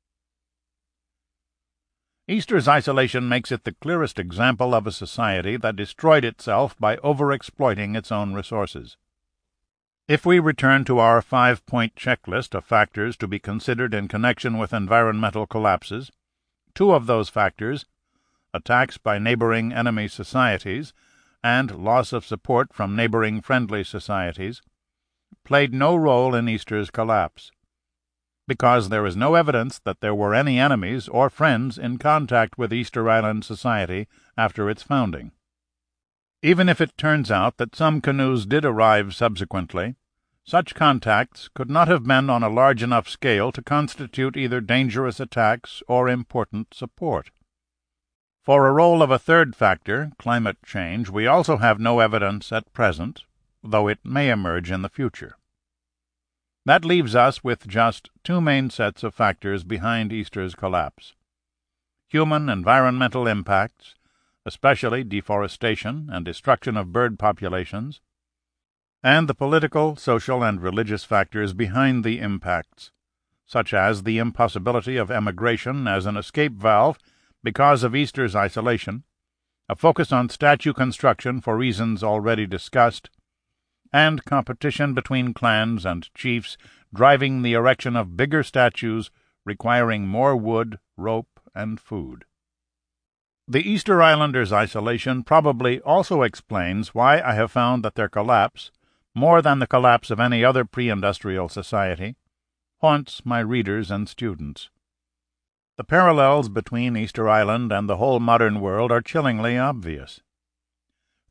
Easter's isolation makes it the clearest example of a society that destroyed itself by overexploiting its own resources. If we return to our 5-point checklist of factors to be considered in connection with environmental collapses, 2 of those factors, attacks by neighboring enemy societies and loss of support from neighboring friendly societies, played no role in Easter's collapse, because there is no evidence that there were any enemies or friends in contact with Easter Island society after its founding. Even if it turns out that some canoes did arrive subsequently, such contacts could not have been on a large enough scale to constitute either dangerous attacks or important support. For a role of a third factor, climate change, we also have no evidence at present, though it may emerge in the future. That leaves us with just 2 main sets of factors behind Easter's collapse: human environmental impacts, especially deforestation and destruction of bird populations, and the political, social, and religious factors behind the impacts, such as the impossibility of emigration as an escape valve because of Easter's isolation, a focus on statue construction for reasons already discussed, and competition between clans and chiefs driving the erection of bigger statues requiring more wood, rope, and food. The Easter Islanders' isolation probably also explains why I have found that their collapse, more than the collapse of any other pre-industrial society, haunts my readers and students. The parallels between Easter Island and the whole modern world are chillingly obvious.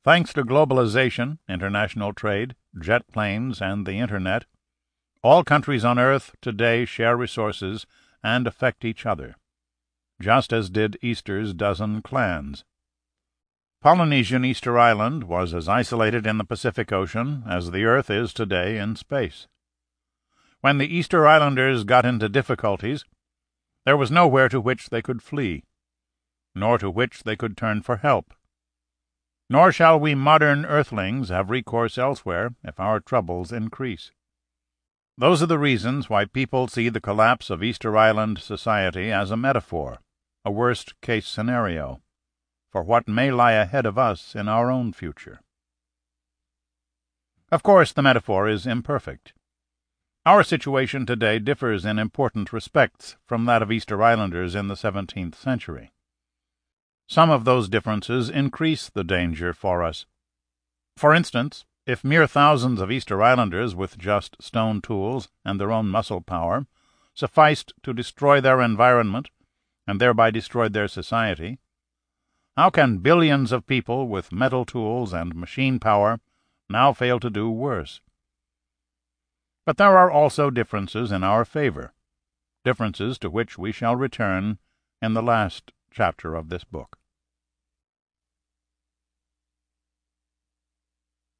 Thanks to globalization, international trade, jet planes, and the Internet, all countries on Earth today share resources and affect each other, just as did Easter's dozen clans. Polynesian Easter Island was as isolated in the Pacific Ocean as the Earth is today in space. When the Easter Islanders got into difficulties, there was nowhere to which they could flee, nor to which they could turn for help. Nor shall we modern earthlings have recourse elsewhere if our troubles increase. Those are the reasons why people see the collapse of Easter Island society as a metaphor, a worst-case scenario, for what may lie ahead of us in our own future. Of course, the metaphor is imperfect. Our situation today differs in important respects from that of Easter Islanders in the 17th century. Some of those differences increase the danger for us. For instance, if mere thousands of Easter Islanders with just stone tools and their own muscle power sufficed to destroy their environment and thereby destroyed their society, how can billions of people with metal tools and machine power now fail to do worse? But there are also differences in our favor, differences to which we shall return in the last chapter of this book.